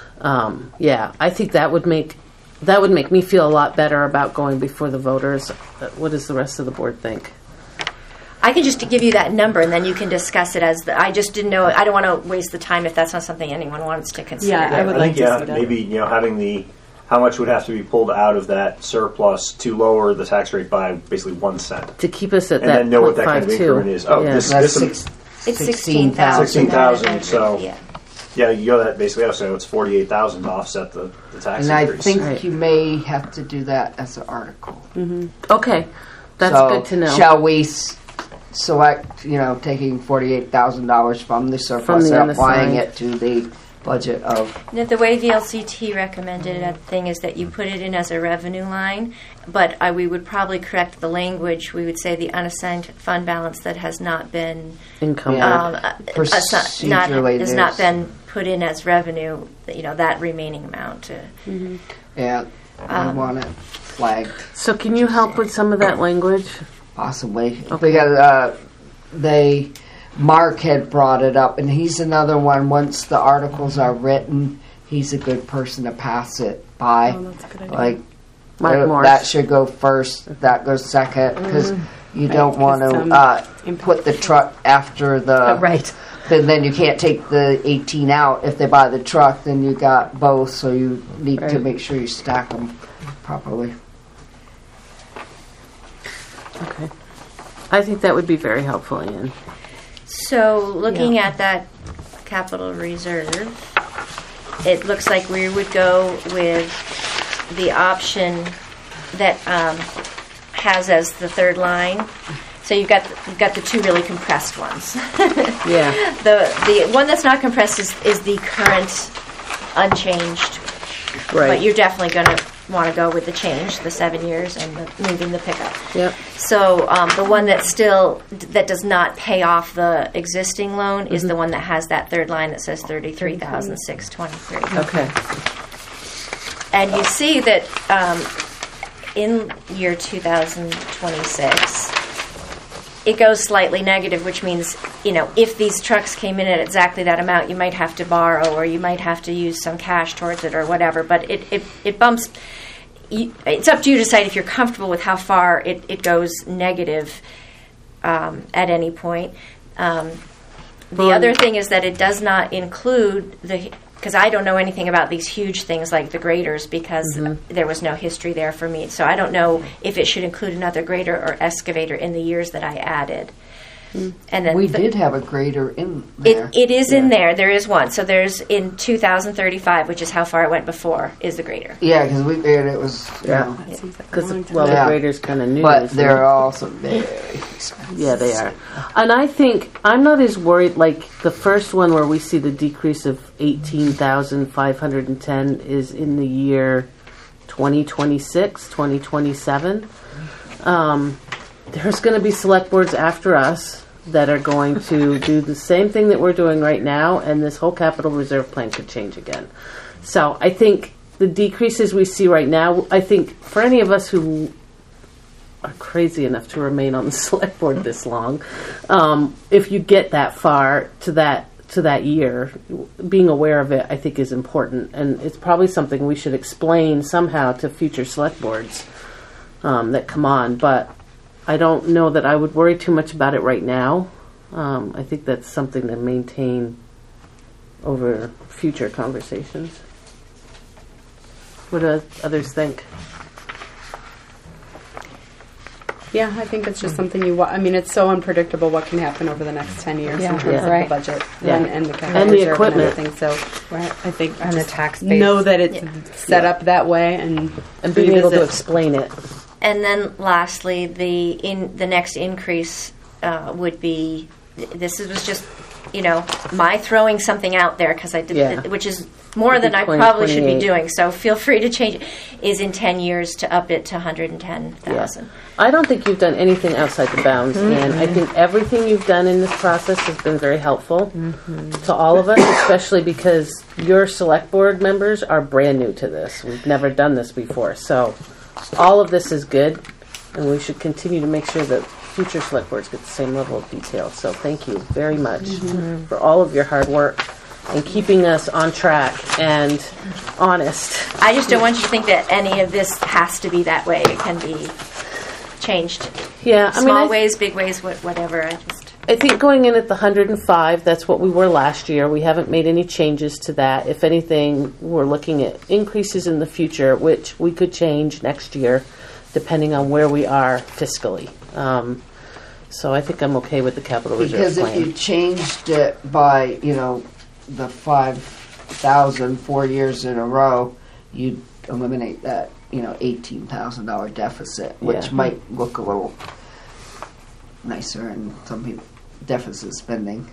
I think that would make me feel a lot better about going before the voters. What does the rest of the board think? I can just give you that number, and then you can discuss it I just didn't know. I don't want to waste the time if that's not something anyone wants to consider. Yeah, I would I like think, to see that. maybe having how much would have to be pulled out of that surplus to lower the tax rate by basically 1 cent, To keep us at and that then know what that kind of 0.52. increment is. Oh, Yeah. this That's am- It's 16,000. 16,000, so- yeah. yeah, you go that basically. So it's 48,000 to offset the tax And I increase. think Right. you may have to do that as an article. Okay, that's So, good to know. Shall we select, taking $48,000 from the surplus the and applying unassigned. it to the budget of? The way VLCT recommended a thing is that you put it in as a revenue line, but we would probably correct the language. We would say the unassigned fund balance that has not been Income. Yeah. Procedurally, has not there's- been put in as revenue. That remaining amount. Yeah, I want it flagged, So can you help with some of that language? possibly. Okay. Because Mark had brought it up, and he's another one. Once the articles are written, he's a good person to pass it by. Oh, that's a good idea. Like, Mark Morris. that should go first, that goes second, because you don't want to put the truck after the... Right. Then you can't take the 18 out. If they buy the truck, then you got both, so you need to make sure you stack them properly. Okay. I think that would be very helpful, Ian. So looking at that capital reserve, it looks like we would go with the option that has as the third line. So you've got the two really compressed ones. Yeah. The one that's not compressed is the current unchanged. Right. But you're definitely going to want to go with the change, the 7 years, and moving the pickup. Yep. So the one that does not pay off the existing loan is the one that has that third line that says $33,623. Okay. And you see that in year 2026, it goes slightly negative, which means, if these trucks came in at exactly that amount, you might have to borrow or you might have to use some cash towards it or whatever. But it bumps. It's up to you to decide if you're comfortable with how far it goes negative at any point. The other thing is that it does not include because I don't know anything about these huge things like the graders because there was no history there for me. So I don't know if it should include another grader or excavator in the years that I added. And then we did have a grader in there. It is in there. There is one. So there's in 2035, which is how far it went before, is the grader. Yeah, because we figured it was, Because the grader's kind of new. But they're also very expensive. Yeah, they are. And I think I'm not as worried. Like the first one where we see the decrease of 18,510 is in the year 2026, 2027. There's going to be select boards after us that are going to do the same thing that we're doing right now, and this whole capital reserve plan could change again. So I think the decreases we see right now, I think for any of us who are crazy enough to remain on the select board this long, if you get that far to that year, being aware of it, I think, is important, and it's probably something we should explain somehow to future select boards that come on. But I don't know that I would worry too much about it right now. I think that's something to maintain over future conversations. What do others think? Yeah, I think it's just something it's so unpredictable what can happen over the next 10 years in terms of the budget and the capital and the reserve equipment. and everything. So I think And the tax base. know that it's set up that way and being able to explain it. And then lastly, the next increase would be, was just, my throwing something out there because I did, which is more than I probably should be doing. So feel free to change it. Is in 10 years to up it to 110,000. I don't think you've done anything outside the bounds, and I think everything you've done in this process has been very helpful to all of us, especially because your select board members are brand new to this. We've never done this before, so all of this is good, and we should continue to make sure that future select boards get the same level of detail. So thank you very much for all of your hard work and keeping us on track and honest. I just don't want you to think that any of this has to be that way. It can be changed. Yeah, Small ways, big ways, whatever. I think going in at the 105, that's what we were last year. We haven't made any changes to that. If anything, we're looking at increases in the future, which we could change next year, depending on where we are fiscally. So I think I'm okay with the capital reserve plan. Because if you changed it by, the 5,000 4 years in a row, you'd eliminate that, $18,000 deficit, which might look a little nicer in some people deficit spending.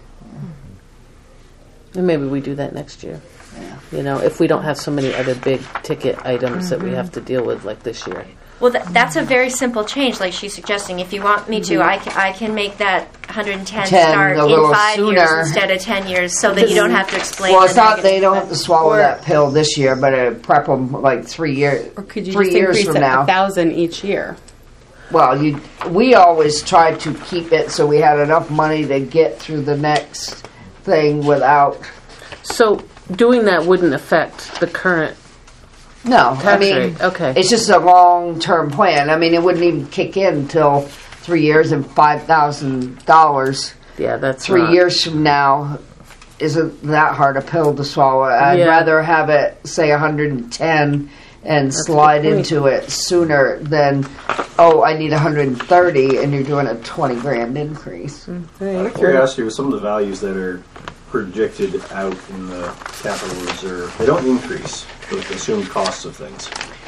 And maybe we do that next year. Yeah. If we don't have so many other big ticket items that we have to deal with like this year. Well, that's a very simple change, like she's suggesting. If you want me to, I can make that 110 start in 5 years instead of 10 years, so that you don't have to explain. Well, it's not they don't have to swallow that pill this year, but prep them like 3 years. Or could you 3 just years increase from it now? 1,000 each year? Well, we always tried to keep it so we had enough money to get through the next thing without. So doing that wouldn't affect the current No, I tax mean, rate. Okay. it's just a long-term plan. I mean, it wouldn't even kick in until 3 years and $5,000. Yeah, that's 3 not- years from now isn't that hard a pill to swallow. I'd Yeah. rather have it say 110 and a slide good point. into it sooner than, oh, I need 130 and you're doing a 20 grand increase. Out of curiosity, with some of the values that are projected out in the capital reserve, they don't increase for the consumed costs of things.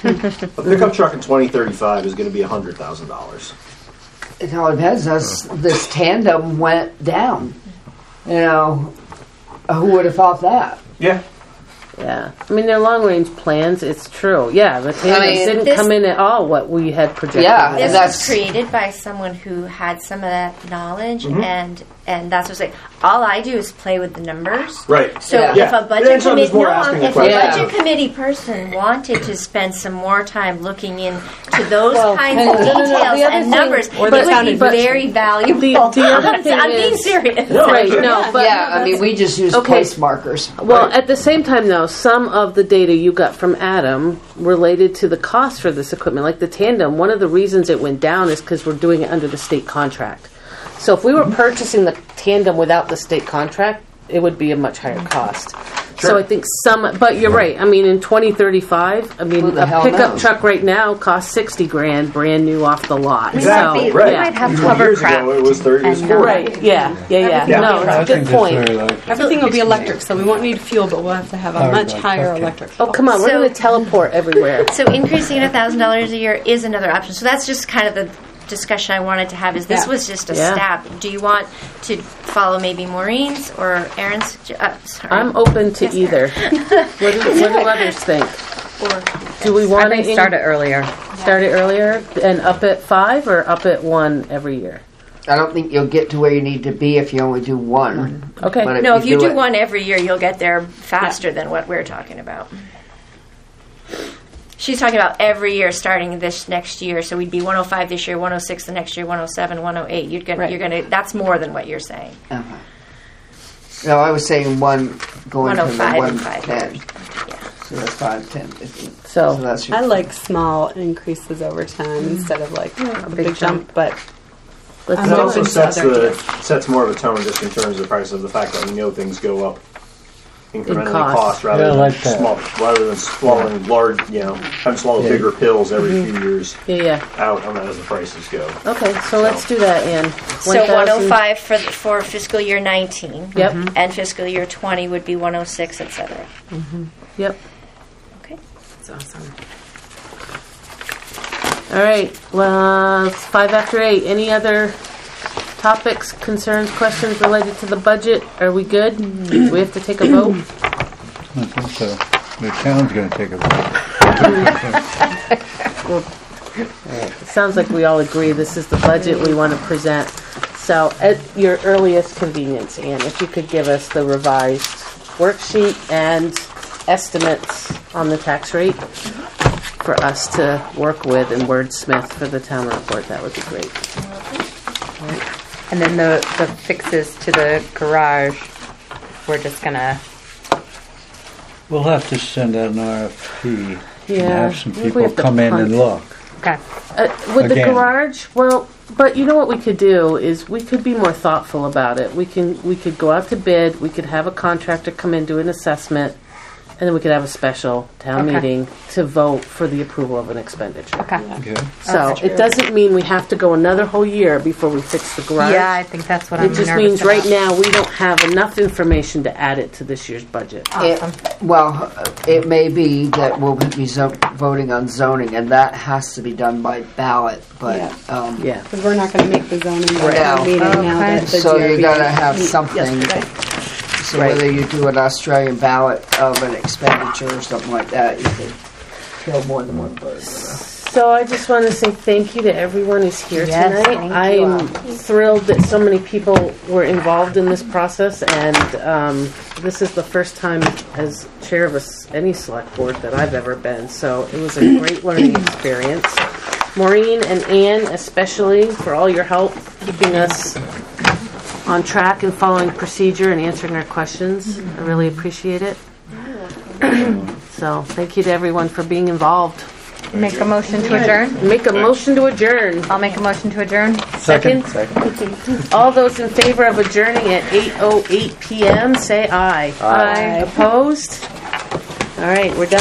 A pickup truck in 2035 is going to be $100,000. It all depends. This tandem went down. You know, who would have thought that? Yeah. Yeah. I mean, they're long-range plans. It's true. Yeah, the tandems mean, didn't this- come in at all what we had projected. Yeah, This that's- was created by someone who had some of that knowledge, and that's what's like. All I do is play with the numbers. Right. So Yeah. if Yeah. a budget And so I'm just committee, more asking the if a question. Yeah. budget committee person wanted to spend some more time looking into those Well, kinds and- of no, no, no, details the other and thing- numbers, or it the would town be advisory. very valuable. The other thing I'm being is- serious. Right, no, but yeah, I mean, we just use Okay. place markers. well, at the same time, though, some of the data you got from Adam related to the cost for this equipment, like the tandem. One of the reasons it went down is because we're doing it under the state contract. So if we were purchasing the tandem without the state contract, it would be a much higher cost. So Sure. I think but you're right. I mean, in 2035, I Who mean, the a hell pickup knows? truck right now costs 60 grand, brand new off the lot. Exactly, So, right. yeah. might have 20 years hovercraft ago, it was 30. It was and 40. Right, yeah. Yeah. No, I it's a good think point. that's very likely. Everything will be electric, so we won't need fuel, but we'll have to have a much higher electric. Oh, come on, we're So- going to teleport everywhere. So increasing it $1,000 a year is another option. So that's just kind of the discussion I wanted to have. Is this Yeah. was just a Yeah. stab? Do you want to follow maybe Maureen's or Aaron's? Sorry. I'm open to Yes, either. What do others think? Or Do we I want think to start it earlier. start it earlier and up at 5 or up at 1 every year? I don't think you'll get to where you need to be if you only do one. Okay. But no, if you do it- one every year, you'll get there faster than what we're talking about. She's talking about every year starting this next year. So we'd be 105 this year, 106 the next year, 107, 108. You're gonna. That's more than what you're saying. No, I was saying one going to the 105 and 5. 110. Yeah. So that's 5, 10, 15. So, that's your I like small increases over time instead of like a big jump, but let's I'm That go. also open to sets other sets more of a tone just in terms of the price of the fact that we know things go up incrementally cost. cost rather Yeah, than like that. rather than swallowing large, having to swallow Yeah. bigger pills every few years Yeah. out on that as the prices go. Okay, so let's do that, Ann. So 1,000 105 for fiscal year 19. Yep. And fiscal year 20 would be 106, etc. Yep. Okay. it's awesome. All right. Well, it's 5 after 8. Any other topics, concerns, questions related to the budget? Are we good? Do we have to take a vote? I think so. The town's going to take a vote. It sounds like we all agree this is the budget we want to present. So, at your earliest convenience, Ann, if you could give us the revised worksheet and estimates on the tax rate for us to work with and wordsmith for the town report, that would be great. And then the fixes to the garage, we're just gonna. We'll have to send out an RFP and Yeah, have some I think we people have to come in punt. and look. Okay. With the Again. garage, well, but you know what we could do is we could be more thoughtful about it. We could go out to bid. We could have a contractor come in, do an assessment, and then we could have a special town Okay. meeting to vote for the approval of an expenditure. Okay. Okay. So it doesn't mean we have to go another whole year before we fix the garage. Yeah, I think that's what I'm It just nervous means right about. now we don't have enough information to add it to this year's budget. It may be that we'll be voting on zoning, and that has to be done by ballot. But Yeah. Because we're not going to make the zoning by Right. town meeting now Okay. that the so you DRB got to have meet something. yesterday. So Right. whether you do an Australian ballot of an expenditure or something like that, you can kill more than one bird. So I just want to say thank you to everyone who's here Yes, tonight. thank you. I'm thrilled that so many people were involved in this process, and this is the first time as chair of any select board that I've ever been. So it was a great learning experience. Maureen and Ann, especially, for all your help keeping us on track and following procedure and answering our questions. I really appreciate it. So thank you to everyone for being involved. Make a motion to adjourn. Make a motion to adjourn. I'll make a motion to adjourn. Second. All those in favor of adjourning at 8:08 p.m. say aye. Aye. Opposed? All right, we're done.